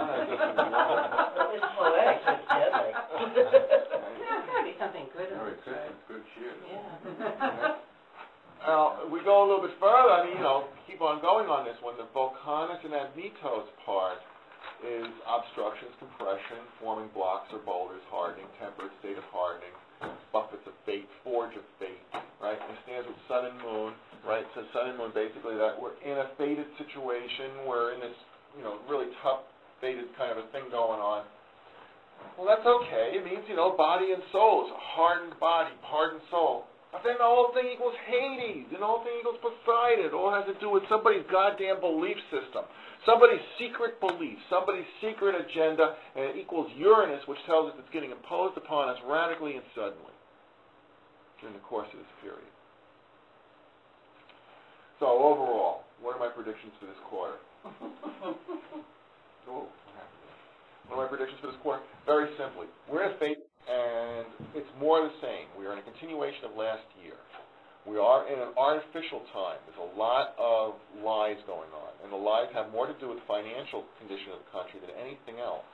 poetic, it's deadly. There's gotta be something good in Very this, good, right? good cheer. Yeah. Now, we go a little bit further, I mean, keep on going on this one. The Volcanus and Admetos part is obstructions, compression, forming blocks or boulders, hardening, temperate state of hardening, buffets of fate, forge of fate, right? It stands with sun and moon, right? So sun and moon, basically that we're in a fated situation, we're in this, really tough, fated kind of a thing going on. Well, that's okay. It means, body and soul. It's a hardened body, hardened soul. But then the whole thing equals Hades, and the whole thing equals Poseidon. It all has to do with somebody's goddamn belief system, somebody's secret belief, somebody's secret agenda, and it equals Uranus, which tells us it's getting imposed upon us radically and suddenly during the course of this period. So overall, what are my predictions for this quarter? What are my predictions for this quarter? Very simply, we're in a phase, and it's more the same. We are in a continuation of last year. We are in an artificial time. There's a lot of lies going on, and the lies have more to do with the financial condition of the country than anything else.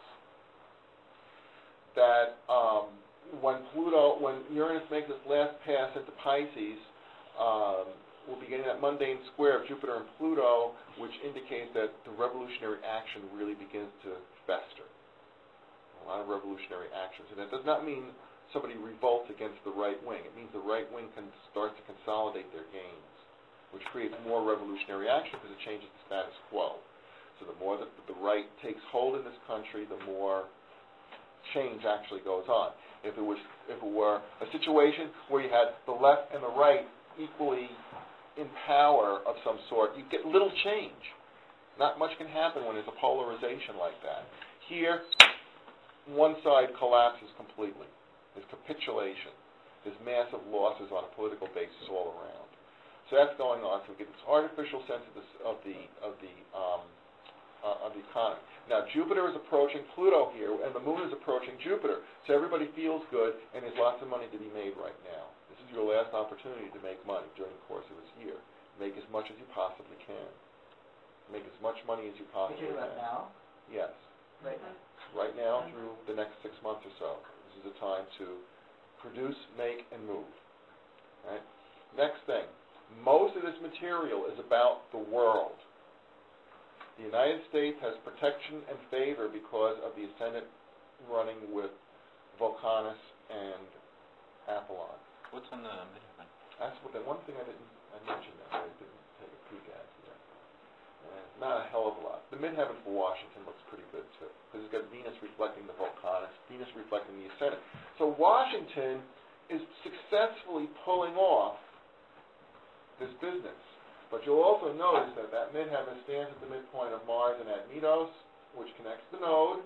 That when Uranus makes its last pass into Pisces, we'll be getting that mundane square of Jupiter and Pluto, which indicates that the revolutionary action really begins to fester. A lot of revolutionary actions. And that does not mean somebody revolts against the right wing. It means the right wing can start to consolidate their gains, which creates more revolutionary action because it changes the status quo. So the more that the right takes hold in this country, the more change actually goes on. If it were a situation where you had the left and the right equally in power of some sort, you get little change. Not much can happen when there's a polarization like that. Here, one side collapses completely. There's capitulation. There's massive losses on a political basis all around. So that's going on. So we get this artificial sense of the economy. Now Jupiter is approaching Pluto here, and the Moon is approaching Jupiter. So everybody feels good, and there's lots of money to be made right now. This is your last opportunity to make money during the course of this year. Make as much as you possibly can. Make as much money as you possibly You're talking can. about now? Yes. Right now. Right now through the next 6 months or so. This is a time to produce, make, and move. Right? Next thing. Most of this material is about the world. The United States has protection and favor because of the ascendant running with Volcanus and Apollon. What's on the midheaven? That's what the one thing I mentioned that I didn't take a peek at yet. Not a hell of a lot. The midheaven for Washington looks pretty good too, because it's got Venus reflecting the Volcanus, Venus reflecting the ascendant. So Washington is successfully pulling off this business. But you'll also notice that that midheaven stands at the midpoint of Mars and Admetos, which connects the node.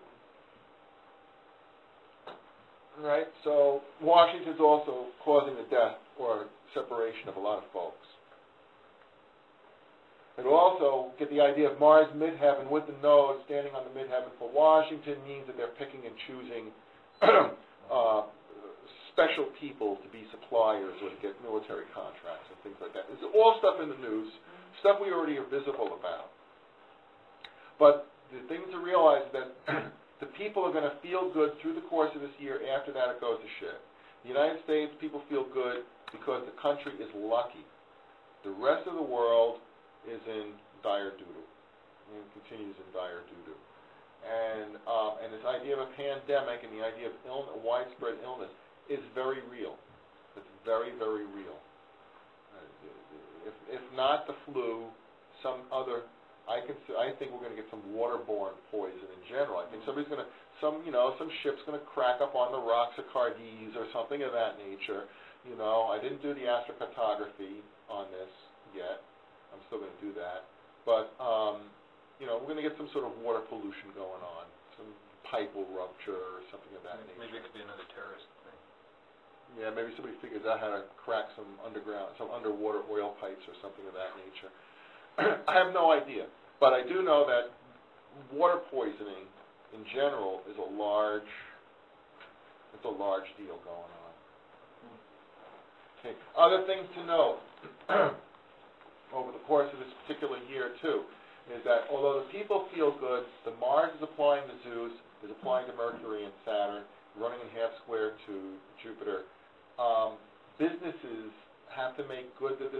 Right? So Washington's also causing the death or separation of a lot of folks. And also get the idea of Mars midheaven with the node standing on the midheaven for Washington means that they're picking and choosing special people to be suppliers or to get military contracts and things like that. It's all stuff in the news, stuff we already are visible about. But the thing to realize is that the people are going to feel good through the course of this year. After that, it goes to shit. The United States, people feel good because the country is lucky. The rest of the world is in dire doo-doo, and continues in dire doo-doo. And this idea of a pandemic and the idea of widespread illness is very real. It's very, very real. If not the flu, some other, I think we're going to get some waterborne poison in general. I think somebody's going to, some ship's going to crack up on the rocks of Cadiz or something of that nature. You know, I didn't do the astrocartography on this yet. I'm still going to do that. But, we're going to get some sort of water pollution going on. Some pipe will rupture or something of that nature. Maybe it could be another terrorist thing. Yeah, maybe somebody figures out how to crack some underwater oil pipes or something of that nature. I have no idea. But I do know that water poisoning in general is a large deal going on. Okay. Other things to note over the course of this particular year, too, is that although the people feel good, the Mars is applying to Zeus, is applying to Mercury and Saturn, running in half square to Jupiter. Businesses have to make good